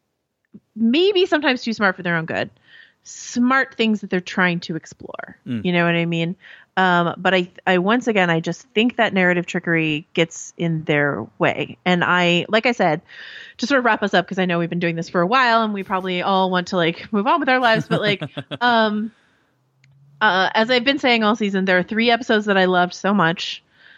maybe sometimes too smart for their own good, smart things that they're trying to explore. Mm. You know what I mean? Um, but I, I, once again, I just think that narrative trickery gets in their way. And I, like I said, to sort of wrap us up, because I know we've been doing this for a while and we probably all want to like move on with our lives, but like, um, uh, as I've been saying all season, there are three episodes that I loved so much.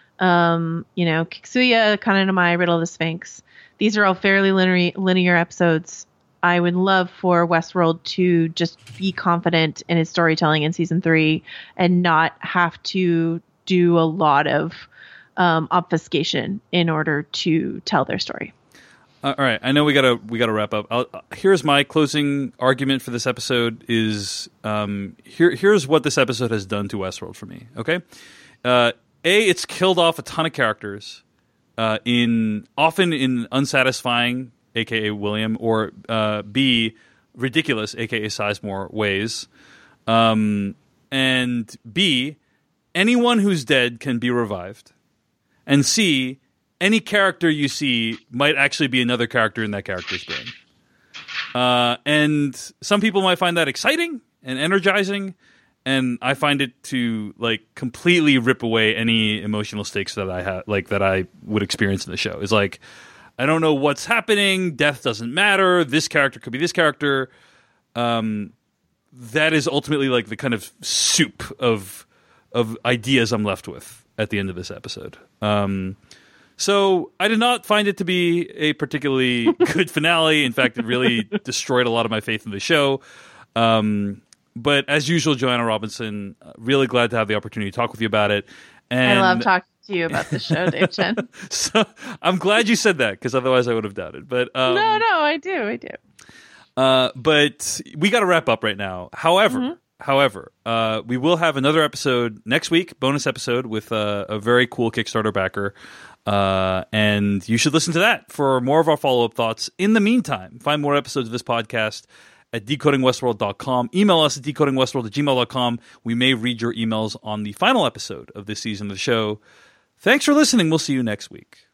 Um, you know, Kiksuya, Kananamai, Riddle of the Sphinx. These are all fairly linear, linear episodes. I would love for Westworld to just be confident in its storytelling in season three and not have to do a lot of um, obfuscation in order to tell their story. Uh, all right, I know we gotta we gotta wrap up. I'll, uh, here's my closing argument for this episode: is um, here here's what this episode has done to Westworld for me. Okay. Uh, A, it's killed off a ton of characters, uh, in often in unsatisfying, aka William, or uh, B, ridiculous, aka Sizemore ways. Um, and B, anyone who's dead can be revived. And C, any character you see might actually be another character in that character's brain. Uh, and some people might find that exciting and energizing. And I find it to like completely rip away any emotional stakes that I have, like that I would experience in the show. It's like, I don't know what's happening. Death doesn't matter. This character could be this character. Um, that is ultimately like the kind of soup of of ideas I'm left with at the end of this episode. Um, so I did not find it to be a particularly good finale. In fact, it really destroyed a lot of my faith in the show. Um, But as usual, Joanna Robinson, really glad to have the opportunity to talk with you about it. And I love talking to you about the show, Dave Chen. So I'm glad you said that, because otherwise I would have doubted. But um, no, no, I do, I do. Uh, but we got to wrap up right now. However, mm-hmm. however, uh, we will have another episode next week, bonus episode with uh, a very cool Kickstarter backer. Uh, and you should listen to that for more of our follow-up thoughts. In the meantime, find more episodes of this podcast at decoding westworld dot com. Email us at decoding westworld at gmail dot com. We may read your emails on the final episode of this season of the show. Thanks for listening. We'll see you next week.